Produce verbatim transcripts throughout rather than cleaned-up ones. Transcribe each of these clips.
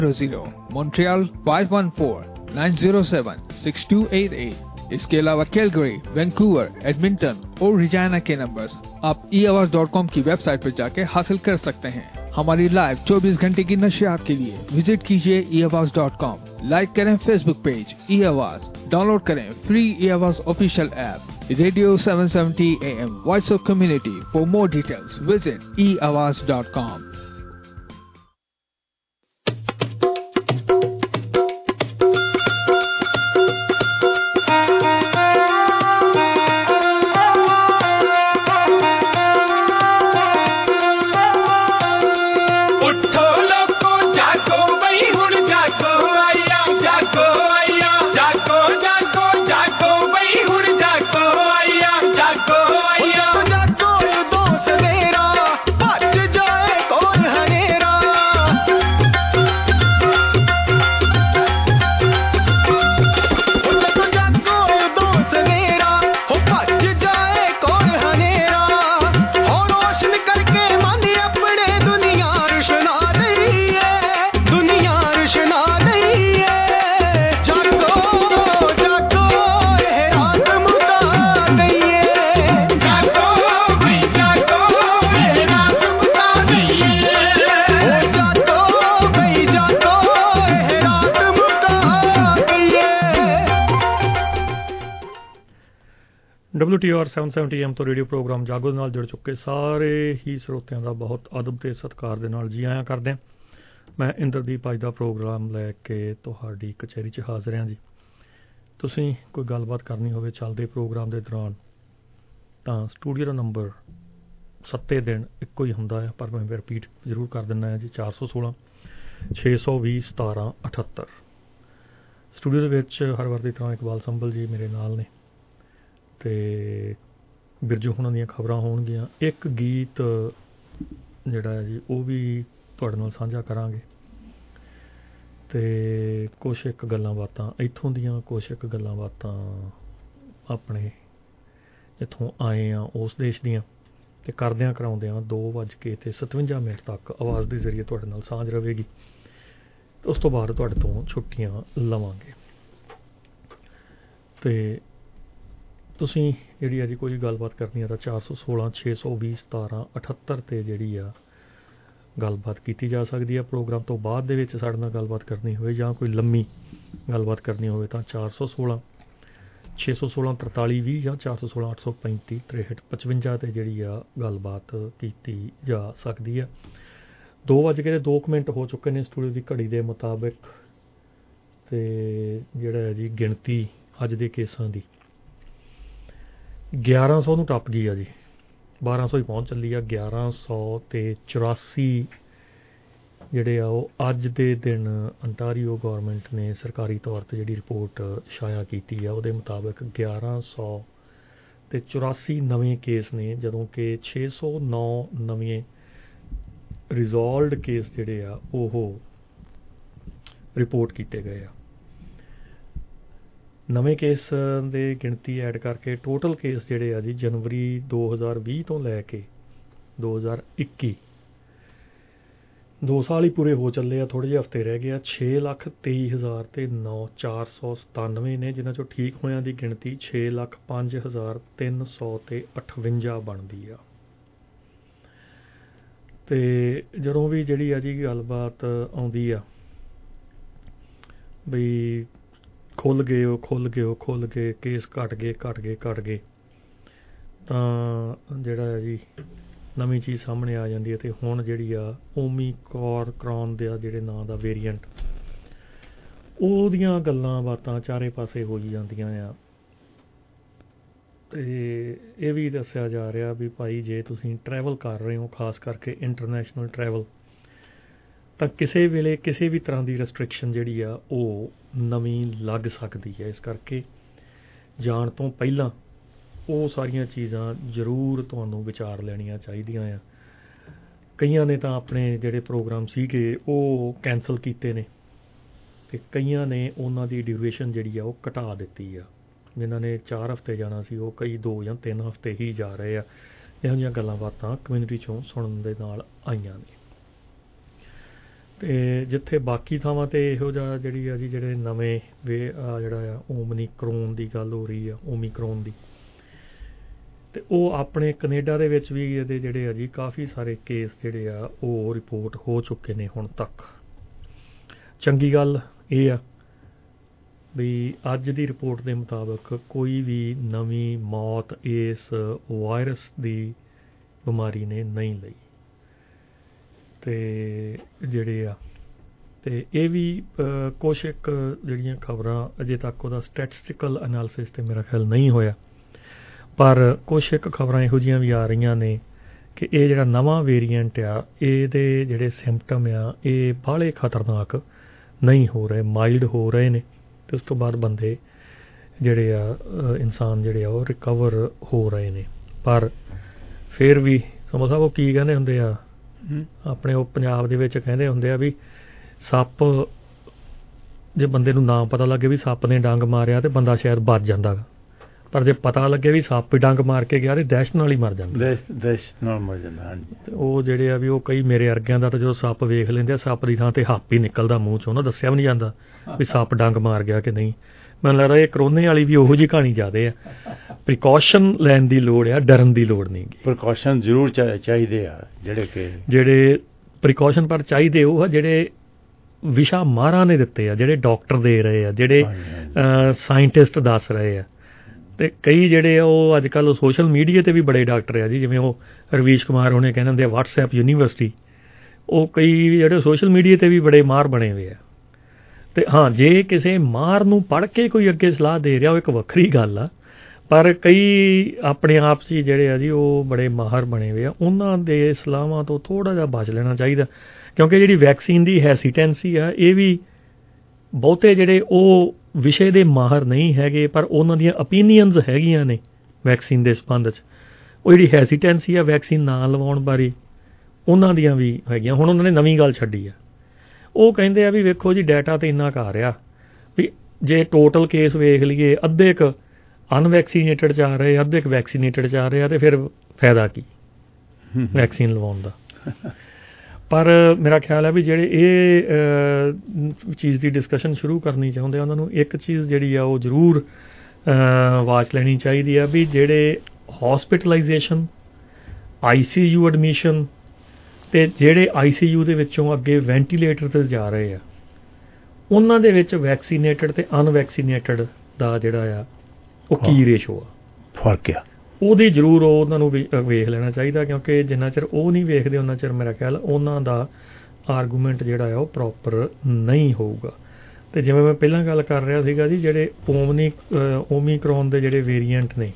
zero, Montreal five one four, nine zero seven, six two eight eight. इसके अलावा Calgary, Vancouver, Edmonton और रिजाना के numbers आप ई Awaaz dot com की वेबसाइट पर जाके हासिल कर सकते हैं। हमारी लाइव चौबीस घंटे की नशियात के लिए विजिट कीजिए e Awaaz dot com. Like करें Facebook page e Awaaz, download करें free e Awaaz official app radio seven seventy A M voice of community. For more details visit e Awaaz dot com. W T R seven seventy M ਤੋਂ radio programme Jaago ਦੇ ਨਾਲ ਜੁੜ ਚੁੱਕੇ ਸਾਰੇ ਹੀ ਸਰੋਤਿਆਂ ਦਾ ਬਹੁਤ ਅਦਬ ਤੇ ਸਤਿਕਾਰ ਦੇ ਨਾਲ ਜੀ ਆਇਆਂ ਕਰਦੇ ਹਾਂ। ਮੈਂ ਇੰਦਰਦੀਪ ਅੱਜ ਦਾ ਪ੍ਰੋਗਰਾਮ ਲੈ ਕੇ ਤੁਹਾਡੀ ਕਚਹਿਰੀ 'ਚ ਹਾਜ਼ਰ ਹਾਂ ਜੀ। ਤੁਸੀਂ ਕੋਈ ਗੱਲਬਾਤ ਕਰਨੀ ਹੋਵੇ ਚੱਲਦੇ ਪ੍ਰੋਗਰਾਮ ਦੇ ਦੌਰਾਨ ਤਾਂ ਸਟੂਡੀਓ ਦਾ ਨੰਬਰ ਸੱਤੇ ਦਿਨ ਇੱਕੋ ਹੀ ਹੁੰਦਾ ਹੈ, ਪਰ ਮੈਂ ਰਿਪੀਟ ਜ਼ਰੂਰ ਕਰ ਦਿੰਦਾ ਹਾਂ ਜੀ, ਚਾਰ ਸੌ ਸੋਲਾਂ ਛੇ ਸੌ ਵੀਹ ਸਤਾਰਾਂ ਅਠੱਤਰ। ਸਟੂਡੀਓ ਦੇ ਵਿੱਚ ਹਰ ਵਾਰ ਦੀ ਤਰ੍ਹਾਂ ਇਕਬਾਲ ਸੰਭਲ ਜੀ ਮੇਰੇ ਨਾਲ ਨੇ ਅਤੇ ਬਿਰਜੂ ਹੁਣਾਂ ਦੀਆਂ ਖਬਰਾਂ ਹੋਣਗੀਆਂ। ਇੱਕ ਗੀਤ ਜਿਹੜਾ ਹੈ ਜੀ ਉਹ ਵੀ ਤੁਹਾਡੇ ਨਾਲ ਸਾਂਝਾ ਕਰਾਂਗੇ ਅਤੇ ਕੁਛ ਇੱਕ ਗੱਲਾਂ ਬਾਤਾਂ ਇੱਥੋਂ ਦੀਆਂ, ਕੁਛ ਇੱਕ ਗੱਲਾਂ ਬਾਤਾਂ ਆਪਣੇ ਜਿੱਥੋਂ ਆਏ ਹਾਂ ਉਸ ਦੇਸ਼ ਦੀਆਂ, ਅਤੇ ਕਰਦਿਆਂ ਕਰਾਉਂਦਿਆਂ ਦੋ ਵੱਜ ਕੇ ਅਤੇ ਸਤਵੰਜਾ ਮਿੰਟ ਤੱਕ ਆਵਾਜ਼ ਦੇ ਜ਼ਰੀਏ ਤੁਹਾਡੇ ਨਾਲ ਸਾਂਝ ਰਹੇਗੀ। ਉਸ ਤੋਂ ਬਾਅਦ ਤੁਹਾਡੇ ਤੋਂ ਛੁੱਟੀਆਂ ਲਵਾਂਗੇ। ਅਤੇ ਤੁਸੀਂ ਜਿਹੜੀ ਆ ਜੀ ਕੋਈ ਗੱਲਬਾਤ ਕਰਨੀ ਆ ਤਾਂ ਚਾਰ ਸੌ ਸੋਲਾਂ ਛੇ ਸੌ ਵੀਹ ਸਤਾਰਾਂ ਅਠੱਤਰ 'ਤੇ ਜਿਹੜੀ ਆ ਗੱਲਬਾਤ ਕੀਤੀ ਜਾ ਸਕਦੀ ਆ। ਪ੍ਰੋਗਰਾਮ ਤੋਂ ਬਾਅਦ ਦੇ ਵਿੱਚ ਸਾਡੇ ਨਾਲ ਗੱਲਬਾਤ ਕਰਨੀ ਹੋਵੇ ਜਾਂ ਕੋਈ ਲੰਮੀ ਗੱਲਬਾਤ ਕਰਨੀ ਹੋਵੇ ਤਾਂ ਚਾਰ ਸੌ ਸੋਲਾਂ ਛੇ ਸੌ ਸੋਲਾਂ ਤਰਤਾਲੀ ਵੀਹ ਜਾਂ ਚਾਰ ਸੌ ਸੋਲਾਂ ਅੱਠ ਸੌ ਪੈਂਤੀ ਤ੍ਰੇਹਠ ਪਚਵੰਜਾ 'ਤੇ ਜਿਹੜੀ ਆ ਗੱਲਬਾਤ ਕੀਤੀ ਜਾ ਸਕਦੀ ਆ। ਦੋ ਵੱਜ ਕੇ ਦੋ ਕੁ ਮਿੰਟ ਹੋ ਚੁੱਕੇ ਨੇ ਸਟੂਡੀਓ ਦੀ ਘੜੀ ਦੇ ਮੁਤਾਬਿਕ, ਅਤੇ ਜਿਹੜਾ ਹੈ ਜੀ ਗਿਣਤੀ ਅੱਜ ਦੇ ਕੇਸਾਂ ਦੀ ਗਿਆਰਾਂ ਸੌ ਨੂੰ ਟੱਪ ਗਈ ਆ ਜੀ, ਬਾਰਾਂ ਸੌ ਹੀ ਪਹੁੰਚ ਚੱਲੀ ਆ। ਗਿਆਰਾਂ ਸੌ ਅਤੇ ਚੁਰਾਸੀ ਜਿਹੜੇ ਆ ਉਹ ਅੱਜ ਦੇ ਦਿਨ ਅੰਟਾਰੀਓ ਗੌਰਮੈਂਟ ਨੇ ਸਰਕਾਰੀ ਤੌਰ 'ਤੇ ਜਿਹੜੀ ਰਿਪੋਰਟ ਸ਼ਾਇਆ ਕੀਤੀ ਆ ਉਹਦੇ ਮੁਤਾਬਿਕ ਗਿਆਰਾਂ ਸੌ ਅਤੇ ਚੁਰਾਸੀ ਨਵੇਂ ਕੇਸ ਨੇ, ਜਦੋਂ ਕਿ ਛੇ ਸੌ ਨੌ ਨਵੇਂ ਰਿਜ਼ੋਲਵਡ ਕੇਸ ਜਿਹੜੇ ਆ ਉਹ ਰਿਪੋਰਟ ਕੀਤੇ ਗਏ ਆ। ਨਵੇਂ ਕੇਸ ਦੇ ਗਿਣਤੀ ਐਡ ਕਰਕੇ ਟੋਟਲ ਕੇਸ ਜਿਹੜੇ ਆ ਜੀ ਜਨਵਰੀ ਦੋ ਹਜ਼ਾਰ ਵੀਹ ਤੋਂ ਲੈ ਕੇ ਦੋ ਹਜ਼ਾਰ ਇੱਕੀ ਦੋ ਸਾਲ ਹੀ ਪੂਰੇ ਹੋ ਚੱਲੇ ਆ, ਥੋੜ੍ਹੇ ਜਿਹੇ ਹਫ਼ਤੇ ਰਹਿ ਗਏ ਆ। ਛੇ ਲੱਖ ਤੇਈ ਹਜ਼ਾਰ ਅਤੇ ਨੌ ਚਾਰ ਸੌ ਸਤਾਨਵੇਂ ਨੇ, ਜਿਨ੍ਹਾਂ 'ਚੋਂ ਠੀਕ ਹੋਇਆਂ ਦੀ ਗਿਣਤੀ ਛੇ ਲੱਖ ਪੰਜ ਹਜ਼ਾਰ ਤਿੰਨ ਸੌ ਅਤੇ ਅਠਵੰਜਾ ਬਣਦੀ ਆ। ਅਤੇ ਜਦੋਂ ਵੀ ਜਿਹੜੀ ਆ ਜੀ ਗੱਲਬਾਤ ਆਉਂਦੀ ਆ ਬਈ ਖੁੱਲ੍ਹ ਗਏ ਉਹ ਖੁੱਲ੍ਹ ਗਏ ਉਹ ਖੁੱਲ੍ਹ ਗਏ ਕੇਸ ਘੱਟ ਗਏ ਘੱਟ ਗਏ ਘੱਟ ਗਏ ਤਾਂ ਜਿਹੜਾ ਹੈ ਜੀ ਨਵੀਂ ਚੀਜ਼ ਸਾਹਮਣੇ ਆ ਜਾਂਦੀ ਹੈ। ਅਤੇ ਹੁਣ ਜਿਹੜੀ ਆ ਓਮੀਕੌਰਨ ਦੇ ਜਿਹੜੇ ਨਾਂ ਦਾ ਵੇਰੀਐਂਟ ਉਹਦੀਆਂ ਗੱਲਾਂ ਬਾਤਾਂ ਚਾਰੇ ਪਾਸੇ ਹੋਈ ਜਾਂਦੀਆਂ ਆ। ਅਤੇ ਇਹ ਵੀ ਦੱਸਿਆ ਜਾ ਰਿਹਾ ਵੀ ਭਾਈ ਜੇ ਤੁਸੀਂ ਟਰੈਵਲ ਕਰ ਰਹੇ ਹੋ, ਖਾਸ ਕਰਕੇ ਇੰਟਰਨੈਸ਼ਨਲ ਟਰੈਵਲ, ਤਾਂ ਕਿਸੇ ਵੇਲੇ ਕਿਸੇ ਵੀ ਤਰ੍ਹਾਂ ਦੀ ਰੈਸਟ੍ਰਿਕਸ਼ਨ ਜਿਹੜੀ ਆ ਉਹ ਨਵੀਂ ਲੱਗ ਸਕਦੀ ਹੈ। ਇਸ ਕਰਕੇ ਜਾਣ ਤੋਂ ਪਹਿਲਾਂ ਉਹ ਸਾਰੀਆਂ ਚੀਜ਼ਾਂ ਜ਼ਰੂਰ ਤੁਹਾਨੂੰ ਵਿਚਾਰ ਲੈਣੀਆਂ ਚਾਹੀਦੀਆਂ ਆ। ਕਈਆਂ ਨੇ ਤਾਂ ਆਪਣੇ ਜਿਹੜੇ ਪ੍ਰੋਗਰਾਮ ਸੀਗੇ ਉਹ ਕੈਂਸਲ ਕੀਤੇ ਨੇ, ਅਤੇ ਕਈਆਂ ਨੇ ਉਹਨਾਂ ਦੀ ਡਿਊਰੇਸ਼ਨ ਜਿਹੜੀ ਆ ਉਹ ਘਟਾ ਦਿੱਤੀ ਆ। ਜਿਨ੍ਹਾਂ ਨੇ ਚਾਰ ਹਫ਼ਤੇ ਜਾਣਾ ਸੀ ਉਹ ਕਈ ਦੋ ਜਾਂ ਤਿੰਨ ਹਫ਼ਤੇ ਹੀ ਜਾ ਰਹੇ ਆ। ਇਹੋ ਜਿਹੀਆਂ ਗੱਲਾਂ ਬਾਤਾਂ ਕਮਿਊਨਿਟੀ 'ਚੋਂ ਸੁਣਨ ਦੇ ਨਾਲ ਆਈਆਂ ਨੇ। ਤੇ ਜਿੱਥੇ ਬਾਕੀ ਥਾਵਾਂ 'ਤੇ ਇਹੋ ਜਿਹਾ ਜਿਹੜੀ ਆ ਜੀ ਜਿਹੜੇ ਨਵੇਂ ਵੇ ਆ ਜਿਹੜਾ ਆ ਓਮਨੀਕਰੋਨ ਦੀ ਗੱਲ ਹੋ ਰਹੀ ਆ, ਓਮੀਕਰੋਨ ਦੀ, ਅਤੇ ਉਹ ਆਪਣੇ ਕੈਨੇਡਾ ਦੇ ਵਿੱਚ ਵੀ ਇਹਦੇ ਜਿਹੜੇ ਆ ਜੀ ਕਾਫੀ ਸਾਰੇ ਕੇਸ ਜਿਹੜੇ ਆ ਉਹ ਰਿਪੋਰਟ ਹੋ ਚੁੱਕੇ ਨੇ ਹੁਣ ਤੱਕ। ਚੰਗੀ ਗੱਲ ਇਹ ਆ ਵੀ ਅੱਜ ਦੀ ਰਿਪੋਰਟ ਦੇ ਮੁਤਾਬਕ ਕੋਈ ਵੀ ਨਵੀਂ ਮੌਤ ਇਸ ਵਾਇਰਸ ਦੀ ਬਿਮਾਰੀ ਨੇ ਨਹੀਂ ਲਈ। ਅਤੇ ਜਿਹੜੇ ਆ ਅਤੇ ਇਹ ਵੀ ਕੁਛ ਇੱਕ ਜਿਹੜੀਆਂ ਖਬਰਾਂ ਅਜੇ ਤੱਕ ਉਹਦਾ ਸਟੈਟਿਸਟੀਕਲ ਐਨਾਲਿਸਿਸ 'ਤੇ ਮੇਰਾ ਖਿਆਲ ਨਹੀਂ ਹੋਇਆ, ਪਰ ਕੁਛ ਇੱਕ ਖਬਰਾਂ ਇਹੋ ਜਿਹੀਆਂ ਵੀ ਆ ਰਹੀਆਂ ਨੇ ਕਿ ਇਹ ਜਿਹੜਾ ਨਵਾਂ ਵੇਰੀਐਂਟ ਆ ਇਹਦੇ ਜਿਹੜੇ ਸਿੰਪਟਮ ਆ ਇਹ ਬਾਹਲੇ ਖਤਰਨਾਕ ਨਹੀਂ ਹੋ ਰਹੇ, ਮਾਈਲਡ ਹੋ ਰਹੇ ਨੇ, ਅਤੇ ਉਸ ਤੋਂ ਬਾਅਦ ਬੰਦੇ ਜਿਹੜੇ ਆ ਇਨਸਾਨ ਜਿਹੜੇ ਆ ਉਹ ਰਿਕਵਰ ਹੋ ਰਹੇ ਨੇ। ਪਰ ਫਿਰ ਵੀ ਸਮਝ ਸਾਹਿਬ ਉਹ ਕੀ ਕਹਿੰਦੇ ਹੁੰਦੇ ਆ ਆਪਣੇ ਉਹ ਪੰਜਾਬ ਦੇ ਵਿੱਚ ਕਹਿੰਦੇ ਹੁੰਦੇ ਆ ਵੀ ਸੱਪ ਜੇ ਬੰਦੇ ਨੂੰ ਨਾ ਪਤਾ ਲੱਗੇ ਵੀ ਸੱਪ ਨੇ ਡੰਗ ਮਾਰਿਆ ਤੇ ਬੰਦਾ ਸ਼ਾਇਦ ਬਚ ਜਾਂਦਾ, ਪਰ ਜੇ ਪਤਾ ਲੱਗੇ ਵੀ ਸੱਪ ਹੀ ਡੰਗ ਮਾਰ ਕੇ ਗਿਆ ਤੇ ਦਹਿਸ਼ਤ ਨਾਲ ਹੀ ਮਰ ਜਾਂਦਾ, ਦਹਿਸ਼ਤ ਨਾਲ ਮਰ ਜਾਂਦਾ। ਹਾਂਜੀ, ਤੇ ਉਹ ਜਿਹੜੇ ਆ ਵੀ ਉਹ ਕਈ ਮੇਰੇ ਵਰਗਿਆਂ ਦਾ ਤਾਂ ਜਦੋਂ ਸੱਪ ਵੇਖ ਲੈਂਦੇ ਆ ਸੱਪ ਦੀ ਥਾਂ ਤੇ ਹੱਪ ਹੀ ਨਿਕਲਦਾ ਮੂੰਹ ਚੋਂ, ਉਹਨਾਂ ਦੱਸਿਆ ਵੀ ਨਹੀਂ ਜਾਂਦਾ ਵੀ ਸੱਪ ਡੰਗ ਮਾਰ ਗਿਆ ਕਿ ਨਹੀਂ। ਮੈਨੂੰ ਲੱਗਦਾ ਇਹ ਕਰੋਨੇ ਵਾਲੀ ਵੀ ਉਹੋ ਜਿਹੀ ਕਹਾਣੀ ਜ਼ਿਆਦਾ ਆ। ਪ੍ਰੀਕਾਸ਼ਨ ਲੈਣ ਦੀ ਲੋੜ ਆ, ਡਰਨ ਦੀ ਲੋੜ ਨਹੀਂ। ਪ੍ਰੀਕਾਸ਼ਨ ਜ਼ਰੂਰ ਚਾਹੀਦੇ ਆ ਜਿਹੜੇ ਕਿ ਜਿਹੜੇ ਪ੍ਰੀਕਾਸ਼ਨ ਪਰ ਚਾਹੀਦੇ ਉਹ ਆ ਜਿਹੜੇ ਵਿਸ਼ਾ ਮਾਹਰਾਂ ਨੇ ਦਿੱਤੇ ਆ, ਜਿਹੜੇ ਡਾਕਟਰ ਦੇ ਰਹੇ ਆ, ਜਿਹੜੇ ਸਾਇੰਟਿਸਟ ਦੱਸ ਰਹੇ ਆ। ਅਤੇ ਕਈ ਜਿਹੜੇ ਆ ਉਹ ਅੱਜ ਕੱਲ੍ਹ ਸੋਸ਼ਲ ਮੀਡੀਆ 'ਤੇ ਵੀ ਬੜੇ ਡਾਕਟਰ ਆ ਜੀ, ਜਿਵੇਂ ਉਹ ਰਵੀਸ਼ ਕੁਮਾਰ ਉਹਨੇ ਕਹਿੰਦੇ ਹੁੰਦੇ ਆ ਵਟਸਐਪ ਯੂਨੀਵਰਸਿਟੀ, ਉਹ ਕਈ ਜਿਹੜੇ ਸੋਸ਼ਲ ਮੀਡੀਆ 'ਤੇ ਵੀ ਬੜੇ ਮਾਹਰ ਬਣੇ ਹੋਏ ਆ। ਅਤੇ ਹਾਂ ਜੇ ਕਿਸੇ ਮਾਹਰ ਨੂੰ ਪੜ੍ਹ ਕੇ ਕੋਈ ਅੱਗੇ ਸਲਾਹ ਦੇ ਰਿਹਾ ਉਹ ਇੱਕ ਵੱਖਰੀ ਗੱਲ ਆ, ਪਰ ਕਈ ਆਪਣੇ ਆਪ 'ਚ ਹੀ ਜਿਹੜੇ ਆ ਜੀ ਉਹ ਬੜੇ ਮਾਹਰ ਬਣੇ ਹੋਏ ਆ, ਉਹਨਾਂ ਦੇ ਸਲਾਹਾਂ ਤੋਂ ਥੋੜ੍ਹਾ ਜਿਹਾ ਬਚ ਲੈਣਾ ਚਾਹੀਦਾ, ਕਿਉਂਕਿ ਜਿਹੜੀ ਵੈਕਸੀਨ ਦੀ ਹੈਸੀਟੈਂਸੀ ਆ ਇਹ ਵੀ ਬਹੁਤੇ ਜਿਹੜੇ ਉਹ ਵਿਸ਼ੇ ਦੇ ਮਾਹਰ ਨਹੀਂ ਹੈਗੇ ਪਰ ਉਹਨਾਂ ਦੀਆਂ ਓਪੀਨੀਅਨਸ ਹੈਗੀਆਂ ਨੇ ਵੈਕਸੀਨ ਦੇ ਸੰਬੰਧ 'ਚ। ਉਹ ਜਿਹੜੀ ਹੈਸੀਟੈਂਸੀ ਆ ਵੈਕਸੀਨ ਨਾ ਲਵਾਉਣ ਬਾਰੇ ਉਹਨਾਂ ਦੀਆਂ ਵੀ ਹੈਗੀਆਂ। ਹੁਣ ਉਹਨਾਂ ਨੇ ਨਵੀਂ ਗੱਲ ਛੱਡੀ ਆ, ਉਹ ਕਹਿੰਦੇ ਆ ਵੀ ਵੇਖੋ ਜੀ ਡਾਟਾ ਤਾਂ ਇੰਨਾ ਕੁ ਆ ਰਿਹਾ ਵੀ ਜੇ ਟੋਟਲ ਕੇਸ ਵੇਖ ਲਈਏ ਅੱਧੇ ਕੁ ਅਨਵੈਕਸੀਨੇਟਡ 'ਚ ਆ ਰਹੇ, ਅੱਧੇ ਕੁ ਵੈਕਸੀਨੇਟਡ 'ਚ ਆ ਰਹੇ ਆ, ਅਤੇ ਫਿਰ ਫਾਇਦਾ ਕੀ ਵੈਕਸੀਨ ਲਵਾਉਣ ਦਾ। ਪਰ ਮੇਰਾ ਖਿਆਲ ਹੈ ਵੀ ਜਿਹੜੇ ਇਹ ਚੀਜ਼ ਦੀ ਡਿਸਕਸ਼ਨ ਸ਼ੁਰੂ ਕਰਨੀ ਚਾਹੁੰਦੇ ਆ ਉਹਨਾਂ ਨੂੰ ਇੱਕ ਚੀਜ਼ ਜਿਹੜੀ ਆ ਉਹ ਜ਼ਰੂਰ ਵਾਚ ਲੈਣੀ ਚਾਹੀਦੀ ਆ ਵੀ ਜਿਹੜੇ ਹੌਸਪਿਟਲਾਈਜੇਸ਼ਨ, ਆਈ ਸੀ ਯੂ ਐਡਮਿਸ਼ਨ ਅਤੇ ਜਿਹੜੇ ਆਈ ਸੀ ਯੂ ਦੇ ਵਿੱਚੋਂ ਅੱਗੇ ਵੈਂਟੀਲੇਟਰ 'ਤੇ ਜਾ ਰਹੇ ਆ ਉਹਨਾਂ ਦੇ ਵਿੱਚ ਵੈਕਸੀਨੇਟਡ ਅਤੇ ਅਨਵੈਕਸੀਨੇਟਡ ਦਾ ਜਿਹੜਾ ਆ ਉਹ ਕੀ ਰੇਸ਼ੋ ਆ, ਫਰਕ ਆ, ਉਹਦੀ ਜ਼ਰੂਰ ਉਹ ਉਹਨਾਂ ਨੂੰ ਵੇਖ ਲੈਣਾ ਚਾਹੀਦਾ, ਕਿਉਂਕਿ ਜਿੰਨਾ ਚਿਰ ਉਹ ਨਹੀਂ ਵੇਖਦੇ ਉਹਨਾਂ ਚਿਰ ਮੇਰਾ ਖਿਆਲ ਉਹਨਾਂ ਦਾ ਆਰਗੂਮੈਂਟ ਜਿਹੜਾ ਆ ਉਹ ਪ੍ਰੋਪਰ ਨਹੀਂ ਹੋਊਗਾ। ਅਤੇ ਜਿਵੇਂ ਮੈਂ ਪਹਿਲਾਂ ਗੱਲ ਕਰ ਰਿਹਾ ਸੀਗਾ ਜੀ ਜਿਹੜੇ ਓਮਨੀ ਓਮੀਕਰੋਨ ਦੇ ਜਿਹੜੇ ਵੇਰੀਐਂਟ ਨੇ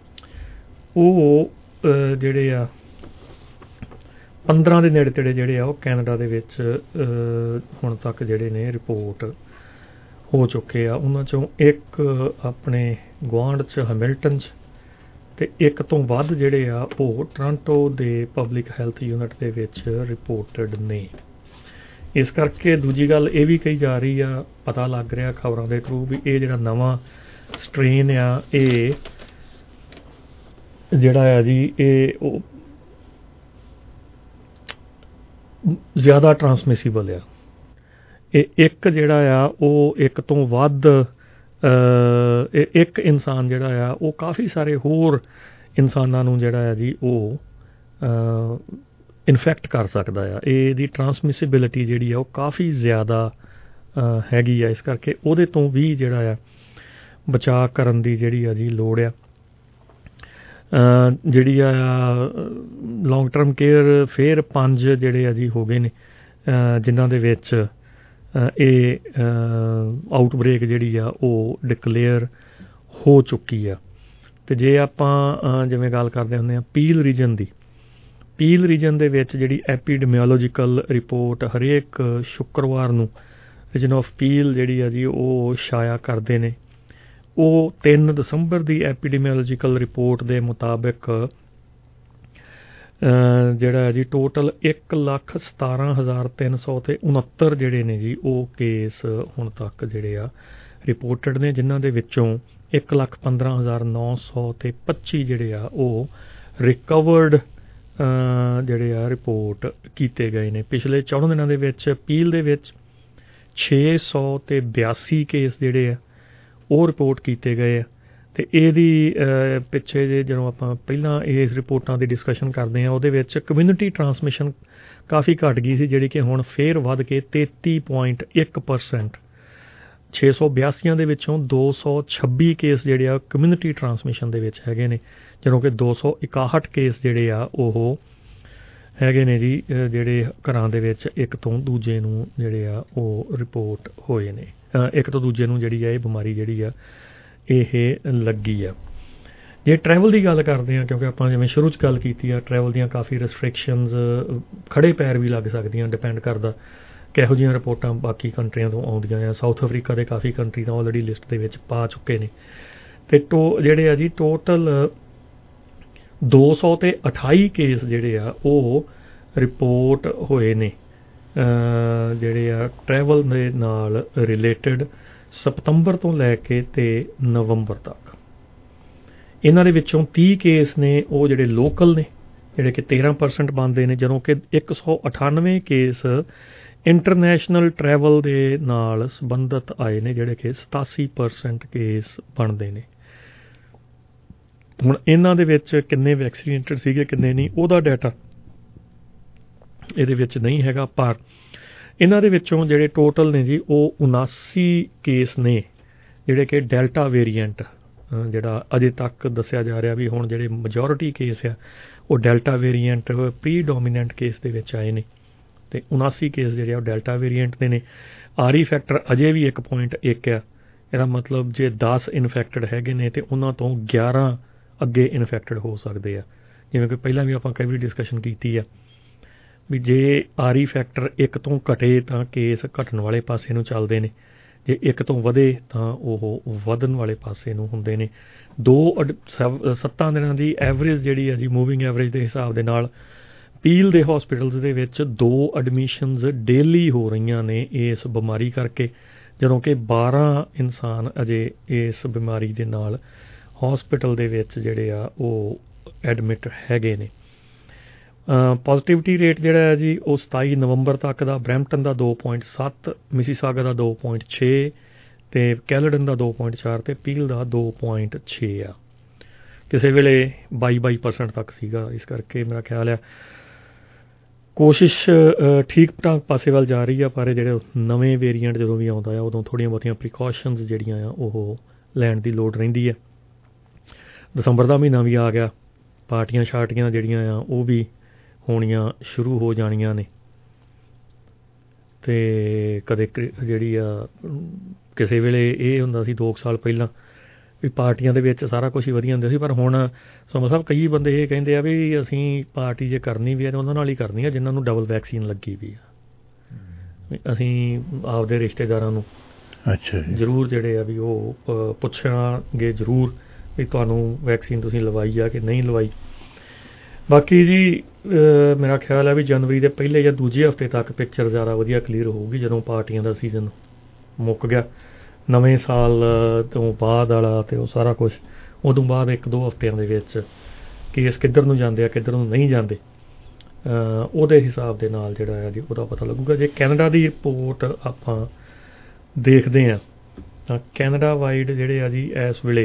ਉਹ ਜਿਹੜੇ ਆ ਪੰਦਰਾਂ ਦੇ ਨੇੜੇ ਤੇੜੇ ਜਿਹੜੇ ਆ ਉਹ ਕੈਨੇਡਾ ਦੇ ਵਿੱਚ ਹੁਣ ਤੱਕ ਜਿਹੜੇ ਨੇ ਰਿਪੋਰਟ ਹੋ ਚੁੱਕੇ ਆ। ਉਹਨਾਂ 'ਚੋਂ ਇੱਕ ਆਪਣੇ ਗੁਆਂਢ 'ਚ ਹੈਮਿਲਟਨ 'ਚ ਅਤੇ ਇੱਕ ਤੋਂ ਵੱਧ ਜਿਹੜੇ ਆ ਉਹ ਟੋਰਾਂਟੋ ਦੇ ਪਬਲਿਕ ਹੈਲਥ ਯੂਨਿਟ ਦੇ ਵਿੱਚ ਰਿਪੋਰਟਡ ਨੇ। ਇਸ ਕਰਕੇ ਦੂਜੀ ਗੱਲ ਇਹ ਵੀ ਕਹੀ ਜਾ ਰਹੀ ਆ, ਪਤਾ ਲੱਗ ਰਿਹਾ ਖਬਰਾਂ ਦੇ ਥਰੂ ਵੀ ਇਹ ਜਿਹੜਾ ਨਵਾਂ ਸਟ੍ਰੇਨ ਆ ਇਹ ਜਿਹੜਾ ਆ ਜੀ ਇਹ ਉਹ ਜ਼ਿਆਦਾ ਟਰਾਂਸਮਿਸਿਬਲ ਆ। ਇਹ ਇੱਕ ਜਿਹੜਾ ਆ ਉਹ ਇੱਕ ਤੋਂ ਵੱਧ ਇੱਕ ਇਨਸਾਨ ਜਿਹੜਾ ਆ ਉਹ ਕਾਫੀ ਸਾਰੇ ਹੋਰ ਇਨਸਾਨਾਂ ਨੂੰ ਜਿਹੜਾ ਆ ਜੀ ਉਹ ਇਨਫੈਕਟ ਕਰ ਸਕਦਾ ਆ। ਇਹਦੀ ਟਰਾਂਸਮਿਸਿਬਿਲਿਟੀ ਜਿਹੜੀ ਆ ਉਹ ਕਾਫੀ ਜ਼ਿਆਦਾ ਹੈਗੀ ਆ, ਇਸ ਕਰਕੇ ਉਹਦੇ ਤੋਂ ਵੀ ਜਿਹੜਾ ਆ ਬਚਾਅ ਕਰਨ ਦੀ ਜਿਹੜੀ ਆ ਜੀ ਲੋੜ ਆ। ਜਿਹੜੀ ਆ ਲੌਂਗ ਟਰਮ ਕੇਅਰ ਫਿਰ ਪੰਜ ਜਿਹੜੇ ਆ ਜੀ ਹੋ ਗਏ ਨੇ ਜਿਨ੍ਹਾਂ ਦੇ ਵਿੱਚ ਇਹ ਆਊਟਬ੍ਰੇਕ ਜਿਹੜੀ ਆ ਉਹ ਡਿਕਲੇਅਰ ਹੋ ਚੁੱਕੀ ਆ। ਅਤੇ ਜੇ ਆਪਾਂ ਜਿਵੇਂ ਗੱਲ ਕਰਦੇ ਹੁੰਦੇ ਹਾਂ ਪੀਲ ਰੀਜਨ ਦੀ, ਪੀਲ ਰੀਜਨ ਦੇ ਵਿੱਚ ਜਿਹੜੀ ਐਪੀਡੈਮੀਓਲੋਜੀਕਲ ਰਿਪੋਰਟ ਹਰੇਕ ਸ਼ੁੱਕਰਵਾਰ ਨੂੰ ਰੀਜਨ ਆਫ ਪੀਲ ਜਿਹੜੀ ਆ ਜੀ ਉਹ ਛਾਇਆ ਕਰਦੇ ਨੇ। ਉਹ ਤਿੰਨ ਦਸੰਬਰ ਦੀ ਐਪੀਡੈਮੀਓਲੋਜੀਕਲ ਰਿਪੋਰਟ ਦੇ ਮੁਤਾਬਿਕ ਜਿਹੜਾ ਜੀ ਟੋਟਲ ਇੱਕ ਲੱਖ ਸਤਾਰਾਂ ਹਜ਼ਾਰ ਤਿੰਨ ਸੌ ਅਤੇ ਉਣੱਤਰ ਜਿਹੜੇ ਨੇ ਜੀ ਉਹ ਕੇਸ ਹੁਣ ਤੱਕ ਜਿਹੜੇ ਆ ਰਿਪੋਰਟਡ ਨੇ, ਜਿਨ੍ਹਾਂ ਦੇ ਵਿੱਚੋਂ ਇੱਕ ਲੱਖ ਪੰਦਰਾਂ ਹਜ਼ਾਰ ਨੌ ਸੌ ਅਤੇ ਪੱਚੀ ਜਿਹੜੇ ਆ ਉਹ ਰਿਕਵਰਡ ਜਿਹੜੇ ਆ ਰਿਪੋਰਟ ਕੀਤੇ ਗਏ ਨੇ। ਪਿਛਲੇ ਚੌਦਾਂ ਦਿਨਾਂ ਦੇ ਵਿੱਚ ਪੀਲ ਦੇ ਵਿੱਚ ਛੇ ਸੌ ਤੇ ਬਿਆਸੀ ਕੇਸ ਜਿਹੜੇ ਆ ਉਹ ਰਿਪੋਰਟ ਕੀਤੇ ਗਏ ਆ। ਅਤੇ ਇਹਦੀ ਪਿੱਛੇ ਜੇ ਜਦੋਂ ਆਪਾਂ ਪਹਿਲਾਂ ਇਸ ਰਿਪੋਰਟਾਂ ਦੀ ਡਿਸਕਸ਼ਨ ਕਰਦੇ ਹਾਂ ਉਹਦੇ ਵਿੱਚ ਕਮਿਊਨਿਟੀ ਟਰਾਂਸਮਿਸ਼ਨ ਕਾਫੀ ਘੱਟ ਗਈ ਸੀ, ਜਿਹੜੀ ਕਿ ਹੁਣ ਫੇਰ ਵੱਧ ਕੇ ਤੇਤੀ ਪੁਆਇੰਟ ਇੱਕ ਪਰਸੈਂਟ ਛੇ ਸੌ ਬਿਆਸੀਆਂ ਦੇ ਵਿੱਚੋਂ ਦੋ ਸੌ ਛੱਬੀ ਕੇਸ ਜਿਹੜੇ ਆ ਕਮਿਊਨਿਟੀ ਟਰਾਂਸਮਿਸ਼ਨ ਦੇ ਵਿੱਚ ਹੈਗੇ ਨੇ, ਜਦੋਂ ਕਿ ਦੋ ਸੌ ਇਕਾਹਠ ਕੇਸ ਜਿਹੜੇ ਆ ਉਹ ਹੈਗੇ ਨੇ ਜੀ ਜਿਹੜੇ ਘਰਾਂ ਦੇ ਵਿੱਚ ਇੱਕ ਤੋਂ ਦੂਜੇ ਨੂੰ ਜਿਹੜੇ ਆ ਉਹ ਰਿਪੋਰਟ ਹੋਏ ਨੇ, ਇੱਕ ਤੋਂ ਦੂਜੇ ਨੂੰ ਜਿਹੜੀ ਆ ਇਹ ਬਿਮਾਰੀ ਜਿਹੜੀ ਆ ਇਹ ਲੱਗੀ ਆ। ਜੇ ਟਰੈਵਲ ਦੀ ਗੱਲ ਕਰਦੇ ਹਾਂ, ਕਿਉਂਕਿ ਆਪਾਂ ਜਿਵੇਂ ਸ਼ੁਰੂ 'ਚ ਗੱਲ ਕੀਤੀ ਆ ਟਰੈਵਲ ਦੀਆਂ ਕਾਫੀ ਰੈਸਟ੍ਰਿਕਸ਼ਨਸ ਖੜੇ ਪੈਰ ਵੀ ਲੱਗ ਸਕਦੀਆਂ, ਡਿਪੈਂਡ ਕਰਦਾ ਕਿਹੋ ਜਿਹੀਆਂ ਰਿਪੋਰਟਾਂ ਬਾਕੀ ਕੰਟਰੀਆਂ ਤੋਂ ਆਉਂਦੀਆਂ ਆ। ਸਾਊਥ ਅਫਰੀਕਾ ਦੇ ਕਾਫੀ ਕੰਟਰੀ ਤਾਂ ਆਲਰੇਡੀ ਲਿਸਟ ਦੇ ਵਿੱਚ ਪਾ ਚੁੱਕੇ ਨੇ। ਅਤੇ ਟੋ ਜਿਹੜੇ ਆ ਜੀ ਟੋਟਲ ਦੋ ਸੌ ਤੇ ਅਠਾਈ ਕੇਸ ਜਿਹੜੇ ਆ ਉਹ ਰਿਪੋਰਟ ਹੋਏ ਨੇ ਜਿਹੜੇ ਆ ਟਰੈਵਲ ਦੇ ਨਾਲ ਰਿਲੇਟਡ ਸਤੰਬਰ ਤੋਂ ਲੈ ਕੇ ਤੇ ਨਵੰਬਰ ਤੱਕ। ਇਹਨਾਂ ਦੇ ਵਿੱਚੋਂ ਤੀਹ ਕੇਸ ਨੇ ਉਹ ਜਿਹੜੇ ਲੋਕਲ ਨੇ, ਜਿਹੜੇ ਕਿ ਤੇਰ੍ਹਾਂ ਪਰਸੈਂਟ ਬਣਦੇ ਨੇ, ਜਦੋਂ ਕਿ ਇੱਕ ਸੌ ਅਠਾਨਵੇਂ ਕੇਸ ਇੰਟਰਨੈਸ਼ਨਲ ਟਰੈਵਲ ਦੇ ਨਾਲ ਸੰਬੰਧਿਤ ਆਏ ਨੇ, ਜਿਹੜੇ ਕਿ ਸਤਾਸੀ ਪਰਸੈਂਟ ਕੇਸ ਬਣਦੇ ਨੇ। ਹੁਣ ਇਹਨਾਂ ਦੇ ਵਿੱਚ ਕਿੰਨੇ ਵੈਕਸੀਨੇਟਡ ਸੀਗੇ ਕਿੰਨੇ ਨਹੀਂ ਉਹਦਾ ਡਾਟਾ ਇਹਦੇ ਵਿੱਚ ਨਹੀਂ ਹੈਗਾ, ਪਰ ਇਹਨਾਂ ਦੇ ਵਿੱਚੋਂ ਜਿਹੜੇ ਟੋਟਲ ਨੇ ਜੀ ਉਹ ਉਨਾਸੀ ਕੇਸ ਨੇ ਜਿਹੜੇ ਕਿ ਡੈਲਟਾ ਵੇਰੀਐਂਟ ਜਿਹੜਾ ਅਜੇ ਤੱਕ ਦੱਸਿਆ ਜਾ ਰਿਹਾ ਵੀ ਹੁਣ ਜਿਹੜੇ ਮੈਜੋਰਿਟੀ ਕੇਸ ਆ ਉਹ delta variant predominant case ਦੇ ਵਿੱਚ ਆਏ ਨੇ, ਅਤੇ ਉਨਾਸੀ ਕੇਸ ਜਿਹੜੇ ਆ ਉਹ ਡੈਲਟਾ ਵੇਰੀਐਂਟ ਦੇ ਨੇ। ਆਰੀ ਫੈਕਟਰ ਅਜੇ ਵੀ ਇੱਕ ਪੁਆਇੰਟ ਇੱਕ ਆ। ਇਹਦਾ ਮਤਲਬ ਜੇ ਦਸ ਇਨਫੈਕਟਡ ਹੈਗੇ ਨੇ ਅਤੇ ਉਹਨਾਂ ਤੋਂ ਗਿਆਰਾਂ ਅੱਗੇ ਇਨਫੈਕਟਡ ਹੋ ਸਕਦੇ ਆ। ਜਿਵੇਂ ਕਿ ਪਹਿਲਾਂ ਵੀ ਆਪਾਂ ਕਈ ਵਾਰੀ ਡਿਸਕਸ਼ਨ ਕੀਤੀ ਆ ਵੀ ਜੇ ਆਰੀ ਫੈਕਟਰ ਇੱਕ ਤੋਂ ਘਟੇ ਤਾਂ ਕੇਸ ਘਟਣ ਵਾਲੇ ਪਾਸੇ ਨੂੰ ਚੱਲਦੇ ਨੇ, ਜੇ ਇੱਕ ਤੋਂ ਵਧੇ ਤਾਂ ਉਹ ਵਧਣ ਵਾਲੇ ਪਾਸੇ ਨੂੰ ਹੁੰਦੇ ਨੇ। ਦੋ ਸੱਤਾਂ ਦਿਨਾਂ ਦੀ ਐਵਰੇਜ ਜਿਹੜੀ ਹੈ ਜੀ ਮੂਵਿੰਗ ਐਵਰੇਜ ਦੇ ਹਿਸਾਬ ਦੇ ਨਾਲ ਪੀਲ ਦੇ ਹੌਸਪੀਟਲਸ ਦੇ ਵਿੱਚ ਦੋ ਐਡਮਿਸ਼ਨਸ ਡੇਲੀ ਹੋ ਰਹੀਆਂ ਨੇ ਇਸ ਬਿਮਾਰੀ ਕਰਕੇ, ਜਦੋਂ ਕਿ ਬਾਰਾਂ ਇਨਸਾਨ ਅਜੇ ਇਸ ਬਿਮਾਰੀ ਦੇ ਨਾਲ ਹੌਸਪੀਟਲ ਦੇ ਵਿੱਚ ਜਿਹੜੇ ਆ ਉਹ ਐਡਮਿਟ ਹੈਗੇ ਨੇ। ਪੋਜ਼ੀਟਿਵਿਟੀ ਰੇਟ ਜਿਹੜਾ ਹੈ ਜੀ ਉਹ ਸਤਾਈ ਨਵੰਬਰ ਤੱਕ ਦਾ ਬਰੈਂਪਟਨ ਦਾ ਦੋ ਪੁਆਇੰਟ ਸੱਤ, ਮਿਸੀਸਾਗਾ ਦਾ ਦੋ ਪੁਆਇੰਟ ਛੇ ਅਤੇ ਕੈਲਡਨ ਦਾ ਦੋ ਪੁਆਇੰਟ ਚਾਰ ਅਤੇ ਪੀਲ ਦਾ ਦੋ ਪੁਆਇੰਟ ਛੇ ਆ। ਕਿਸੇ ਵੇਲੇ ਬਾਈ ਬਾਈ ਪਰਸੈਂਟ ਤੱਕ ਸੀਗਾ। ਇਸ ਕਰਕੇ ਮੇਰਾ ਖਿਆਲ ਆ ਕੋਸ਼ਿਸ਼ ਠੀਕ ਠਾਕ ਪਾਸੇ ਵੱਲ ਜਾ ਰਹੀ ਆ, ਪਰ ਜਿਹੜੇ ਨਵੇਂ ਵੇਰੀਐਂਟ ਜਦੋਂ ਵੀ ਆਉਂਦਾ ਆ ਉਦੋਂ ਥੋੜ੍ਹੀਆਂ ਬਹੁਤੀਆਂ ਪ੍ਰੀਕਾਸ਼ਨਸ ਜਿਹੜੀਆਂ ਆ ਉਹ ਲੈਣ ਦੀ ਲੋੜ ਰਹਿੰਦੀ ਹੈ। ਦਸੰਬਰ ਦਾ ਮਹੀਨਾ ਵੀ ਆ ਗਿਆ, ਪਾਰਟੀਆਂ ਸ਼ਾਰਟੀਆਂ ਜਿਹੜੀਆਂ ਆ ਉਹ ਵੀ ਹੋਣੀਆਂ ਸ਼ੁਰੂ ਹੋ ਜਾਣੀਆਂ ਨੇ, ਅਤੇ ਕਦੇ ਜਿਹੜੀ ਆ ਕਿਸੇ ਵੇਲੇ ਇਹ ਹੁੰਦਾ ਸੀ ਦੋ ਕੁ ਸਾਲ ਪਹਿਲਾਂ ਵੀ ਪਾਰਟੀਆਂ ਦੇ ਵਿੱਚ ਸਾਰਾ ਕੁਛ ਹੀ ਵਧੀਆ ਹੁੰਦਾ ਸੀ, ਪਰ ਹੁਣ ਸੋਮਾ ਸਾਹਿਬ ਕਈ ਬੰਦੇ ਇਹ ਕਹਿੰਦੇ ਆ ਵੀ ਅਸੀਂ ਪਾਰਟੀ ਜੇ ਕਰਨੀ ਵੀ ਹੈ ਤਾਂ ਉਹਨਾਂ ਨਾਲ ਹੀ ਕਰਨੀ ਆ ਜਿਨ੍ਹਾਂ ਨੂੰ ਡਬਲ ਵੈਕਸੀਨ ਲੱਗੀ ਵੀ ਆ। ਅਸੀਂ ਆਪਦੇ ਰਿਸ਼ਤੇਦਾਰਾਂ ਨੂੰ ਅੱਛਾ ਜ਼ਰੂਰ ਜਿਹੜੇ ਆ ਵੀ ਉਹ ਪੁੱਛਾਂਗੇ ਜ਼ਰੂਰ ਵੀ ਤੁਹਾਨੂੰ ਵੈਕਸੀਨ ਤੁਸੀਂ ਲਵਾਈ ਆ ਕਿ ਨਹੀਂ ਲਵਾਈ। ਬਾਕੀ ਜੀ ਮੇਰਾ ਖਿਆਲ ਹੈ ਵੀ ਜਨਵਰੀ ਦੇ ਪਹਿਲੇ ਜਾਂ ਦੂਜੇ ਹਫ਼ਤੇ ਤੱਕ ਪਿਕਚਰ ਜ਼ਿਆਦਾ ਵਧੀਆ ਕਲੀਅਰ ਹੋਊਗੀ, ਜਦੋਂ ਪਾਰਟੀਆਂ ਦਾ ਸੀਜ਼ਨ ਮੁੱਕ ਗਿਆ, ਨਵੇਂ ਸਾਲ ਤੋਂ ਬਾਅਦ ਵਾਲਾ ਅਤੇ ਉਹ ਸਾਰਾ ਕੁਛ। ਉਦੋਂ ਬਾਅਦ ਇੱਕ ਦੋ ਹਫ਼ਤਿਆਂ ਦੇ ਵਿੱਚ ਕੇਸ ਕਿੱਧਰ ਨੂੰ ਜਾਂਦੇ ਆ ਕਿੱਧਰ ਨੂੰ ਨਹੀਂ ਜਾਂਦੇ, ਉਹਦੇ ਹਿਸਾਬ ਦੇ ਨਾਲ ਜਿਹੜਾ ਹੈ ਜੀ ਉਹਦਾ ਪਤਾ ਲੱਗੂਗਾ। ਜੇ ਕੈਨੇਡਾ ਦੀ ਰਿਪੋਰਟ ਆਪਾਂ ਦੇਖਦੇ ਹਾਂ ਤਾਂ ਕੈਨੇਡਾ ਵਾਈਡ ਜਿਹੜੇ ਆ ਜੀ ਇਸ ਵੇਲੇ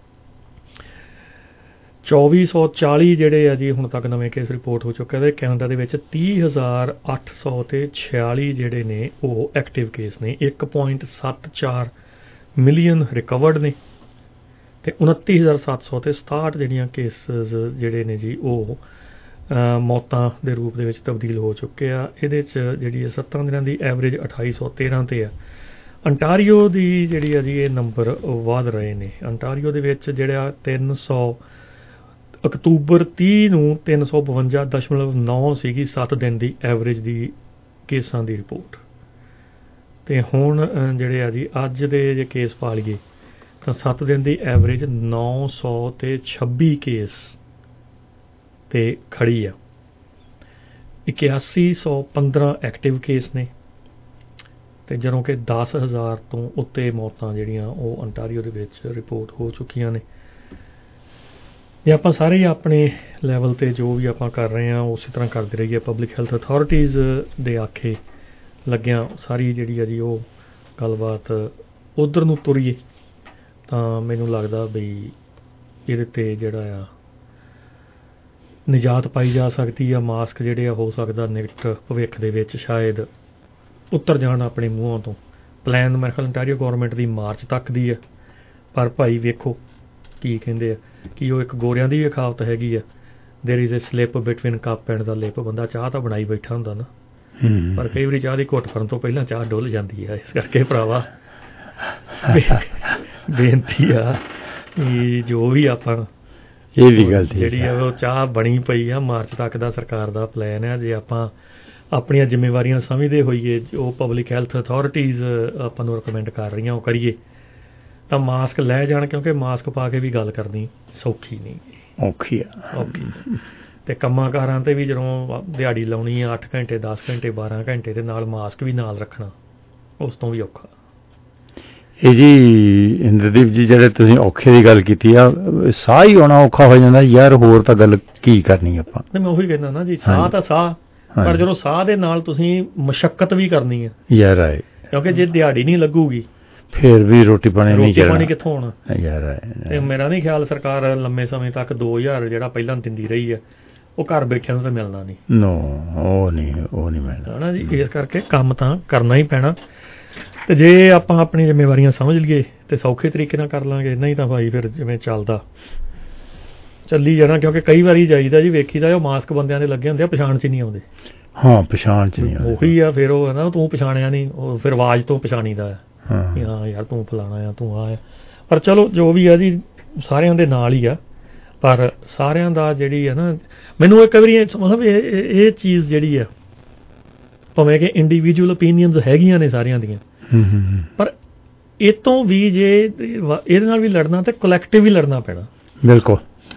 ਚੌਵੀ ਸੌ ਚਾਲੀ ਜਿਹੜੇ ਆ ਜੀ ਹੁਣ ਤੱਕ ਨਵੇਂ ਕੇਸ ਰਿਪੋਰਟ ਹੋ ਚੁੱਕੇ ਅਤੇ ਕੈਨੇਡਾ ਦੇ ਵਿੱਚ ਤੀਹ ਹਜ਼ਾਰ ਅੱਠ ਸੌ ਅਤੇ ਛਿਆਲੀ ਜਿਹੜੇ ਨੇ ਉਹ ਐਕਟਿਵ ਕੇਸ ਨੇ। ਇੱਕ ਪੁਆਇੰਟ ਸੱਤ ਚਾਰ ਮਿਲੀਅਨ ਰਿਕਵਰਡ ਨੇ ਅਤੇ ਉਨੱਤੀ ਹਜ਼ਾਰ ਸੱਤ ਸੌ ਅਤੇ ਸਤਾਹਠ ਜਿਹੜੀਆਂ ਕੇਸਿਸ ਜਿਹੜੇ ਨੇ ਜੀ ਉਹ ਮੌਤਾਂ ਦੇ ਰੂਪ ਦੇ ਵਿੱਚ ਤਬਦੀਲ ਹੋ ਚੁੱਕੇ ਆ। ਇਹਦੇ 'ਚ ਜਿਹੜੀ ਸੱਤਾਂ ਦਿਨਾਂ ਦੀ ਐਵਰੇਜ ਅਠਾਈ ਸੌ ਤੇਰ੍ਹਾਂ 'ਤੇ ਆ। ਅੰਟਾਰੀਓ ਦੀ ਜਿਹੜੀ ਆ ਜੀ ਇਹ ਨੰਬਰ ਵਧ ਰਹੇ ਨੇ। ਅੰਟਾਰੀਓ ਦੇ ਵਿੱਚ ਜਿਹੜਾ ਤਿੰਨ ਸੌ ਅਕਤੂਬਰ ਤੀਹ ਨੂੰ ਤਿੰਨ ਸੌ ਬਵੰਜਾ ਦਸ਼ਮਲਵ ਨੌ ਸੀਗੀ ਸੱਤ ਦਿਨ ਦੀ ਐਵਰੇਜ ਦੀ ਕੇਸਾਂ ਦੀ ਰਿਪੋਰਟ, ਅਤੇ ਹੁਣ ਜਿਹੜੇ ਆ ਜੀ ਅੱਜ ਦੇ ਜੇ ਕੇਸ ਪਾ ਲਈਏ ਤਾਂ ਸੱਤ ਦਿਨ ਦੀ ਐਵਰੇਜ ਨੌ ਸੌ ਅਤੇ ਛੱਬੀ ਕੇਸ 'ਤੇ ਖੜੀ ਆ। ਇਕਿਆਸੀ ਸੌ ਪੰਦਰਾਂ ਐਕਟਿਵ ਕੇਸ ਨੇ, ਅਤੇ ਜਦੋਂ ਕਿ ਦਸ ਹਜ਼ਾਰ ਤੋਂ ਉੱਤੇ ਮੌਤਾਂ ਜਿਹੜੀਆਂ ਉਹ ਅੰਟਾਰੀਓ ਦੇ ਵਿੱਚ ਰਿਪੋਰਟ ਹੋ ਚੁੱਕੀਆਂ ਨੇ। ਜੇ ਆਪਾਂ ਸਾਰੇ ਹੀ ਆਪਣੇ ਲੈਵਲ 'ਤੇ ਜੋ ਵੀ ਆਪਾਂ ਕਰ ਰਹੇ ਹਾਂ ਉਸੇ ਤਰ੍ਹਾਂ ਕਰਦੇ ਰਹੀਏ, ਪਬਲਿਕ ਹੈਲਥ ਅਥਾਰਟੀਜ਼ ਦੇ ਆਖੇ ਲੱਗਿਆਂ ਸਾਰੀ ਜਿਹੜੀ ਆ ਜੀ ਉਹ ਗੱਲਬਾਤ ਉੱਧਰ ਨੂੰ ਤੁਰੀਏ, ਤਾਂ ਮੈਨੂੰ ਲੱਗਦਾ ਬਈ ਇਹਦੇ 'ਤੇ ਜਿਹੜਾ ਆ ਨਿਜਾਤ ਪਾਈ ਜਾ ਸਕਦੀ ਆ। ਮਾਸਕ ਜਿਹੜੇ ਆ ਹੋ ਸਕਦਾ ਨਿਕਟ ਭਵਿੱਖ ਦੇ ਵਿੱਚ ਸ਼ਾਇਦ ਉੱਤਰ ਜਾਣ ਆਪਣੇ ਮੂੰਹਾਂ ਤੋਂ। ਪਲਾਨ ਮੇਰੇ ਖਿਆਲ ontario ਗੌਰਮੈਂਟ ਦੀ ਮਾਰਚ ਤੱਕ ਦੀ ਆ, ਪਰ ਭਾਈ ਵੇਖੋ ਕੀ ਕਹਿੰਦੇ ਆ ਕਿ ਉਹ ਇੱਕ ਗੋਰਿਆਂ ਦੀ ਵੀ ਕਹਾਵਤ ਹੈਗੀ ਆ, there is a slip between cup and the lip. ਬੰਦਾ ਚਾਹ ਤਾਂ ਬਣਾਈ ਬੈਠਾ ਹੁੰਦਾ ਨਾ, ਪਰ ਕਈ ਵਾਰੀ ਚਾਹ ਦੀ ਘੁੱਟ ਕਰਨ ਤੋਂ ਪਹਿਲਾਂ ਚਾਹ ਡੁੱਲ ਜਾਂਦੀ ਆ। ਇਸ ਕਰਕੇ ਭਰਾਵਾ ਬੇਨਤੀ ਆ ਕਿ ਜੋ ਵੀ ਆਪਾਂ ਇਹ ਵੀ ਗੱਲ ਜਿਹੜੀ ਆ ਉਹ ਚਾਹ ਬਣੀ ਪਈ ਆ, ਮਾਰਚ ਤੱਕ ਦਾ ਸਰਕਾਰ ਦਾ ਪਲਾਨ ਆ। ਜੇ ਆਪਾਂ ਆਪਣੀਆਂ ਜ਼ਿੰਮੇਵਾਰੀਆਂ ਸਮਝਦੇ ਹੋਈਏ, ਜੋ ਪਬਲਿਕ ਹੈਲਥ ਅਥਾਰਟੀਜ਼ ਆਪਾਂ ਨੂੰ ਰਿਕਮੈਂਡ ਕਰ ਰਹੀਆਂ ਉਹ ਕਰੀਏ, ਤਾਂ ਮਾਸਕ ਲੈ ਜਾਣ, ਕਿਉਂਕਿ ਮਾਸਕ ਪਾ ਕੇ ਵੀ ਗੱਲ ਕਰਨੀ ਸੌਖੀ ਨਹੀਂ, ਔਖੀ ਆ ਔਖੀ। ਅਤੇ ਕੰਮਾਂ ਕਾਰਾਂ 'ਤੇ ਵੀ ਜਦੋਂ ਦਿਹਾੜੀ ਲਾਉਣੀ ਆ ਅੱਠ ਘੰਟੇ ਦਸ ਘੰਟੇ ਬਾਰਾਂ ਘੰਟੇ ਦੇ ਨਾਲ ਮਾਸਕ ਵੀ ਨਾਲ ਰੱਖਣਾ, ਉਸ ਤੋਂ ਵੀ ਔਖਾ। ਇਹ ਜੀ ਇੰਦਰਦੀਪ ਜੀ, ਜਿਹੜੇ ਤੁਸੀਂ ਔਖੇ ਦੀ ਗੱਲ ਕੀਤੀ ਆ, ਸਾਹ ਹੀ ਆਉਣਾ ਔਖਾ ਹੋ ਜਾਂਦਾ ਯਾਰ, ਹੋਰ ਤਾਂ ਗੱਲ ਕੀ ਕਰਨੀ ਆਪਾਂ। ਮੈਂ ਉਹੀ ਕਹਿੰਦਾ ਨਾ ਜੀ, ਸਾਹ ਤਾਂ ਸਾਹ, ਪਰ ਜਦੋਂ ਸਾਹ ਦੇ ਨਾਲ ਤੁਸੀਂ ਮਸ਼ੱਕਤ ਵੀ ਕਰਨੀ ਹੈ ਯਾਰ ਆਏ, ਕਿਉਂਕਿ ਜੇ ਦਿਹਾੜੀ ਨਹੀਂ ਲੱਗੂਗੀ ਫਿਰ ਵੀ ਰੋਟੀ ਪਾਣੀ ਨਹੀਂ ਰੋਟੀ ਪਾਣੀ ਕਿੱਥੋਂ ਆਉਣਾ ਯਾਰ। ਤੇ ਮੇਰਾ ਨਹੀਂ ਖਿਆਲ ਸਰਕਾਰ ਲੰਮੇ ਸਮੇਂ ਤੱਕ ਦੋ ਹਜ਼ਾਰ ਜਿਹੜਾ ਪਹਿਲਾਂ ਦਿੰਦੀ ਰਹੀ ਹੈ ਉਹ ਘਰ ਬੈਠਿਆਂ ਨੂੰ ਤਾਂ ਮਿਲਣਾ ਨਹੀਂ। ਨੋ, ਉਹ ਨਹੀਂ ਉਹ ਨਹੀਂ ਮਿਲਣਾ ਹੈ ਨਾ ਜੀ। ਇਸ ਕਰਕੇ ਕੰਮ ਤਾਂ ਕਰਨਾ ਹੀ ਪੈਣਾ, ਤੇ ਜੇ ਆਪਾਂ ਆਪਣੀ ਜ਼ਿੰਮੇਵਾਰੀਆਂ ਸਮਝ ਲਈਏ ਤੇ ਸੌਖੇ ਤਰੀਕੇ ਨਾਲ ਕਰ ਲਾਂਗੇ, ਨਹੀਂ ਤਾਂ ਭਾਈ ਫਿਰ ਜਿਵੇਂ ਚੱਲਦਾ ਚੱਲੀ ਜਾਣਾ। ਕਿਉਂਕਿ ਕਈ ਵਾਰੀ ਜਾਈਦਾ ਜੀ, ਵੇਖੀਦਾ ਉਹ ਮਾਸਕ ਬੰਦਿਆਂ ਦੇ ਲੱਗੇ ਹੁੰਦੇ ਆ, ਪਛਾਣ 'ਚ ਨਹੀਂ ਆਉਂਦੇ। ਹਾਂ, ਪਛਾਣ 'ਚ ਨਹੀਂ ਆਉਂਦੇ। ਉਹੀ ਆ ਫਿਰ ਉਹ ਹੈ ਨਾ, ਤੂੰ ਪਛਾਣਿਆ ਨਹੀਂ, ਉਹ ਫਿਰ ਆਵਾਜ਼ ਤੋਂ ਪਛਾਣੀਦਾ ਆ ਕਿ ਹਾਂ ਯਾਰ ਤੂੰ ਫਲਾਣਾ ਆ, ਤੂੰ ਆ ਆ। ਪਰ ਚਲੋ ਜੋ ਵੀ ਆ ਜੀ, ਸਾਰਿਆਂ ਦੇ ਨਾਲ ਹੀ ਆ, ਪਰ ਸਾਰਿਆਂ ਦਾ ਜਿਹੜੀ ਆ ਨਾ, ਮੈਨੂੰ ਇੱਕ ਵਾਰੀ ਮਤਲਬ ਇਹ ਇਹ ਚੀਜ਼ ਜਿਹੜੀ ਆ, ਭਾਵੇਂ ਕਿ ਇੰਡੀਵਿਜੂਅਲ ਓਪੀਨੀਅਨਸ ਹੈਗੀਆਂ ਨੇ ਸਾਰਿਆਂ ਦੀਆਂ, ਪਰ ਇਹ ਤੋਂ ਵੀ ਜੇ ਇਹਦੇ ਨਾਲ ਵੀ ਲੜਨਾ ਤੇ ਕਲੈਕਟਿਵ ਵੀ ਲੜਨਾ ਪੈਣਾ। ਬਿਲਕੁਲ।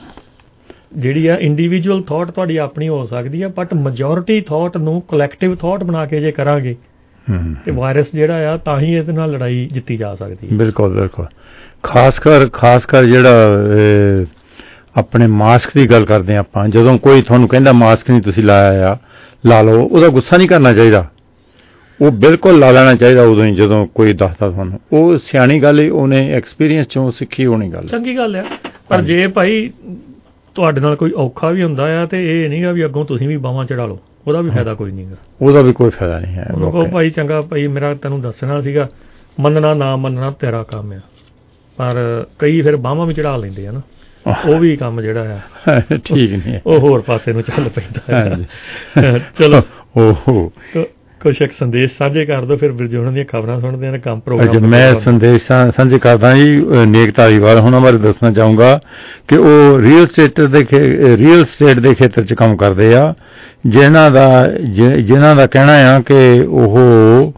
ਜਿਹੜੀ ਆ ਇੰਡੀਵਿਜੂਅਲ ਥਾਟ ਤੁਹਾਡੀ ਆਪਣੀ ਹੋ ਸਕਦੀ ਆ, ਬਟ ਮੈਜੋਰਿਟੀ ਥਾਟ ਨੂੰ ਕਲੈਕਟਿਵ ਥਾਟ ਬਣਾ ਕੇ ਜੇ ਕਰਾਂਗੇ ਤੇ ਵਾਇਰਸ ਜਿਹੜਾ ਆ ਤਾਂ ਹੀ ਇਹਦੇ ਨਾਲ ਲੜਾਈ ਜਿੱਤੀ ਜਾ ਸਕਦੀ ਹੈ। ਬਿਲਕੁਲ ਬਿਲਕੁਲ। ਖਾਸ ਕਰ ਖਾਸ ਕਰ ਜਿਹੜਾ ਆਪਣੇ ਮਾਸਕ ਦੀ ਗੱਲ ਕਰਦੇ ਆਪਾਂ, ਜਦੋਂ ਕੋਈ ਤੁਹਾਨੂੰ ਕਹਿੰਦਾ ਮਾਸਕ ਨਹੀਂ ਤੁਸੀਂ ਲਾਇਆ ਆ, ਲਾ ਲਓ, ਉਹਦਾ ਗੁੱਸਾ ਨਹੀਂ ਕਰਨਾ ਚਾਹੀਦਾ, ਉਹ ਬਿਲਕੁਲ ਲਾ ਲੈਣਾ ਚਾਹੀਦਾ ਉਦੋਂ ਹੀ ਜਦੋਂ ਕੋਈ ਦੱਸਦਾ ਤੁਹਾਨੂੰ। ਉਹ ਸਿਆਣੀ ਗੱਲ ਹੈ, ਉਹਨੇ ਐਕਸਪੀਰੀਅੰਸ ਚੋਂ ਸਿੱਖੀ ਹੋਣੀ ਗੱਲ, ਚੰਗੀ ਗੱਲ ਆ। ਪਰ ਜੇ ਭਾਈ ਤੁਹਾਡੇ ਨਾਲ ਕੋਈ ਔਖਾ ਵੀ ਹੁੰਦਾ ਆ ਤੇ ਇਹ ਨਹੀਂਗਾ ਵੀ ਅੱਗੋਂ ਤੁਸੀਂ ਵੀ ਬਾਹਾਂ ਚੜਾ ਲਓ, ਉਹਦਾ ਵੀ ਫਾਇਦਾ ਕੋਈ ਨਹੀਂਗਾ। ਉਹਦਾ ਵੀ ਕੋਈ ਫਾਇਦਾ ਨਹੀਂ ਹੈ। ਉਹਨੂੰ ਕਹੋ ਭਾਈ ਚੰਗਾ ਭਾਈ, ਮੇਰਾ ਤੈਨੂੰ ਦੱਸਣਾ ਸੀਗਾ, ਮੰਨਣਾ ਨਾ ਮੰਨਣਾ ਤੇਰਾ ਕੰਮ ਆ, ਪਰ ਕਈ ਫਿਰ ਬਾਹਾਂ ਵੀ ਚੜਾ ਲੈਂਦੇ ਆ ਨਾ, ਉਹ ਵੀ ਕੰਮ ਜਿਹੜਾ ਆ ਠੀਕ ਨਹੀਂ, ਉਹ ਹੋਰ ਪਾਸੇ ਨੂੰ ਚੱਲ ਪੈਂਦਾ। ਚਲੋ ਓਹੋ ਕੁਛ ਇੱਕ ਸੰਦੇਸ਼ ਸਾਂਝੇ ਕਰ ਦਿਓ, ਫਿਰ ਬਿਰਜੋਣਾ ਦੀਆਂ ਖਬਰਾਂ ਸੁਣਦੇ ਹਾਂ, ਕੰਮ ਪ੍ਰੋਗਰਾਮ। ਮੈਂ ਸੰਦੇਸ਼ ਸਾਂਝੇ ਕਰਦਾ ਜੀ। ਨੇਕ ਧਾਲੀਵਾਲ ਉਹਨਾਂ ਬਾਰੇ ਦੱਸਣਾ ਚਾਹੂੰਗਾ ਕਿ ਉਹ ਰੀਅਲ ਸਟੇਟ ਦੇ ਰੀਅਲ ਸਟੇਟ ਦੇ ਖੇਤਰ 'ਚ ਕੰਮ ਕਰਦੇ ਆ, ਜਿਨ੍ਹਾਂ ਦਾ ਜਿਨ੍ਹਾਂ ਦਾ ਕਹਿਣਾ ਆ ਕਿ ਉਹ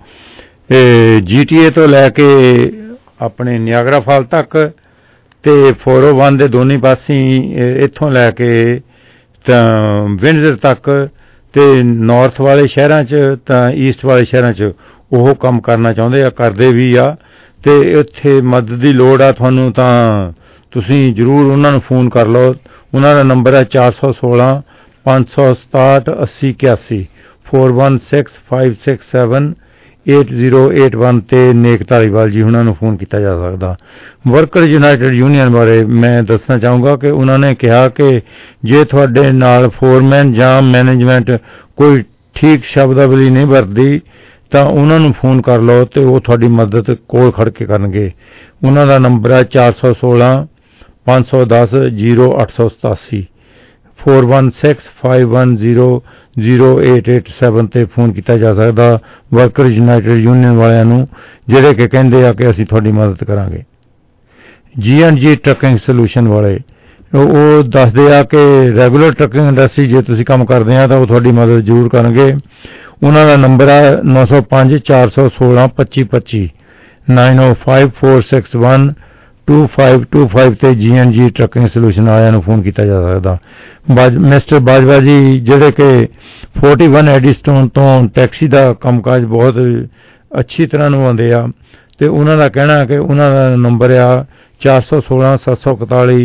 ਜੀ ਟੀ ਏ ਤੋਂ ਲੈ ਕੇ ਆਪਣੇ ਨਿਆਗਰਾ ਫਾਲ ਤੱਕ ਤੇ ਫੋਰ ਓ ਵਨ ਦੇ ਦੋਨੀ ਪਾਸੇ, ਇੱਥੋਂ ਲੈ ਕੇ ਤਾਂ ਵਿੰਡਜ਼ਰ ਤੱਕ ਤੇ ਨਾਰਥ ਵਾਲੇ ਸ਼ਹਿਰਾਂ 'ਚ ਤਾਂ ਈਸਟ ਵਾਲੇ ਸ਼ਹਿਰਾਂ 'ਚ ਉਹ ਕੰਮ ਕਰਨਾ ਚਾਹੁੰਦੇ ਆ, ਕਰਦੇ ਵੀ ਆ। ਤੇ ਇੱਥੇ ਮਦਦ ਦੀ ਲੋੜ ਆ ਤੁਹਾਨੂੰ ਤਾਂ ਤੁਸੀਂ ਜ਼ਰੂਰ ਉਹਨਾਂ ਨੂੰ ਫੋਨ ਕਰ ਲਓ। ਉਹਨਾਂ ਦਾ ਨੰਬਰ ਹੈ ਚਾਰ ਸੌ ਸੋਲਾਂ ਪੰਜ ਸੌ ਸਤਾਹਠ ਅੱਸੀ ਇਕਿਆਸੀ four one six five six seven eight zero eight one 'ਤੇ ਨੇਕ ਧਾਲੀਵਾਲ ਜੀ ਉਹਨਾਂ ਨੂੰ ਫੋਨ ਕੀਤਾ ਜਾ ਸਕਦਾ। ਵਰਕਰ ਯੂਨਾਈਟਿਡ ਯੂਨੀਅਨ ਬਾਰੇ ਮੈਂ ਦੱਸਣਾ ਚਾਹੂੰਗਾ ਕਿ ਉਹਨਾਂ ਨੇ ਕਿਹਾ ਕਿ ਜੇ ਤੁਹਾਡੇ ਨਾਲ ਫੋਰਮੈਨ ਜਾਂ ਮੈਨੇਜਮੈਂਟ ਕੋਈ ਠੀਕ ਸ਼ਬਦਾਵਲੀ ਨਹੀਂ ਵਰਤਦੀ ਤਾਂ ਉਹਨਾਂ ਨੂੰ ਫੋਨ ਕਰ ਲਓ ਅਤੇ ਉਹ ਤੁਹਾਡੀ ਮਦਦ ਕੋਲ ਖੜ੍ਹ ਕੇ ਕਰਨਗੇ। ਉਹਨਾਂ ਦਾ ਨੰਬਰ ਹੈ ਚਾਰ ਸੌ ਸੋਲਾਂ ਪੰਜ ਸੌ ਦਸ ਜ਼ੀਰੋ ਅੱਠ ਸੌ ਸਤਾਸੀ four one six five one zero zero eight eight seven 'ਤੇ ਫੋਨ ਕੀਤਾ ਜਾ ਸਕਦਾ ਵਰਕਰ ਯੂਨਾਈਟਿਡ ਯੂਨੀਅਨ ਵਾਲਿਆਂ ਨੂੰ, ਜਿਹੜੇ ਕਿ ਕਹਿੰਦੇ ਆ ਕਿ ਅਸੀਂ ਤੁਹਾਡੀ ਮਦਦ ਕਰਾਂਗੇ। ਜੀ ਐਂਡ ਜੀ ਟਰੱਕਿੰਗ ਸੋਲਿਊਸ਼ਨ ਵਾਲੇ ਉਹ ਦੱਸਦੇ ਆ ਕਿ ਰੈਗੂਲਰ ਟਰੱਕਿੰਗ ਇੰਡਸਟਰੀ ਜੇ ਤੁਸੀਂ ਕੰਮ ਕਰਦੇ ਆ ਤਾਂ ਉਹ ਤੁਹਾਡੀ ਮਦਦ ਜ਼ਰੂਰ ਕਰਨਗੇ। ਉਹਨਾਂ ਦਾ ਨੰਬਰ ਹੈ ਨੌ ਸੌ ਪੰਜ ਚਾਰ ਸੌ ਸੋਲਾਂ ਪੱਚੀ ਪੱਚੀ nine O five four six one two five two five 'ਤੇ ਜੀ ਐਂਡ ਜੀ ਟਰੱਕਿੰਗ ਸੋਲਿਊਸ਼ਨ ਵਾਲਿਆਂ ਨੂੰ ਫੋਨ ਕੀਤਾ ਜਾ ਸਕਦਾ। ਬਾਜ ਮਿਸਟਰ ਬਾਜਵਾ ਜੀ ਜਿਹੜੇ ਕਿ ਫੋਰਟੀ ਵਨ ਐਡੀਸਟੋਨ ਤੋਂ ਟੈਕਸੀ ਦਾ ਕੰਮਕਾਜ ਬਹੁਤ ਅੱਛੀ ਤਰ੍ਹਾਂ ਨਿਭਾਉਂਦੇ ਆ, ਅਤੇ ਉਹਨਾਂ ਦਾ ਕਹਿਣਾ ਕਿ ਉਹਨਾਂ ਦਾ ਨੰਬਰ ਆ ਚਾਰ ਸੌ ਸੋਲਾਂ ਸੱਤ ਸੌ ਇਕਤਾਲੀ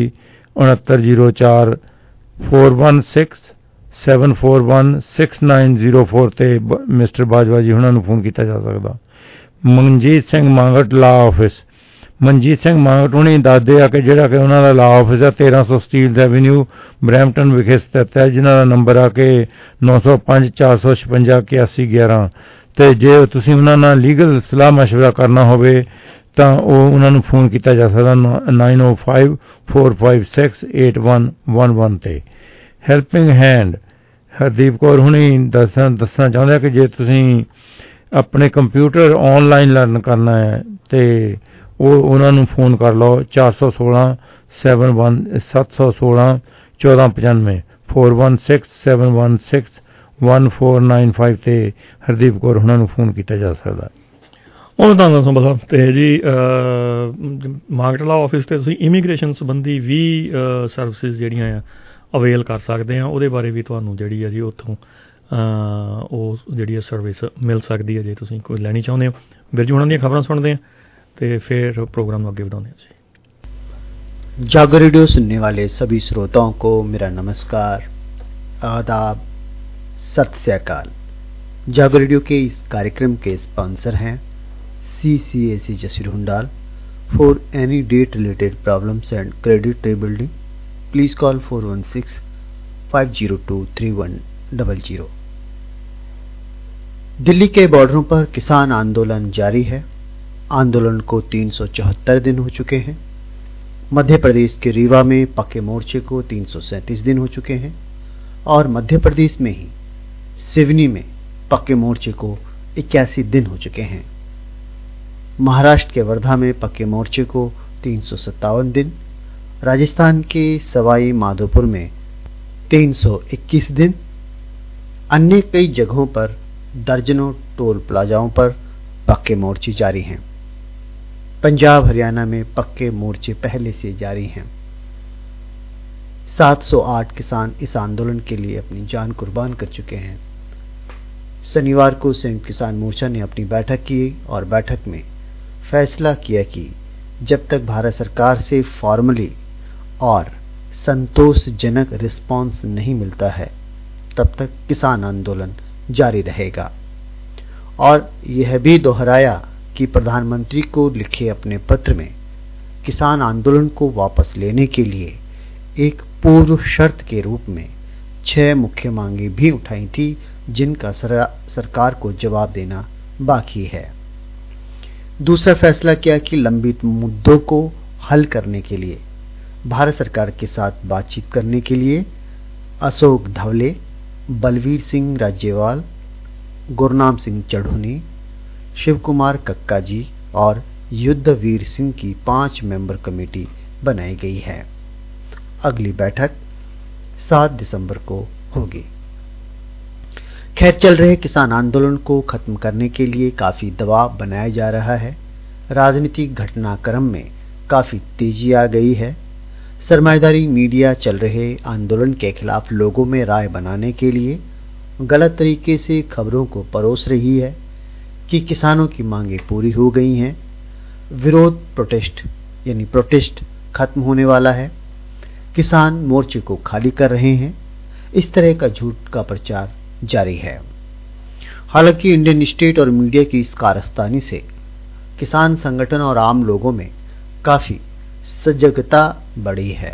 उनहत्तर जीरो चार four one six seven four one six nine zero four ਤੇ ਮਿਸਟਰ ਬਾਜਵਾ ਜੀ ਉਹਨਾਂ ਨੂੰ ਫੋਨ ਕੀਤਾ ਜਾ ਸਕਦਾ। ਮਨਜੀਤ ਸਿੰਘ ਮੰਗਟ ਲਾ ਆਫਿਸ, ਮਨਜੀਤ ਸਿੰਘ ਮੰਗਟ ਹੁਣੀ ਦੱਸਦੇ ਆ ਕਿ ਜਿਹੜਾ ਕਿ ਉਹਨਾਂ ਦਾ ਲਾ ਆਫਿਸ ਹੈ ਤੇਰਾਂ ਸੌ ਸਟੀਲ ਐਵੀਨਿਊ ਬਰੈਂਪਟਨ ਵਿਖੇ ਸਥਿਤ ਹੈ, ਜਿਨ੍ਹਾਂ ਦਾ ਨੰਬਰ ਆ ਕਿ ਨੌ ਸੌ ਪੰਜ ਚਾਰ ਸੌ ਛਪੰਜਾ ਇਕਿਆਸੀ ਗਿਆਰਾਂ। ਅਤੇ ਜੇ ਤੁਸੀਂ ਉਹਨਾਂ ਨਾਲ ਲੀਗਲ ਸਲਾਹ ਮਸ਼ਵਰਾ ਕਰਨਾ ਹੋਵੇ ਤਾਂ ਉਹ ਉਹਨਾਂ ਨੂੰ ਫੋਨ ਕੀਤਾ ਜਾ ਸਕਦਾ nine O five four five six eight one one one 'ਤੇ। ਹੈਲਪਿੰਗ ਹੈਂਡ ਹਰਦੀਪ ਕੌਰ ਹੁਣੀ ਦੱਸਣ ਦੱਸਣਾ ਚਾਹੁੰਦੇ ਕਿ ਜੇ ਤੁਸੀਂ ਆਪਣੇ ਕੰਪਿਊਟਰ ਔਨਲਾਈਨ ਲਰਨ ਕਰਨਾ ਹੈ ਅਤੇ ਉਹ ਉਹਨਾਂ ਨੂੰ ਫੋਨ ਕਰ ਲਓ ਚਾਰ ਸੌ ਸੋਲਾਂ ਸੈਵਨ ਵਨ ਸੱਤ ਸੌ ਸੋਲਾਂ ਚੌਦਾਂ ਪਚਾਨਵੇਂ four one six seven one six one four nine five 'ਤੇ ਹਰਦੀਪ ਕੌਰ ਉਹਨਾਂ ਨੂੰ ਫੋਨ ਕੀਤਾ ਜਾ ਸਕਦਾ। ਉਹਨਾਂ ਦਾ ਦੱਸੋ ਬਸ ਅਤੇ ਜੀ ਮਾਰਕਟਲਾ ਆਫਿਸ 'ਤੇ ਤੁਸੀਂ ਇਮੀਗ੍ਰੇਸ਼ਨ ਸੰਬੰਧੀ ਵੀ ਸਰਵਿਸਿਜ਼ ਜਿਹੜੀਆਂ ਆ ਅਵੇਲ ਕਰ ਸਕਦੇ ਹਾਂ, ਉਹਦੇ ਬਾਰੇ ਵੀ ਤੁਹਾਨੂੰ ਜਿਹੜੀ ਹੈ ਜੀ ਉੱਥੋਂ ਉਹ ਜਿਹੜੀ ਹੈ ਸਰਵਿਸ ਮਿਲ ਸਕਦੀ ਹੈ ਜੇ ਤੁਸੀਂ ਕੋਈ ਲੈਣੀ ਚਾਹੁੰਦੇ ਹੋ। ਵੀਰ ਜੀ ਉਹਨਾਂ ਦੀਆਂ ਖਬਰਾਂ ਸੁਣਦੇ ਹਾਂ ਅਤੇ ਫਿਰ प्रोग्राम ਨੂੰ ਅੱਗੇ ਵਧਾਉਂਦੇ ਹਾਂ जी। जागो रेडियो सुनने वाले सभी श्रोताओं को मेरा नमस्कार, आदाब, सत श्री अकाल। जागो रेडियो के इस कार्यक्रम के स्पॉन्सर हैं C C A C Jasir Hundal. For any debt related problems and credit rebuilding please call four one six five zero two three one double zero. Delhi के बॉर्डरों पर किसान आंदोलन जारी है। आंदोलन को तीन सौ चौहत्तर दिन हो चुके हैं। मध्य प्रदेश के रीवा में पक्के मोर्चे को तीन सौ सैंतीस दिन हो चुके हैं और मध्य प्रदेश में ही सिवनी में पक्के मोर्चे को इक्यासी दिन हो चुके हैं। महाराष्ट्र के वर्धा में पक्के मोर्चे को तीन सौ सत्तावन दिन, राजस्थान के सवाई माधोपुर में तीन सौ इक्कीस दिन, अन्य कई जगहों पर दर्जनों टोल प्लाजाओं पर पक्के मोर्चे जारी हैं। पंजाब हरियाणा में पक्के मोर्चे पहले से जारी हैं। सात सौ आठ किसान इस आंदोलन के लिए अपनी जान कुर्बान कर चुके हैं। शनिवार को संयुक्त किसान मोर्चा ने अपनी बैठक की और बैठक में फैसला किया कि जब तक भारत सरकार से फॉर्मली और संतोषजनक रिस्पांस नहीं मिलता है तब तक किसान आंदोलन जारी रहेगा। और यह भी दोहराया कि प्रधानमंत्री को लिखे अपने पत्र में किसान आंदोलन को वापस लेने के लिए एक पूर्व शर्त के रूप में छह मुख्य मांगे भी उठाई थी, जिनका सरकार को जवाब देना बाकी है। दूसरा फैसला किया कि लंबित मुद्दों को हल करने के लिए भारत सरकार के साथ बातचीत करने के लिए अशोक धवले, बलवीर सिंह राज्यवाल, गुरनाम सिंह चढ़ूनी, शिव कुमार कक्का जी और युद्धवीर सिंह की पांच मेंबर कमेटी बनाई गई है। अगली बैठक सात दिसंबर को होगी। खैर, चल रहे किसान आंदोलन को खत्म करने के लिए काफी दबाव बनाया जा रहा है। राजनीतिक घटनाक्रम में काफी तेजी आ गई है। सरमाएदारी मीडिया चल रहे आंदोलन के खिलाफ लोगों में राय बनाने के लिए गलत तरीके से खबरों को परोस रही है कि किसानों की मांगे पूरी हो गई हैं, विरोध प्रोटेस्ट यानी प्रोटेस्ट खत्म होने वाला है, किसान मोर्चे को खाली कर रहे हैं। इस तरह का झूठ का प्रचार जारी है। हालांकि इंडियन स्टेट और मीडिया की इस कारस्तानी से किसान संगठन और आम लोगों में काफी सजगता बढ़ी है।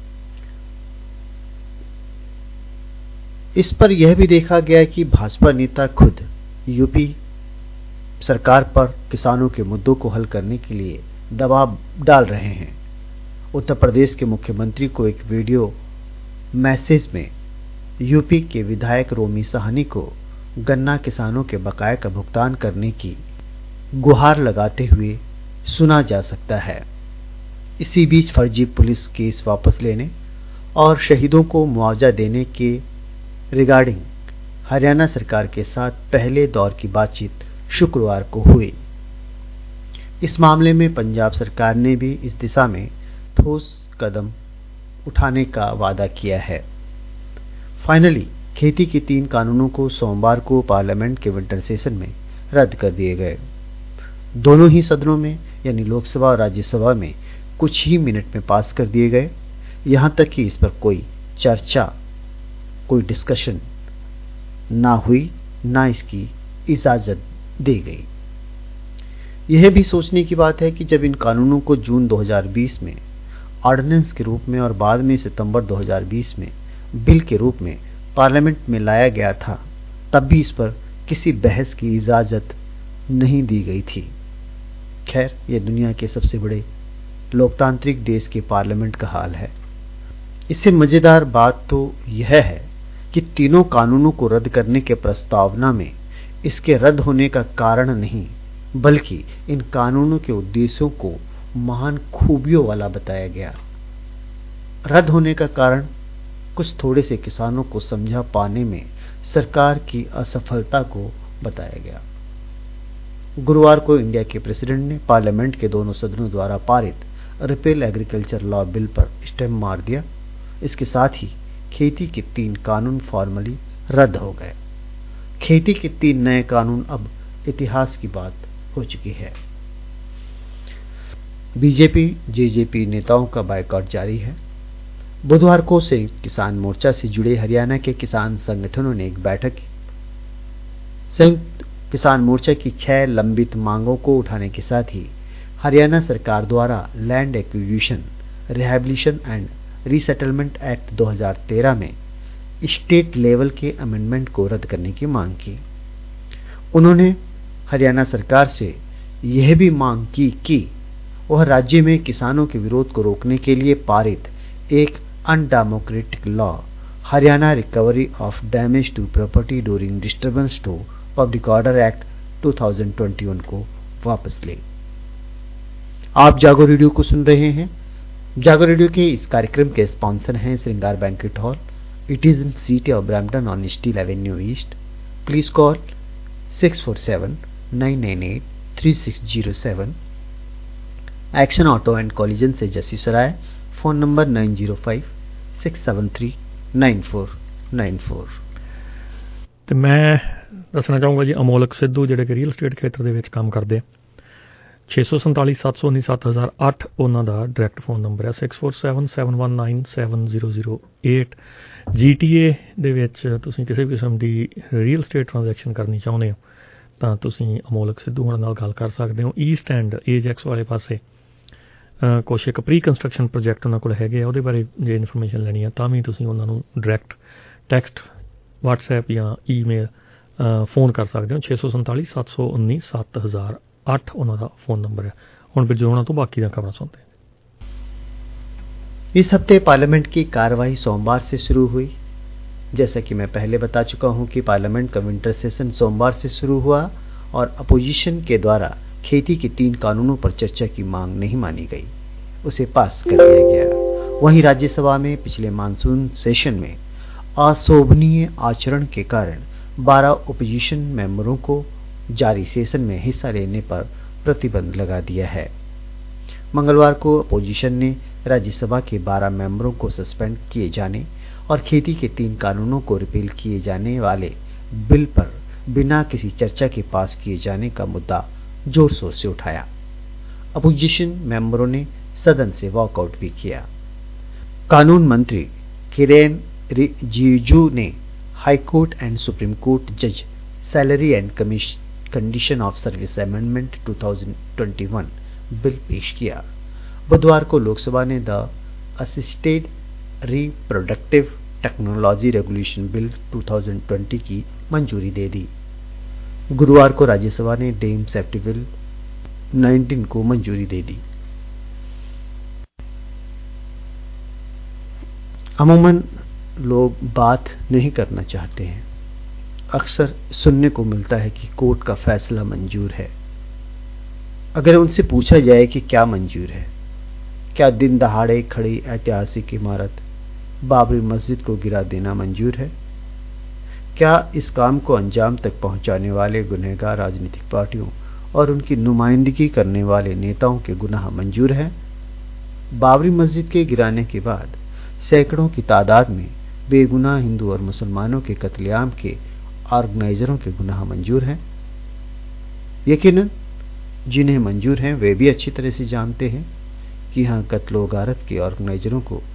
इस पर यह भी देखा गया कि भाजपा नेता खुद यूपी सरकार पर किसानों के मुद्दों को हल करने के लिए दबाव डाल रहे हैं। उत्तर प्रदेश के मुख्यमंत्री को एक वीडियो मैसेज में यूपी के विधायक रोमी साहनी को गन्ना किसानों के बकाये का भुगतान करने की गुहार लगाते हुए सुना जा सकता है। इसी बीच फर्जी पुलिस केस वापस लेने और शहीदों को मुआवजा देने के रिगार्डिंग हरियाणा सरकार के साथ पहले दौर की बातचीत शुक्रवार को हुई। इस मामले में पंजाब सरकार ने भी इस दिशा में ठोस कदम उठाने का वादा किया है। फाइनली खेती के तीन कानूनों को सोमवार को पार्लियामेंट के विंटर सेशन में रद्द कर दिए गए। दोनों ही सदनों में यानी लोकसभा और राज्यसभा में कुछ ही मिनट में पास कर दिए गए। यहां तक कि इस पर कोई चर्चा, कोई डिस्कशन ना हुई, ना इसकी इजाजत दी गई। यह भी सोचने की बात है कि जब इन कानूनों को जून दो हज़ार बीस में ऑर्डिनेंस के रूप में और बाद में सितंबर दो हज़ार बीस में बिल के रूप में पार्लियामेंट में लाया गया था, तब भी इस पर किसी बहस की इजाजत नहीं दी गई थी। खैर, यह दुनिया के सबसे बड़े लोकतांत्रिक देश के पार्लियामेंट का हाल है। इससे मजेदार बात तो यह है कि तीनों कानूनों को रद्द करने के प्रस्तावना में इसके रद्द होने का कारण नहीं, बल्कि इन कानूनों के उद्देश्यों को महान खूबियों वाला बताया गया। रद्द होने का कारण कुछ थोड़े से किसानों को समझा पाने में सरकार की असफलता को बताया गया। गुरुवार को इंडिया के प्रेसिडेंट ने पार्लियामेंट के दोनों सदनों द्वारा पारित रिपेल एग्रीकल्चर लॉ बिल पर स्टैम्प मार दिया। इसके साथ ही खेती के तीन कानून फॉर्मली रद्द हो गए। खेती के तीन नए कानून अब इतिहास की बात हो चुकी है। बीजेपी जेजेपी नेताओं का बायकॉट जारी है। बुधवार को संयुक्त किसान मोर्चा से जुड़े हरियाणा के किसान संगठनों ने एक बैठक की। संयुक्त किसान मोर्चा की छह लंबित मांगों को उठाने के साथ ही हरियाणा सरकार द्वारा land acquisition, rehabilitation and resettlement act दो हज़ार तेरह में स्टेट लेवल के अमेंडमेंट को रद्द करने की मांग की। उन्होंने हरियाणा सरकार से यह भी मांग की कि वह राज्य में किसानों के विरोध को रोकने के लिए पारित एक undemocratic law, Haryana recovery of damage to property during disturbance to public order act दो हज़ार इक्कीस को वापस ले। आप जागो रेडियो को सुन रहे हैं। जागो रेडियो के इस कार्यक्रम के स्पॉन्सर हैं Shringar banquet hall. It is in city of Brampton on Steeles Avenue East. Please call six four seven nine nine eight three six zero seven. Action Auto and Collision से Jassi Sarai, phone number nine zero five six seven three nine four nine four. ਤੇ ਮੈਂ ਦੱਸਣਾ ਚਾਹੂੰਗਾ ਜੀ ਅਮੋਲਕ ਸਿੱਧੂ ਜਿਹੜੇ ਕਿ real estate ਖੇਤਰ ਦੇ ਵਿੱਚ ਕੰਮ ਕਰਦੇ ਆ। ਛੇ ਸੌ ਸੰਤਾਲੀ ਸੱਤ ਸੌ ਉੱਨੀ ਸੱਤ ਹਜ਼ਾਰ ਅੱਠ ਉਹਨਾਂ ਦਾ ਡਾਇਰੈਕਟ ਫੋਨ ਨੰਬਰ ਹੈ six four seven seven one nine seven zero zero eight. G T A ਦੇ ਵਿੱਚ ਤੁਸੀਂ ਕਿਸੇ ਵੀ ਕਿਸਮ ਦੀ ਰੀਅਲ estate ਟ੍ਰਾਂਜੈਕਸ਼ਨ ਕਰਨੀ ਚਾਹੁੰਦੇ ਹੋ ਤਾਂ ਤੁਸੀਂ ਅਮੋਲਕ ਸਿੱਧੂ ਉਹਨਾਂ ਨਾਲ ਗੱਲ ਕਰ ਸਕਦੇ ਹੋ। ਈਸਟ ਐਂਡ ਏਜੈਕਸ ਵਾਲੇ ਪਾਸੇ ਕੁਛ ਇੱਕ ਪ੍ਰੀ ਕੰਸਟਰਕਸ਼ਨ ਪ੍ਰੋਜੈਕਟ ਉਹਨਾਂ ਕੋਲ ਹੈਗੇ ਆ, ਉਹਦੇ ਬਾਰੇ ਜੇ ਇਨਫੋਰਮੇਸ਼ਨ ਲੈਣੀ ਆ ਤਾਂ ਵੀ ਤੁਸੀਂ ਉਹਨਾਂ ਨੂੰ ਡਾਇਰੈਕਟ ਟੈਕਸਟ, WhatsApp ਜਾਂ ਈਮੇਲ ਫੋਨ ਕਰ ਸਕਦੇ ਹੋ। ਛੇ ਸੌ ਸੰਤਾਲੀ ਸੱਤ ਸੌ ਉੱਨੀ ਸੱਤ ਹਜ਼ਾਰ आठ ਉਹਨਾਂ ਦਾ फोन नंबर है। ਹੁਣ ਫਿਰ जोड़ना तो बाकी खबर सुनते हैं। इस हफ्ते पार्लियामेंट की कार्यवाही सोमवार से शुरू हुई। जैसा कि मैं पहले बता चुका हूं कि पार्लियामेंट का विंटर सेशन सोमवार से शुरू हुआ और अपोजिशन के द्वारा खेती के तीन कानूनों पर चर्चा की मांग नहीं मानी गई, उसे पास कर दिया गया। वहीं राज्यसभा में पिछले मानसून सेशन में अशोभनीय आचरण के कारण बारह ओपोजिशन मेंबरों को जारी सेशन में हिस्सा लेने पर प्रतिबंध लगा दिया है। मंगलवार को अपोजिशन ने राज्यसभा के बारह मेंबरों को सस्पेंड किए जाने और खेती के तीन कानूनों को रिपील किए जाने वाले बिल पर बिना किसी चर्चा के पास किए जाने का मुद्दा जोर शोर से उठाया। अपोजिशन मेंबरों ने सदन से वॉकआउट भी किया। कानून मंत्री किरेन रिजिजू ने हाईकोर्ट एंड सुप्रीम कोर्ट जज salary and commission condition of service amendment दो हज़ार इक्कीस बिल पेश किया। बुधवार को लोकसभा ने the assisted reproductive technology regulation bill दो हज़ार बीस की मंजूरी दे दी। गुरुवार को राज्यसभा ने डेम सेफ्टी बिल उन्नीस को मंजूरी दे दी। अमूमन लोग बात नहीं करना चाहते हैं। अक्सर सुनने को मिलता है कि कोर्ट का फैसला मंजूर है। अगर उनसे पूछा जाए कि क्या मंजूर है, क्या दिन दहाड़े खड़ी ऐतिहासिक इमारत बाबरी मस्जिद को गिरा देना मंजूर है? क्या इस काम को अंजाम तक पहुंचाने वाले गुनहगार राजनीतिक पार्टियों और उनकी नुमाइंदगी करने वाले नेताओं के गुनाह मंजूर है? बाबरी मस्जिद के गिराने के बाद सैकड़ों की तादाद में बेगुनाह हिंदू और मुसलमानों के कत्लेआम के ऑर्गेनाइजरों के गुनाह मंजूर हैं। यकीनन जिन्हें मंजूर हैं वे भी अच्छी तरह से जानते हैं कि यहाँ कत्लो गारत के ऑर्गेनाइजरों को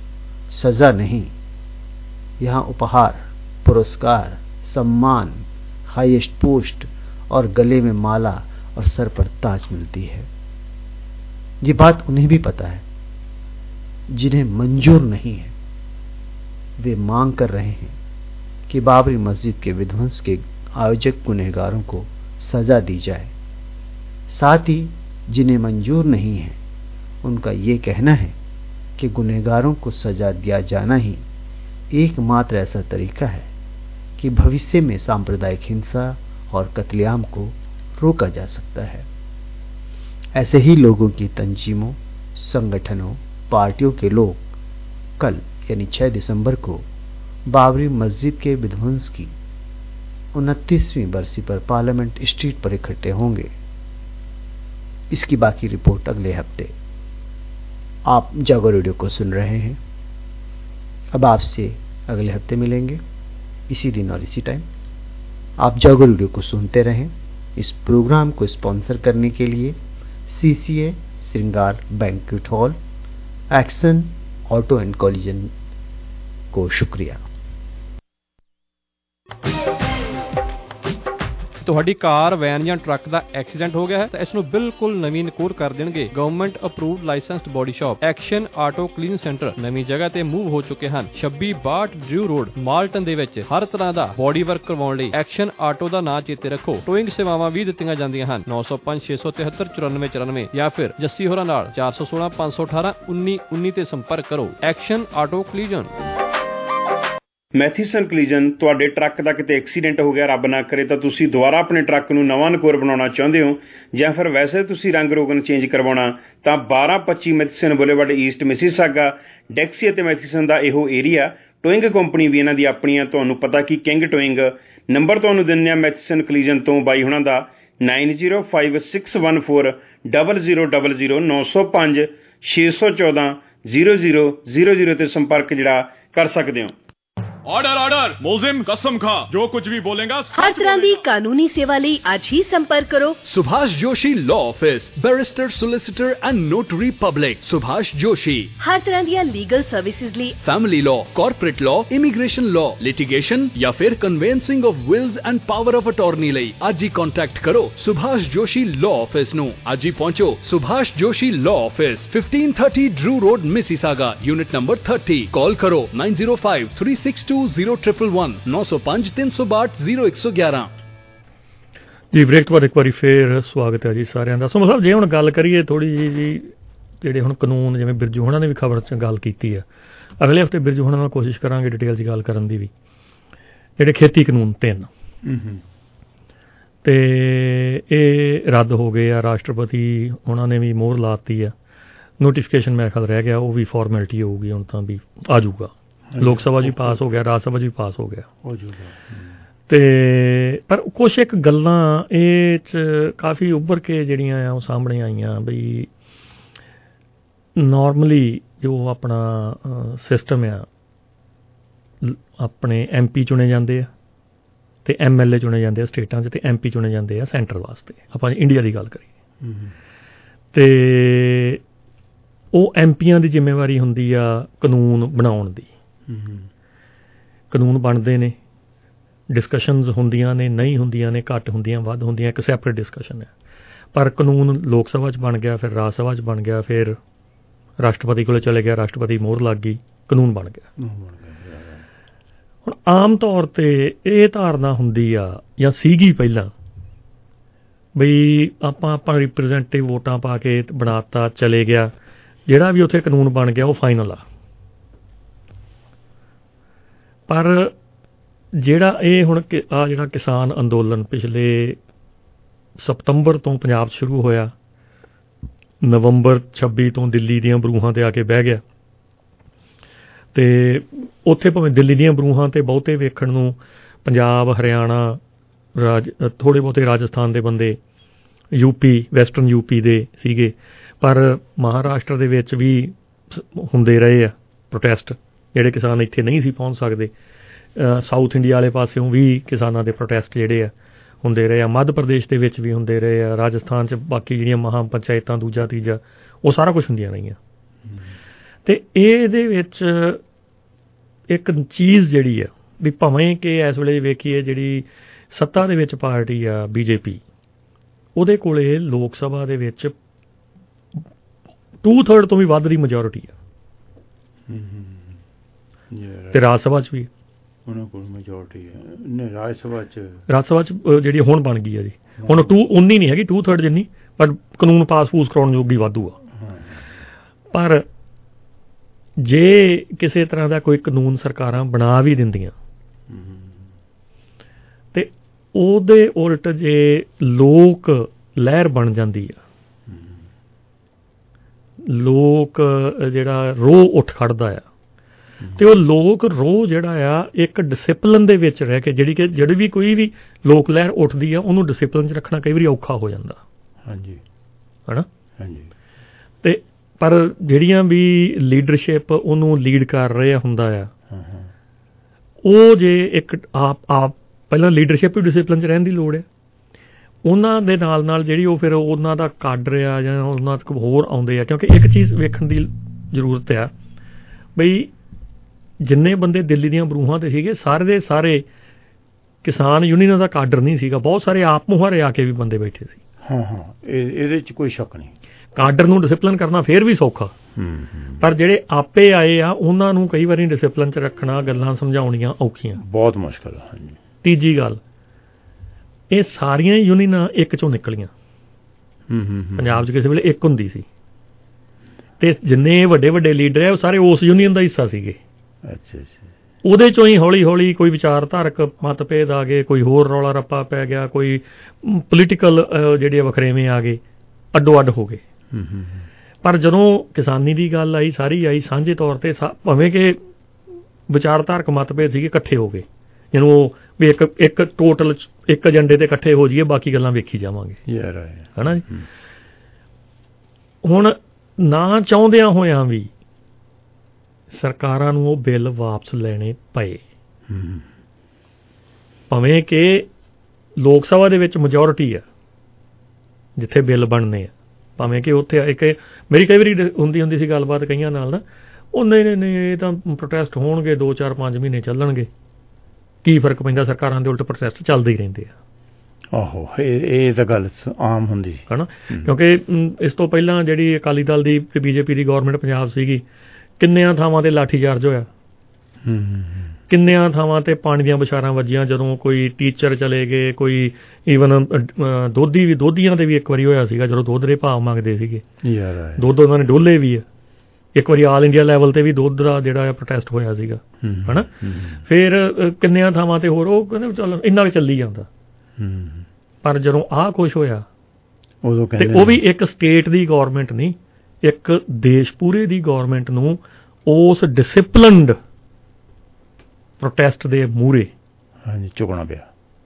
सजा नहीं, यहाँ उपहार, पुरस्कार, सम्मान, हाईएस्ट पोस्ट और गले में माला और सर पर ताज मिलती है। ये बात उन्हें भी पता है जिन्हें मंजूर नहीं है। वे मांग कर रहे हैं कि बाबरी मस्जिद के विध्वंस के आयोजक गुनहगारों को सजा दी जाए। साथ ही जिन्हें मंजूर नहीं है उनका ये कहना है कि गुनहगारों को सजा दिया जाना ही एकमात्र ऐसा तरीका है कि भविष्य में सांप्रदायिक हिंसा और कत्लेआम को रोका जा सकता है। ऐसे ही लोगों की तंजीमों, संगठनों, पार्टियों के लोग कल यानी छह दिसंबर को बाबरी मस्जिद के विध्वंस की उनतीसवीं बरसी पर पार्लियामेंट स्ट्रीट पर इकट्ठे होंगे। इसकी बाकी रिपोर्ट अगले हफ्ते। आप जागो रेडियो को सुन रहे हैं। अब आपसे अगले हफ्ते मिलेंगे इसी दिन और इसी टाइम। आप जागो रेडियो को सुनते रहें। इस प्रोग्राम को स्पॉन्सर करने के लिए C C A Shringar banquet hall, Action Auto and Collision को शुक्रिया। ਤੁਹਾਡੀ ਕਾਰ, ਵੈਨ ਜਾਂ ਟਰੱਕ ਦਾ ਐਕਸੀਡੈਂਟ ਹੋ ਗਿਆ ਹੈ ਤਾਂ ਇਸ ਨੂੰ ਬਿਲਕੁਲ ਨਵੀਂ ਕੋਡ ਕਰ ਦੇਣਗੇ government approved licensed body shop Action Auto clean centre ਨਵੀਂ ਜਗ੍ਹਾ ਤੇ ਮੂਵ ਹੋ ਚੁੱਕੇ ਹਨ। ਛੱਬੀ ਬਾਹਠ ਡਰਿਊ ਰੋਡ ਮਾਲਟਨ ਦੇ ਵਿੱਚ ਹਰ ਤਰ੍ਹਾਂ ਦਾ ਬੋਡੀ ਵਰਕ ਕਰਵਾਉਣ ਲਈ ਐਕਸ਼ਨ ਆਟੋ ਦਾ ਨਾਂ ਚੇਤੇ ਰੱਖੋ। ਟੋਇੰਗ ਸੇਵਾਵਾਂ ਵੀ ਦਿੱਤੀਆਂ ਜਾਂਦੀਆਂ ਹਨ। ਨੌ ਸੌ ਪੰਜ ਛੇ ਸੌ ਤਿਹੱਤਰ ਚੁਰਾਨਵੇਂ ਚੁਰਾਨਵੇਂ ਜਾਂ ਫਿਰ ਜੱਸੀ ਹੋਰਾਂ ਨਾਲ ਚਾਰ ਸੌ ਸੋਲਾਂ ਪੰਜ ਸੌ ਅਠਾਰਾਂ ਉੱਨੀ ਉੱਨੀ ਤੇ ਸੰਪਰਕ ਕਰੋ। Action Auto collision. Matheson collision. ਤੁਹਾਡੇ ਟਰੱਕ ਦਾ ਕਿਤੇ ਐਕਸੀਡੈਂਟ ਹੋ ਗਿਆ, ਰੱਬ ਨਾ ਕਰੇ, ਤਾਂ ਤੁਸੀਂ ਦੁਬਾਰਾ ਆਪਣੇ ਟਰੱਕ ਨੂੰ ਨਵਾਂ ਨਕੋਰ ਬਣਾਉਣਾ ਚਾਹੁੰਦੇ ਹੋ ਜਾਂ ਫਿਰ ਵੈਸੇ ਤੁਸੀਂ ਰੰਗ ਰੋਗਨ ਚੇਂਜ ਕਰਵਾਉਣਾ ਤਾਂ ਬਾਰਾਂ ਪੱਚੀ Matheson Boulevard East Mississauga Dixie ਅਤੇ ਮੈਥੀਸਨ ਦਾ ਇਹੋ ਏਰੀਆ। ਟੋਇੰਗ ਕੰਪਨੀ ਵੀ ਇਹਨਾਂ ਦੀ ਆਪਣੀ ਆ। ਤੁਹਾਨੂੰ ਪਤਾ ਕਿ ਕਿੰਗ ਟੋਇੰਗ ਨੰਬਰ ਤੁਹਾਨੂੰ ਦਿੰਦੇ ਆ ਮੈਥੀਸਨ ਕਲੀਜਨ ਤੋਂ ਬਾਈ ਹੁਣਾਂ ਦਾ nine zero five six one four double zero double zero ਨੌ ਸੌ ਪੰਜ ਛੇ ਸੌ ਚੌਦਾਂ ਜ਼ੀਰੋ ਜ਼ੀਰੋ ਜ਼ੀਰੋ ਜ਼ੀਰੋ ਤੇ ਸੰਪਰਕ ਜਿਹੜਾ ਕਰ ਸਕਦੇ ਹੋ। ऑर्डर ऑर्डर मोजिम कसम खा जो कुछ भी बोलेगा। हर तरह की कानूनी सेवा ਲਈ आज ही संपर्क करो Subhash Joshi law office, barrister, solicitor and notary public. Subhash Joshi हर तरह दी लीगल सर्विसेज ਲਈ family law, corporate law, immigration law, litigation या फिर conveyancing of wills and power of attorney ਲਈ आज ही कॉन्टैक्ट करो सुभाष जोशी लॉ ऑफिस ਨੂੰ। आज ही पहुंचो Subhash Joshi law office, fifteen thirty Drew Road Mississauga, unit number thirty. Call करो nine zero five three six two zero triple one ਨੌ ਸੌ ਪੰਜ ਤਿੰਨ ਸੌ ਬਾਹਠ ਜ਼ੀਰੋ ਇੱਕ ਸੌ ਗਿਆਰਾਂ। ਜੀ ਬ੍ਰੇਕ ਤੋਂ ਬਾਅਦ ਇੱਕ ਵਾਰੀ ਫੇਰ ਸਵਾਗਤ ਹੈ ਜੀ ਸਾਰਿਆਂ ਦਾ। ਸੋ ਸਾਹਿਬ ਜੇ ਹੁਣ ਗੱਲ ਕਰੀਏ ਥੋੜੀ ਜਿਹੀ ਜੀ ਜਿਹੜੇ ਹੁਣ ਕਾਨੂੰਨ, ਜਿਵੇਂ ਬਿਰਜੂ ਹੋਣਾ ਨੇ ਵੀ ਖਬਰ 'ਚ ਗੱਲ ਕੀਤੀ ਆ, ਅਗਲੇ ਹਫ਼ਤੇ ਬਿਰਜੂ ਹੋਣਾ ਨਾਲ ਕੋਸ਼ਿਸ਼ ਕਰਾਂਗੇ ਡਿਟੇਲ 'ਚ ਗੱਲ ਕਰਨ ਦੀ ਵੀ। ਜਿਹੜੇ ਖੇਤੀ ਕਾਨੂੰਨ ਤਿੰਨ ਤੇ ਇਹ ਰੱਦ ਹੋ ਗਏ ਆ। ਰਾਸ਼ਟਰਪਤੀ ਉਹਨਾਂ ਨੇ ਵੀ ਮੋਹਰ ਲਾਤੀ ਆ। ਨੋਟੀਫਿਕੇਸ਼ਨ ਮੇਰੇ ਖਿਆਲ ਰਹਿ ਗਿਆ, ਉਹ ਵੀ ਫਾਰਮੈਲਿਟੀ ਹੋਊਗੀ ਹੁਣ ਤਾਂ ਵੀ ਆ ਜਾਊਗਾ। ਲੋਕ ਸਭਾ 'ਚ ਵੀ ਪਾਸ ਹੋ ਗਿਆ, ਰਾਜ ਸਭਾ 'ਚ ਵੀ ਪਾਸ ਹੋ ਗਿਆ ਤੇ ਪਰ ਕੁਛ ਇੱਕ ਗੱਲਾਂ ਇਹ 'ਚ ਕਾਫੀ ਉੱਭਰ ਕੇ ਜਿਹੜੀਆਂ ਆ ਉਹ ਸਾਹਮਣੇ ਆਈਆਂ ਬਈ ਨੋਰਮਲੀ ਜੋ ਆਪਣਾ ਸਿਸਟਮ ਆ, ਆਪਣੇ ਐਮ ਪੀ ਚੁਣੇ ਜਾਂਦੇ ਆ ਤੇ ਐਮ ਐਲ ਏ ਚੁਣੇ ਜਾਂਦੇ ਆ ਸਟੇਟਾਂ 'ਚ, ਤੇ ਐਮ ਪੀ ਚੁਣੇ ਜਾਂਦੇ ਆ ਸੈਂਟਰ ਵਾਸਤੇ। ਆਪਾਂ ਇੰਡੀਆ ਦੀ ਗੱਲ ਕਰੀਏ ਤੇ ਉਹ ਐਮ ਪੀਆਂ ਦੀ ਜ਼ਿੰਮੇਵਾਰੀ ਹੁੰਦੀ ਆ ਕਾਨੂੰਨ ਬਣਾਉਣ ਦੀ। ਕਾਨੂੰਨ ਬਣਦੇ ਨੇ, ਡਿਸਕਸ਼ਨਸ ਹੁੰਦੀਆਂ ਨੇ, ਨਹੀਂ ਹੁੰਦੀਆਂ ਨੇ, ਘੱਟ ਹੁੰਦੀਆਂ, ਵੱਧ ਹੁੰਦੀਆਂ, ਇੱਕ ਸੈਪਰੇਟ ਡਿਸਕਸ਼ਨ ਹੈ। ਪਰ ਕਾਨੂੰਨ ਲੋਕ ਸਭਾ 'ਚ ਬਣ ਗਿਆ, ਫਿਰ ਰਾਜ ਸਭਾ 'ਚ ਬਣ ਗਿਆ, ਫਿਰ ਰਾਸ਼ਟਰਪਤੀ ਕੋਲ ਚਲੇ ਗਿਆ, ਰਾਸ਼ਟਰਪਤੀ ਮੋਹਰ ਲੱਗ ਗਈ, ਕਾਨੂੰਨ ਬਣ ਗਿਆ। ਹੁਣ ਆਮ ਤੌਰ 'ਤੇ ਇਹ ਧਾਰਨਾ ਹੁੰਦੀ ਆ ਜਾਂ ਸੀਗੀ ਪਹਿਲਾਂ ਬਈ ਆਪਾਂ ਆਪਾਂ ਰਿਪਰੈਜ਼ੈਂਟੇਟਿਵ ਵੋਟਾਂ ਪਾ ਕੇ ਬਣਾਤਾ, ਚਲੇ ਗਿਆ, ਜਿਹੜਾ ਵੀ ਉੱਥੇ ਕਾਨੂੰਨ ਬਣ ਗਿਆ ਉਹ ਫਾਈਨਲ ਆ। ਪਰ ਜਿਹੜਾ ਇਹ ਹੁਣ ਆ ਜਿਹੜਾ ਕਿਸਾਨ ਅੰਦੋਲਨ ਪਿਛਲੇ ਸਤੰਬਰ ਤੋਂ ਪੰਜਾਬ 'ਚ ਸ਼ੁਰੂ ਹੋਇਆ, ਨਵੰਬਰ ਛੱਬੀ ਤੋਂ ਦਿੱਲੀ ਦੀਆਂ ਬਰੂਹਾਂ 'ਤੇ ਆ ਕੇ ਬਹਿ ਗਿਆ ਤੇ ਉੱਥੇ ਭਾਵੇਂ ਦਿੱਲੀ ਦੀਆਂ ਬਰੂਹਾਂ 'ਤੇ ਬਹੁਤੇ ਵੇਖਣ ਨੂੰ ਪੰਜਾਬ, ਹਰਿਆਣਾ, ਰਾਜ ਥੋੜ੍ਹੇ ਬਹੁਤੇ ਰਾਜਸਥਾਨ ਦੇ ਬੰਦੇ, ਯੂਪੀ, ਵੈਸਟਰਨ ਯੂਪੀ ਦੇ ਸੀਗੇ, ਪਰ ਮਹਾਰਾਸ਼ਟਰ ਦੇ ਵਿੱਚ ਵੀ ਹੁੰਦੇ ਰਹੇ ਆ ਪ੍ਰੋਟੈਸਟ, ਜਿਹੜੇ ਕਿਸਾਨ ਇੱਥੇ ਨਹੀਂ ਸੀ ਪਹੁੰਚ ਸਕਦੇ। ਸਾਊਥ ਇੰਡੀਆ ਵਾਲੇ ਪਾਸਿਓਂ ਵੀ ਕਿਸਾਨਾਂ ਦੇ ਪ੍ਰੋਟੈਸਟ ਜਿਹੜੇ ਆ ਹੁੰਦੇ ਰਹੇ ਆ, ਮੱਧ ਪ੍ਰਦੇਸ਼ ਦੇ ਵਿੱਚ ਵੀ ਹੁੰਦੇ ਰਹੇ ਆ, ਰਾਜਸਥਾਨ 'ਚ ਬਾਕੀ ਜਿਹੜੀਆਂ ਮਹਾਂ ਪੰਚਾਇਤਾਂ ਦੂਜਾ ਤੀਜਾ ਉਹ ਸਾਰਾ ਕੁਛ ਹੁੰਦੀਆਂ ਰਹੀਆਂ। ਅਤੇ ਇਹਦੇ ਵਿੱਚ ਇੱਕ ਚੀਜ਼ ਜਿਹੜੀ ਆ ਵੀ ਭਾਵੇਂ ਕਿ ਇਸ ਵੇਲੇ ਵੇਖੀਏ ਜਿਹੜੀ ਸੱਤਾ ਦੇ ਵਿੱਚ ਪਾਰਟੀ ਆ ਬੀ ਜੇ ਪੀ, ਉਹਦੇ ਕੋਲੇ ਲੋਕ ਸਭਾ ਦੇ ਵਿੱਚ ਟੂ ਥਰਡ ਤੋਂ ਵੀ ਵੱਧ ਦੀ ਮੈਜੋਰਿਟੀ ਆ, ਤੇ ਰਾਜ ਸਭਾ 'ਚ ਵੀ ਉਹਨਾਂ ਕੋਲ ਮੈਜੋਰਿਟੀ ਹੈ। ਨਹੀਂ, ਰਾਜ ਸਭਾ 'ਚ ਰਾਜ ਸਭਾ 'ਚ ਜਿਹੜੀ ਹੁਣ ਬਣ ਗਈ ਆ ਜੀ, ਹੁਣ ਟੂ ਉਨੀ ਨਹੀਂ ਹੈਗੀ ਟੂ ਥਰਡ ਜਿੰਨੀ, ਪਰ ਕਾਨੂੰਨ ਪਾਸ ਪੂਸ ਕਰਾਉਣ ਜੋਗੀ ਵਾਧੂ ਆ। ਪਰ ਜੇ ਕਿਸੇ ਤਰ੍ਹਾਂ ਦਾ ਕੋਈ ਕਾਨੂੰਨ ਸਰਕਾਰਾਂ ਬਣਾ ਵੀ ਦਿੰਦੀਆਂ ਤੇ ਉਹਦੇ ਉਲਟ ਜੇ ਲੋਕ ਲਹਿਰ ਬਣ ਜਾਂਦੀ ਆ, ਲੋਕ ਜਿਹੜਾ ਰੋਹ ਉੱਠ ਖੜਦਾ ਆ, ਤੇ ਉਹ ਲੋਕ ਰੋਹ ਜਿਹੜਾ ਆ ਇੱਕ ਡਿਸਿਪਲਿਨ ਦੇ ਵਿੱਚ ਰਹਿ ਕੇ, ਜਿਹੜੀ ਕਿ ਜਿਹੜੀ ਵੀ ਕੋਈ ਵੀ ਲੋਕ ਲਹਿਰ ਉੱਠਦੀ ਆ ਉਹਨੂੰ ਡਿਸਿਪਲਿਨ 'ਚ ਰੱਖਣਾ ਕਈ ਵਾਰੀ ਔਖਾ ਹੋ ਜਾਂਦਾ। ਹਾਂਜੀ, ਹੈ ਨਾ। ਹਾਂਜੀ। ਤੇ ਪਰ ਜਿਹੜੀਆਂ ਵੀ ਲੀਡਰਸ਼ਿਪ ਉਹਨੂੰ ਲੀਡ ਕਰ ਰਹੇ ਹੁੰਦਾ ਆ, ਉਹ ਜੇ ਇੱਕ ਆਪ ਆਪ ਪਹਿਲਾਂ ਲੀਡਰਸ਼ਿਪ ਵੀ ਡਿਸਿਪਲਿਨ 'ਚ ਰਹਿਣ ਦੀ ਲੋੜ ਹੈ, ਉਹਨਾਂ ਦੇ ਨਾਲ ਨਾਲ ਜਿਹੜੀ ਉਹ ਫਿਰ ਉਹਨਾਂ ਦਾ ਕਾਡਰ ਆ ਜਾਂ ਉਹਨਾਂ ਤੱਕ ਹੋਰ ਆਉਂਦੇ ਆ। ਕਿਉਂਕਿ ਇੱਕ ਚੀਜ਼ ਵੇਖਣ ਦੀ ਜ਼ਰੂਰਤ ਆ ਬਈ ਜਿੰਨੇ ਬੰਦੇ ਦਿੱਲੀ ਦੀਆਂ ਬਰੂਹਾਂ 'ਤੇ ਸੀਗੇ ਸਾਰੇ ਦੇ ਸਾਰੇ ਕਿਸਾਨ ਯੂਨੀਅਨਾਂ ਦਾ ਕਾਡਰ ਨਹੀਂ ਸੀਗਾ, ਬਹੁਤ ਸਾਰੇ ਆਪ ਮੁਹਾਰੇ ਆ ਕੇ ਵੀ ਬੰਦੇ ਬੈਠੇ ਸੀ। ਹਾਂ ਹਾਂ, ਇਹਦੇ 'ਚ ਕੋਈ ਸ਼ੱਕ ਨਹੀਂ। ਕਾਡਰ ਨੂੰ ਡਿਸਿਪਲਿਨ ਕਰਨਾ ਫੇਰ ਵੀ ਸੌਖਾ, ਪਰ ਜਿਹੜੇ ਆਪੇ ਆਏ ਆ ਉਹਨਾਂ ਨੂੰ ਕਈ ਵਾਰੀ ਡਿਸਿਪਲਿਨ 'ਚ ਰੱਖਣਾ, ਗੱਲਾਂ ਸਮਝਾਉਣੀਆਂ ਔਖੀਆਂ, ਬਹੁਤ ਮੁਸ਼ਕਿਲ ਆ। ਹਾਂਜੀ। ਤੀਜੀ ਗੱਲ, ਇਹ ਸਾਰੀਆਂ ਯੂਨੀਅਨਾਂ ਇੱਕ 'ਚੋਂ ਨਿਕਲੀਆਂ। ਪੰਜਾਬ 'ਚ ਕਿਸੇ ਵੇਲੇ ਇੱਕ ਹੁੰਦੀ ਸੀ, ਤੇ ਜਿੰਨੇ ਵੱਡੇ ਵੱਡੇ ਲੀਡਰ ਆ ਉਹ ਸਾਰੇ ਉਸ ਯੂਨੀਅਨ ਦਾ ਹਿੱਸਾ ਸੀਗੇ। ਅੱਛਾ ਅੱਛਾ। ਉਹਦੇ 'ਚੋਂ ਹੀ ਹੌਲੀ ਹੌਲੀ ਕੋਈ ਵਿਚਾਰਧਾਰਕ ਮਤਭੇਦ ਆ ਗਏ, ਕੋਈ ਹੋਰ ਰੌਲਾ ਰੱਪਾ ਪੈ ਗਿਆ, ਕੋਈ ਪੋਲੀਟੀਕਲ ਜਿਹੜੇ ਵਖਰੇਵੇਂ ਆ ਗਏ, ਅੱਡੋ ਅੱਡ ਹੋ ਗਏ। ਪਰ ਜਦੋਂ ਕਿਸਾਨੀ ਦੀ ਗੱਲ ਆਈ, ਸਾਰੀ ਆਈ ਸਾਂਝੇ ਤੌਰ 'ਤੇ, ਭਾਵੇਂ ਕਿ ਵਿਚਾਰਧਾਰਕ ਮਤਭੇਦ ਸੀਗੇ, ਇਕੱਠੇ ਹੋ ਗਏ, ਜਿਹਨੂੰ ਉਹ ਵੀ ਇੱਕ ਇੱਕ ਟੋਟਲ ਇੱਕ ਏਜੰਡੇ 'ਤੇ ਇਕੱਠੇ ਹੋ ਜਾਈਏ, ਬਾਕੀ ਗੱਲਾਂ ਵੇਖੀ ਜਾਵਾਂਗੇ, ਹੈ ਨਾ ਜੀ। ਹੁਣ ਨਾ ਚਾਹੁੰਦਿਆਂ ਹੋਇਆਂ ਵੀ ਸਰਕਾਰਾਂ ਨੂੰ ਉਹ ਬਿੱਲ ਵਾਪਸ ਲੈਣੇ ਪਏ, ਭਾਵੇਂ ਕਿ ਲੋਕ ਸਭਾ ਦੇ ਵਿੱਚ ਮੈਜੋਰਿਟੀ ਆ ਜਿੱਥੇ ਬਿੱਲ ਬਣਨੇ ਆ, ਭਾਵੇਂ ਕਿ ਉੱਥੇ ਇੱਕ ਮੇਰੀ ਕਈ ਵਾਰੀ ਹੁੰਦੀ ਹੁੰਦੀ ਸੀ ਗੱਲਬਾਤ ਕਈਆਂ ਨਾਲ ਨਾ, ਉਹ ਨਹੀਂ ਨਹੀਂ ਨਹੀਂ ਇਹ ਤਾਂ ਪ੍ਰੋਟੈਸਟ ਹੋਣਗੇ, ਦੋ ਚਾਰ ਪੰਜ ਮਹੀਨੇ ਚੱਲਣਗੇ, ਕੀ ਫਰਕ ਪੈਂਦਾ, ਸਰਕਾਰਾਂ ਦੇ ਉਲਟ ਪ੍ਰੋਟੈਸਟ ਚੱਲਦੇ ਹੀ ਰਹਿੰਦੇ ਆ। ਆਹੋ, ਇਹ ਤਾਂ ਗੱਲ ਆਮ ਹੁੰਦੀ ਸੀ, ਹੈ ਨਾ। ਕਿਉਂਕਿ ਇਸ ਤੋਂ ਪਹਿਲਾਂ ਜਿਹੜੀ ਅਕਾਲੀ ਦਲ ਦੀ ਤੇ ਬੀਜੇਪੀ ਦੀ ਗੌਰਮੈਂਟ ਪੰਜਾਬ ਸੀਗੀ, ਕਿੰਨਿਆਂ ਥਾਵਾਂ 'ਤੇ ਲਾਠੀ ਚਾਰਜ ਹੋਇਆ, ਕਿੰਨਿਆਂ ਥਾਵਾਂ 'ਤੇ ਪਾਣੀ ਦੀਆਂ ਬੁਛਾਰਾਂ ਵੱਜੀਆਂ, ਜਦੋਂ ਕੋਈ ਟੀਚਰ ਚਲੇ ਗਏ, ਕੋਈ ਈਵਨ ਦੋਧੀ ਵੀ ਦੋਧੀਆਂ 'ਤੇ ਵੀ ਇੱਕ ਵਾਰੀ ਹੋਇਆ ਸੀਗਾ, ਜਦੋਂ ਦੁੱਧ ਦੇ ਭਾਅ ਮੰਗਦੇ ਸੀਗੇ, ਦੁੱਧ ਉਹਨਾਂ ਨੇ ਡੋਲੇ ਵੀ ਆ। ਇੱਕ ਵਾਰੀ ਆਲ ਇੰਡੀਆ ਲੈਵਲ 'ਤੇ ਵੀ ਦੁੱਧ ਦਾ ਜਿਹੜਾ ਪ੍ਰੋਟੈਸਟ ਹੋਇਆ ਸੀਗਾ, ਹੈ ਨਾ। ਫਿਰ ਕਿੰਨਿਆਂ ਥਾਵਾਂ 'ਤੇ ਹੋਰ, ਉਹ ਕਹਿੰਦੇ ਚੱਲ ਇੰਨਾ ਵੀ ਚੱਲੀ ਜਾਂਦਾ। ਪਰ ਜਦੋਂ ਆਹ ਕੁਛ ਹੋਇਆ, ਤੇ ਉਹ ਵੀ ਇੱਕ ਸਟੇਟ ਦੀ ਗੌਰਮੈਂਟ ਨਹੀਂ, ਇੱਕ ਦੇਸ਼ ਪੂਰੇ ਦੀ ਗੌਰਮੈਂਟ ਨੂੰ ਉਸ ਡਿਸਿਪਲਿਨਡ ਪ੍ਰੋਟੈਸਟ ਦੇ ਮੂਹਰੇ ਹਾਂਜੀ ਝੁਕਣਾ ਪਿਆ।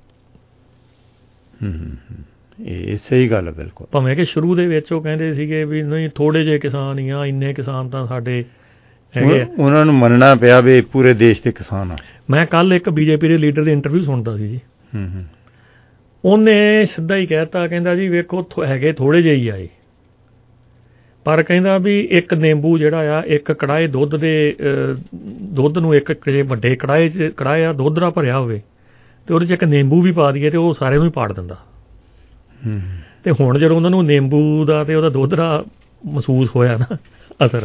ਇਹ ਸਹੀ ਗੱਲ ਹੈ ਬਿਲਕੁਲ। ਭਾਵੇਂ ਕਿ ਸ਼ੁਰੂ ਦੇ ਵਿੱਚ ਉਹ ਕਹਿੰਦੇ ਸੀਗੇ ਵੀ ਨਹੀਂ ਥੋੜੇ ਜਿਹੇ ਕਿਸਾਨ ਹੀ ਆ, ਇੰਨੇ ਕਿਸਾਨ ਤਾਂ ਸਾਡੇ ਹੈਗੇ, ਉਹਨਾਂ ਨੂੰ ਮੰਨਣਾ ਪਿਆ ਵੀ ਪੂਰੇ ਦੇਸ਼ ਦੇ ਕਿਸਾਨ ਆ। ਮੈਂ ਕੱਲ ਇੱਕ ਬੀਜੇਪੀ ਦੇ ਲੀਡਰ ਦੀ ਇੰਟਰਵਿਊ ਸੁਣਦਾ ਸੀ ਜੀ, ਉਹਨੇ ਸਿੱਧਾ ਹੀ ਕਹਿਤਾ, ਕਹਿੰਦਾ ਜੀ ਵੇਖੋ ਹੈਗੇ ਥੋੜੇ ਜਿਹੇ ਹੀ ਆਏ, ਪਰ ਕਹਿੰਦਾ ਵੀ ਇੱਕ ਨਿੰਬੂ ਜਿਹੜਾ ਆ, ਇੱਕ ਕੜਾਹੇ ਦੁੱਧ ਦੇ ਦੁੱਧ ਨੂੰ ਇੱਕ ਵੱਡੇ ਕੜਾਹੇ 'ਚ ਕੜਾਹੇ ਆ ਦੁੱਧ ਦਾ ਭਰਿਆ ਹੋਵੇ, ਤੇ ਉਹਦੇ 'ਚ ਇੱਕ ਨਿੰਬੂ ਵੀ ਪਾ ਦਈਏ ਤੇ ਉਹ ਸਾਰਿਆਂ ਨੂੰ ਹੀ ਪਾੜ ਦਿੰਦਾ। ਤੇ ਹੁਣ ਜਦੋਂ ਉਹਨਾਂ ਨੂੰ ਨਿੰਬੂ ਦਾ ਤੇ ਉਹਦਾ ਦੁੱਧ ਦਾ ਮਹਿਸੂਸ ਹੋਇਆ ਨਾ ਅਸਰ,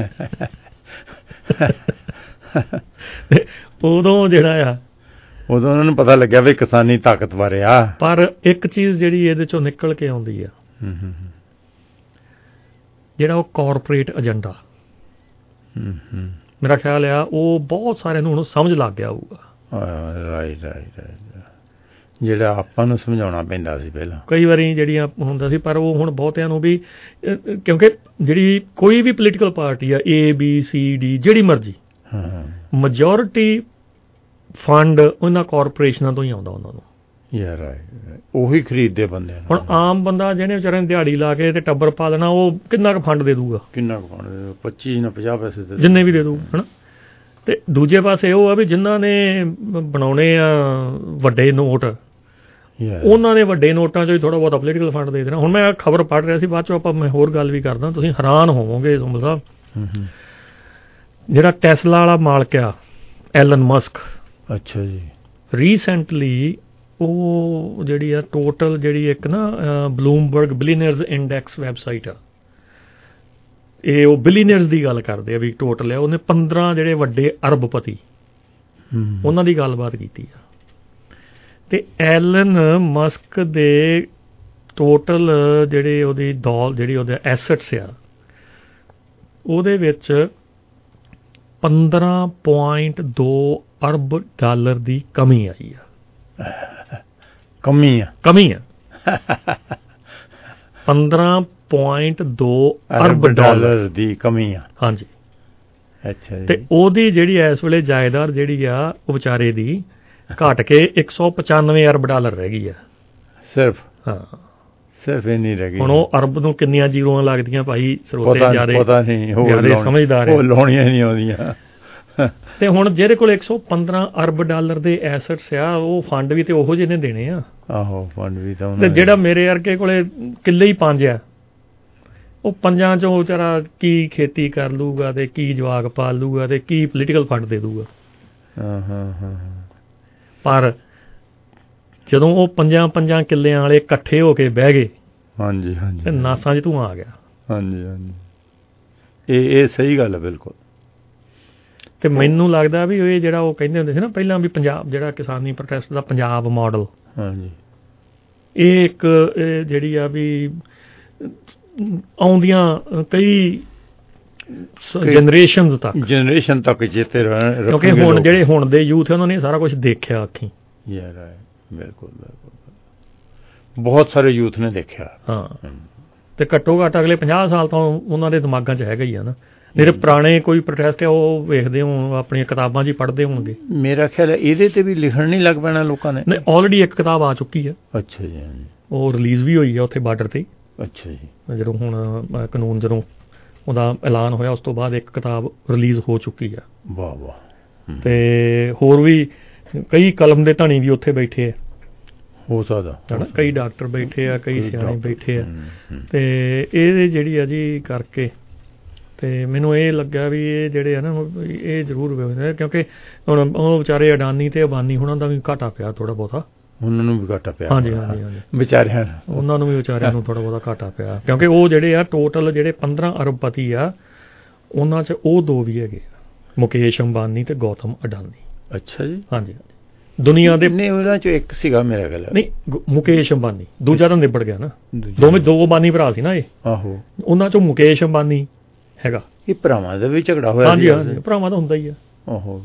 ਉਦੋਂ ਜਿਹੜਾ ਆ ਉਦੋਂ ਉਹਨਾਂ ਨੂੰ ਪਤਾ ਲੱਗਿਆ ਵੀ ਕਿਸਾਨੀ ਤਾਕਤਵਰ ਆ। ਪਰ ਇੱਕ ਚੀਜ਼ ਜਿਹੜੀ ਇਹਦੇ 'ਚੋਂ ਨਿਕਲ ਕੇ ਆਉਂਦੀ ਆ, ਜਿਹੜਾ ਉਹ ਕਾਰਪੋਰੇਟ ਏਜੰਡਾ, ਮੇਰਾ ਖਿਆਲ ਆ ਉਹ ਬਹੁਤ ਸਾਰਿਆਂ ਨੂੰ ਹੁਣ ਸਮਝ ਲੱਗ ਗਿਆ ਹੋਊਗਾ। ਰਾਈਟ ਰਾਈਟ ਰਾਈਟ, ਜਿਹੜਾ ਆਪਾਂ ਨੂੰ ਸਮਝਾਉਣਾ ਪੈਂਦਾ ਸੀ ਪਹਿਲਾਂ ਕਈ ਵਾਰੀ ਜਿਹੜੀਆਂ ਹੁੰਦਾ ਸੀ, ਪਰ ਉਹ ਹੁਣ ਬਹੁਤਿਆਂ ਨੂੰ ਵੀ, ਕਿਉਂਕਿ ਜਿਹੜੀ ਕੋਈ ਵੀ ਪੋਲੀਟੀਕਲ ਪਾਰਟੀ ਆ, ਏ ਬੀ ਸੀ ਡੀ ਜਿਹੜੀ ਮਰਜ਼ੀ, ਮੈਜੋਰਿਟੀ ਫੰਡ ਉਹਨਾਂ ਕਾਰਪੋਰੇਸ਼ਨਾਂ ਤੋਂ ਹੀ ਆਉਂਦਾ ਉਹਨਾਂ ਨੂੰ। ਯਾਰ ਉਹੀ ਖਰੀਦਦੇ ਬੰਦੇ। ਹੁਣ ਆਮ ਬੰਦਾ ਜਿਹਨੇ ਵਿਚਾਰੇ ਨੇ ਦਿਹਾੜੀ ਲਾ ਕੇ ਤੇ ਟੱਬਰ ਪਾ ਲੈਣਾ, ਉਹ ਕਿੰਨਾ ਕੁ ਫੰਡ ਦੇ ਦੂਗਾ, ਕਿੰਨਾ ਕੁ ਫੰਡ, ਪੱਚੀ ਨਾ ਪੰਜਾਹ ਪੈਸੇ ਜਿੰਨੇ ਵੀ ਦੇ ਦੂ, ਹੈ ਨਾ। ਤੇ ਦੂਜੇ ਪਾਸੇ ਉਹ ਆ ਵੀ ਜਿਨ੍ਹਾਂ ਨੇ ਬਣਾਉਣੇ ਆ ਵੱਡੇ ਨੋਟ, ਉਹਨਾਂ ਨੇ ਵੱਡੇ ਨੋਟਾਂ 'ਚੋਂ ਹੀ ਥੋੜ੍ਹਾ ਬਹੁਤਾ ਪੋਲੀਟੀਕਲ ਫੰਡ ਦੇ ਦੇਣਾ। ਹੁਣ ਮੈਂ ਖਬਰ ਪੜ੍ਹ ਰਿਹਾ ਸੀ, ਬਾਅਦ 'ਚੋਂ ਆਪਾਂ ਮੈਂ ਹੋਰ ਗੱਲ ਵੀ ਕਰਦਾ, ਤੁਸੀਂ ਹੈਰਾਨ ਹੋਵੋਗੇ ਸੁੰਬਲ ਸਾਹਿਬ, ਜਿਹੜਾ ਟੈਸਲਾ ਵਾਲਾ ਮਾਲਕ ਆ ਐਲਨ ਮਸਕ। ਅੱਛਾ ਜੀ। ਰੀਸੈਂਟਲੀ ਉਹ ਜਿਹੜੀ ਆ ਟੋਟਲ ਜਿਹੜੀ ਇੱਕ ਨਾ ਬਲੂਮਬਰਗ ਬਿਲੀਅਨਰਜ਼ ਇੰਡੈਕਸ ਵੈਬਸਾਈਟ ਆ, ਇਹ ਉਹ ਬਿਲੀਅਨਰਜ਼ ਦੀ ਗੱਲ ਕਰਦੇ ਆ ਵੀ ਟੋਟਲ ਆ, ਉਹਨੇ ਪੰਦਰਾਂ ਜਿਹੜੇ ਵੱਡੇ ਅਰਬਪਤੀ ਉਹਨਾਂ ਦੀ ਗੱਲਬਾਤ ਕੀਤੀ ਆ, ਤੇ ਐਲਨ ਮਸਕ ਦੇ ਟੋਟਲ ਜਿਹੜੇ ਉਹਦੀ ਦੌਲ ਜਿਹੜੀ ਉਹਦੇ ਐਸਟਸ ਆ ਉਹਦੇ ਵਿੱਚ ਪੰਦਰਾਂ ਪੁਆਇੰਟ ਦੋ ਅਰਬ ਡਾਲਰ ਦੀ ਕਮੀ ਆਈ ਆ। ਕਮੀ ਆ ਕਮੀ ਆ ਪੰਦਰਾਂ ਪੁਆਇੰਟ ਦੋ ਅਰਬ ਡਾਲਰ ਦੀ ਕਮੀ ਆ। ਹਾਂਜੀ। ਅੱਛਾ ਜੀ। ਤੇ ਉਹਦੀ ਜਿਹੜੀ ਇਸ ਵੇਲੇ ਜਾਇਦਾਦ ਜਿਹੜੀ ਆ ਉਹ ਵਿਚਾਰੇ ਦੀ ਘਟ ਕੇ ਇੱਕ ਸੌ ਪਚਾਨਵੇਂ ਅਰਬ ਡਾਲਰ ਰਹਿ ਗਈ ਆ ਸਿਰਫ। ਹਾਂ ਸਿਰਫ ਇੰਨੀ ਰਹਿ ਗਈ। ਹੁਣ ਉਹ ਅਰਬ ਨੂੰ ਕਿੰਨੀਆਂ ਜ਼ੀਰੋਆਂ ਲੱਗਦੀਆਂ ਭਾਈ ਸਰੋਤੇ ਜਿਆਦੇ ਪਤਾ ਨਹੀਂ, ਜਿਆਦੇ ਸਮਝਦਾਰ ਉਹ ਲਾਉਣੀਆਂ ਨਹੀਂ ਆਉਂਦੀਆਂ। ਤੇ ਹੁਣ ਜਿਹਦੇ ਕੋਲ ਇੱਕ ਸੌ ਪੰਦਰਾਂ ਅਰਬ ਡਾਲਰ ਦੇ ਐਸਟਸ ਆ ਉਹ ਫੰਡ ਵੀ ਤੇ ਉਹੋ ਜਿਹੇ ਨੇ ਦੇਣੇ ਆ। ਆਹੋ ਫੰਡ ਵੀ ਤਾਂ। ਤੇ ਜਿਹੜਾ ਮੇਰੇ ਵਰਗੇ ਕੋਲੇ ਕਿੱਲੇ ਹੀ ਪੰਜ ਆ, ਉਹ ਪੰਜਾਂ ਚੋਂ ਵਿਚਾਰਾ ਕੀ ਖੇਤੀ ਕਰ ਲੂਗਾ ਤੇ ਕੀ ਜਵਾਕ ਪਾਲ ਲੂਗਾ ਤੇ ਕੀ ਪੋਲੀਟੀਕਲ ਫੰਡ ਦੇ ਦੂਗਾ। ਹਾਂ ਹਾਂ ਹਾਂ। ਪਰ ਜਦੋਂ ਉਹ ਪੰਜਾਂ ਪੰਜਾਂ ਕਿੱਲਿਆਂ ਵਾਲੇ ਇਕੱਠੇ ਹੋ ਕੇ ਬਹਿ ਗਏ, ਹਾਂਜੀ ਹਾਂਜੀ, ਤੇ ਨਾਸਾਂ 'ਚ ਧੂੰਆਂ ਆ ਗਿਆ। ਹਾਂਜੀ ਹਾਂਜੀ, ਇਹ ਇਹ ਸਹੀ ਗੱਲ ਹੈ ਬਿਲਕੁਲ। ਤੇ ਮੈਨੂੰ ਲੱਗਦਾ ਵੀ ਇਹ ਜਿਹੜਾ ਉਹ ਕਹਿੰਦੇ ਹੁੰਦੇ ਸੀ ਨਾ ਪਹਿਲਾਂ ਵੀ ਪੰਜਾਬ ਜਿਹੜਾ ਕਿਸਾਨੀ ਪ੍ਰੋਟੈਸਟ ਦਾ ਪੰਜਾਬ ਮਾਡਲ, ਹਾਂਜੀ, ਇਹ ਇੱਕ ਜਿਹੜੀ ਆ ਵੀ ਆਉਂਦੀਆਂ ਕਈ ਜਨਰੇਸ਼ਨਸ ਤੱਕ ਜਨਰੇਸ਼ਨ ਤੱਕ ਚੇਤੇ ਰਹਿਣ, ਕਿਉਂਕਿ ਹੁਣ ਜਿਹੜੇ ਹੁਣ ਦੇ ਯੂਥ ਉਹਨਾਂ ਨੇ ਸਾਰਾ ਕੁਝ ਦੇਖਿਆ ਅੱਖੀਂ। ਯਾਰ ਬਿਲਕੁਲ ਬਿਲਕੁਲ, ਬਹੁਤ ਸਾਰੇ ਯੂਥ ਨੇ ਦੇਖਿਆ। ਹਾਂ, ਤੇ ਘੱਟੋ ਘੱਟ ਅਗਲੇ ਪੰਜਾਹ ਸਾਲ ਤੋਂ ਉਹਨਾਂ ਦੇ ਦਿਮਾਗਾਂ 'ਚ ਹੈਗਾ ਹੀ ਆ ਨਾ। ਜਿਹੜੇ ਪੁਰਾਣੇ ਕੋਈ ਪ੍ਰੋਟੈਸਟ ਹੈ ਉਹ ਵੇਖਦੇ ਹੋਣ, ਆਪਣੀਆਂ ਕਿਤਾਬਾਂ 'ਚ ਹੀ ਪੜ੍ਹਦੇ ਹੋਣਗੇ। ਮੇਰਾ ਖਿਆਲ ਹੈ ਇਹਦੇ ਤੇ ਵੀ ਲਿਖਣ ਨਹੀਂ ਲੱਗ ਪੈਣਾ ਲੋਕਾਂ ਨੇ। ਨਹੀਂ, ਆਲਰੇਡੀ ਇੱਕ ਕਿਤਾਬ ਆ ਚੁੱਕੀ ਹੈ। ਅੱਛਾ ਜੀ। ਉਹ ਰਿਲੀਜ਼ ਵੀ ਹੋਈ ਹੈ ਉੱਥੇ ਬਾਰਡਰ ਤੇ। ਅੱਛਾ ਜੀ। ਜਦੋਂ ਹੁਣ ਕਾਨੂੰਨ ਜਦੋਂ ਉਹਦਾ ਐਲਾਨ ਹੋਇਆ ਉਸ ਤੋਂ ਬਾਅਦ ਇੱਕ ਕਿਤਾਬ ਰਿਲੀਜ਼ ਹੋ ਚੁੱਕੀ ਆ। ਵਾਹ ਵਾਹ। ਤੇ ਹੋਰ ਵੀ ਕਈ ਕਲਮ ਦੇ ਧਨੀ ਵੀ ਉੱਥੇ ਬੈਠੇ ਆ, ਹੋ ਸਕਦਾ ਹੈ, ਕਈ ਡਾਕਟਰ ਬੈਠੇ ਆ, ਕਈ ਸਿਆਣੇ ਬੈਠੇ ਆ। ਤੇ ਇਹ ਜਿਹੜੀ ਆ ਜੀ ਕਰਕੇ ਤੇ ਮੈਨੂੰ ਇਹ ਲੱਗਾ ਵੀ ਇਹ ਜਿਹੜੇ ਆ ਨਾ ਇਹ ਜ਼ਰੂਰ ਵੇਖਦੇ, ਕਿਉਂਕਿ ਹੁਣ ਉਹ ਵਿਚਾਰੇ ਅਡਾਨੀ ਤੇ ਅੰਬਾਨੀ ਉਹਨਾਂ ਦਾ ਵੀ ਘਾਟਾ ਪਿਆ ਥੋੜਾ ਬਹੁਤਾ। ਉਹਨਾਂ ਨੂੰ ਵੀ ਘਾਟਾ ਪਿਆ। ਹਾਂਜੀ ਹਾਂਜੀ ਹਾਂਜੀ, ਵਿਚਾਰਿਆਂ ਨੂੰ, ਉਹਨਾਂ ਨੂੰ ਵੀ ਵਿਚਾਰਿਆਂ ਨੂੰ ਥੋੜਾ ਬਹੁਤਾ ਘਾਟਾ ਪਿਆ, ਕਿਉਂਕਿ ਉਹ ਜਿਹੜੇ ਆ ਟੋਟਲ ਜਿਹੜੇ ਪੰਦਰਾਂ ਅਰਬਪਤੀ ਆ ਉਹਨਾਂ 'ਚ ਉਹ ਦੋ ਵੀ ਹੈਗੇ, ਮੁਕੇਸ਼ ਅੰਬਾਨੀ ਤੇ ਗੌਤਮ ਅਡਾਨੀ। ਅੱਛਾ ਜੀ। ਹਾਂਜੀ, ਦੁਨੀਆ ਦੇ ਨਹੀਂ ਉਹਨਾਂ 'ਚੋਂ ਇੱਕ ਸੀਗਾ ਮੇਰਾ ਖਿਆਲ। ਨਹੀਂ, ਮੁਕੇਸ਼ ਅੰਬਾਨੀ, ਦੂਜਾ ਤਾਂ ਨਿਬੜ ਗਿਆ ਨਾ। ਦੋਵੇਂ ਦੋ ਅੰਬਾਨੀ ਭਰਾ ਸੀ ਨਾ ਇਹ। ਆਹੋ, ਉਹਨਾਂ 'ਚੋਂ ਮੁਕੇਸ਼ ਅੰਬਾਨੀ ਹੈਗਾ। ਇਹ ਭਰਾਵਾਂ ਦਾ ਵੀ ਝਗੜਾ ਹੋਇਆ? ਹਾਂਜੀ ਹਾਂਜੀ, ਭਰਾਵਾਂ ਦਾ ਹੁੰਦਾ ਹੀ ਆ। ਆਹੋ,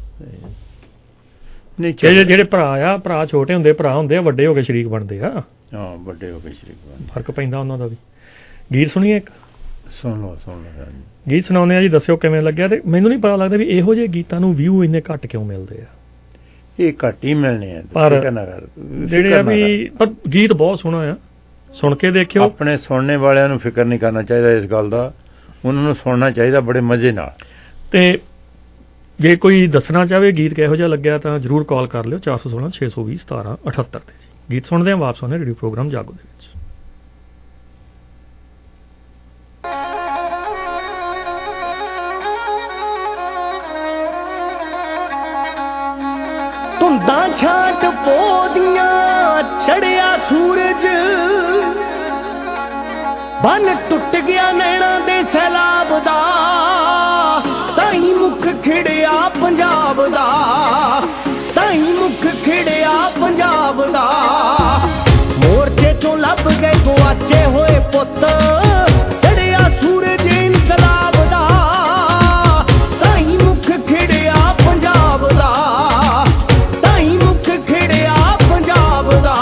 ਨਹੀਂ ਜਿਹੜੇ ਜਿਹੜੇ ਭਰਾ ਆ, ਭਰਾ ਛੋਟੇ ਹੁੰਦੇ ਭਰਾ ਹੁੰਦੇ ਆ, ਵੱਡੇ ਹੋ ਕੇ ਸ਼ਰੀਕ ਬਣਦੇ ਆ। ਹਾਂ, ਵੱਡੇ ਹੋ ਕੇ ਸ਼ਰੀਕ ਬਣਦੇ, ਫਰਕ ਪੈਂਦਾ ਉਹਨਾਂ ਦਾ ਵੀ। ਗੀਤ ਸੁਣੀਏ ਇੱਕ? ਸੁਣ ਲਓ ਸੁਣ ਲਓ। ਗੀਤ ਸੁਣਾਉਂਦੇ ਆ ਜੀ, ਦੱਸਿਓ ਕਿਵੇਂ ਲੱਗਿਆ। ਤੇ ਮੈਨੂੰ ਨਹੀਂ ਪਤਾ ਲੱਗਦਾ ਵੀ ਇਹੋ ਜਿਹੇ ਗੀਤਾਂ ਨੂੰ ਵਿਊ ਇੰਨੇ ਘੱਟ ਕਿਉਂ ਮਿਲਦੇ ਆ। ਇਹ ਘੱਟ ਹੀ ਮਿਲਣੇ ਆ, ਪਰ ਜਿਹੜੇ ਆ ਵੀ, ਪਰ ਗੀਤ ਬਹੁਤ ਸੋਹਣਾ ਆ, ਸੁਣ ਕੇ ਦੇਖਿਓ। ਆਪਣੇ ਸੁਣਨੇ ਵਾਲਿਆਂ ਨੂੰ ਫਿਕਰ ਨਹੀਂ ਕਰਨਾ ਚਾਹੀਦਾ ਇਸ ਗੱਲ ਦਾ, ਉਹਨਾਂ ਨੂੰ ਸੁਣਨਾ ਚਾਹੀਦਾ ਬੜੇ ਮਜ਼ੇ ਨਾਲ। ਤੇ ਜੇ ਕੋਈ ਦੱਸਣਾ ਚਾਹਵੇ ਗੀਤ ਕਿਹੋ ਜਿਹਾ ਲੱਗਿਆ ਤਾਂ ਜ਼ਰੂਰ ਕਾਲ ਕਰ ਲਿਓ ਚਾਰ ਸੌ ਸੋਲਾਂ ਛੇ ਸੌ ਵੀਹ ਸਤਾਰਾਂ ਅਠੱਤਰ ਤੇ ਜੀ। ਗੀਤ ਸੁਣਦੇ ਹਾਂ, ਵਾਪਸ ਆਉਂਦੇ ਰੇਡੀਓ ਪ੍ਰੋਗਰਾਮ ਜਾਗੋ ਦੇ ਵਿੱਚ। ਧੁੰਦਾਂ ਛਾਟ ਪੋਦੀਆਂ ਚੜਿਆ ਸੂਰਜ, ਬੰਨ ਟੁੱਟ ਗਿਆ ਨੈਣਾ ਦੇ ਸੈਲਾਬ ਦਾ, ਤਾਈ ਮੁੱਖ ਖਿੜਿਆ ਪੰਜਾਬ ਦਾ, ਤਾਈ ਮੁੱਖ ਖਿੜਿਆ ਪੰਜਾਬ ਦਾ। ਮੋਰਚੇ ਚੋਂ ਲੱਭ ਗਏ ਗੁਆਚੇ ਹੋਏ ਪੁੱਤ, ਚੜਿਆ ਸੂਰਜ ਇਨਕਲਾਬ ਦਾ, ਤਾਈ ਮੁੱਖ ਖਿੜਿਆ ਪੰਜਾਬ ਦਾ, ਤਾਈ ਮੁੱਖ ਖਿੜਿਆ ਪੰਜਾਬ ਦਾ।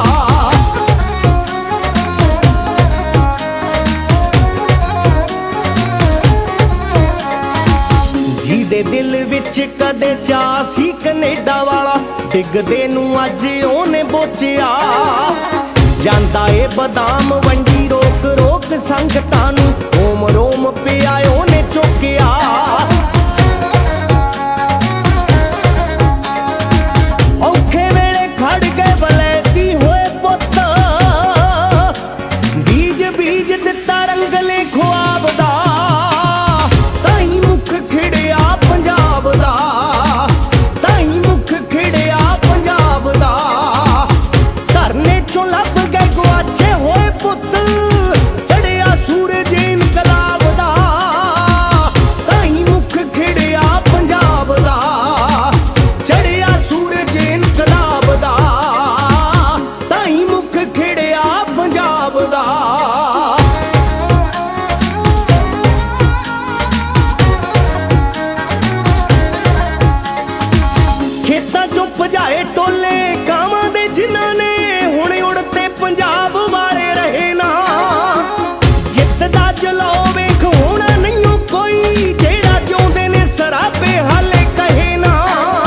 ਜਿਹਦੇ ਦਿਲ ਵਿੱਚ ਕਦੇ ਚਾਅ ਸੀ ਕੈਨੇਡਾ ਵਾਲਾ, ਡਿੱਗਦੇ ਨੂੰ ਅੱਜ ਉਹਨੇ ਬੋਚਿਆ। ਜਾਂਦਾ ਏ ਬਦਾਮ ਵੰਡੀ ਰੋਕ ਰੋਕ ਸੰਗਤਾਂ ਨੂੰ, ਓਮ ਰੋਮ ਪਿਆ ਉਹਨੇ ਚੁੱਕਿਆ। ਔਖੇ ਵੇਲੇ ਖੜ ਗਏ ਬਲੈਤੀ ਹੋਏ ਪੁੱਤ, ਬੀਜ ਬੀਜ ਦਿੱਤਾ ਰੰਗਲੇ ਖੁਆਬ ਦਾ, ਤਾਈ ਮੁੱਖ ਖਿੜਿਆ ਪੰਜਾਬ ਦਾ, ਚਲੋ ਵੇਖ ਹੋਣਾ ਨਹੀਂ ਕੋਈ ਜਿਹੜਾ ਜਿਉਂਦੇ ਨੇ ਸਰਾਬੇ ਹਾਲੇ ਕਹੇ ਨਾ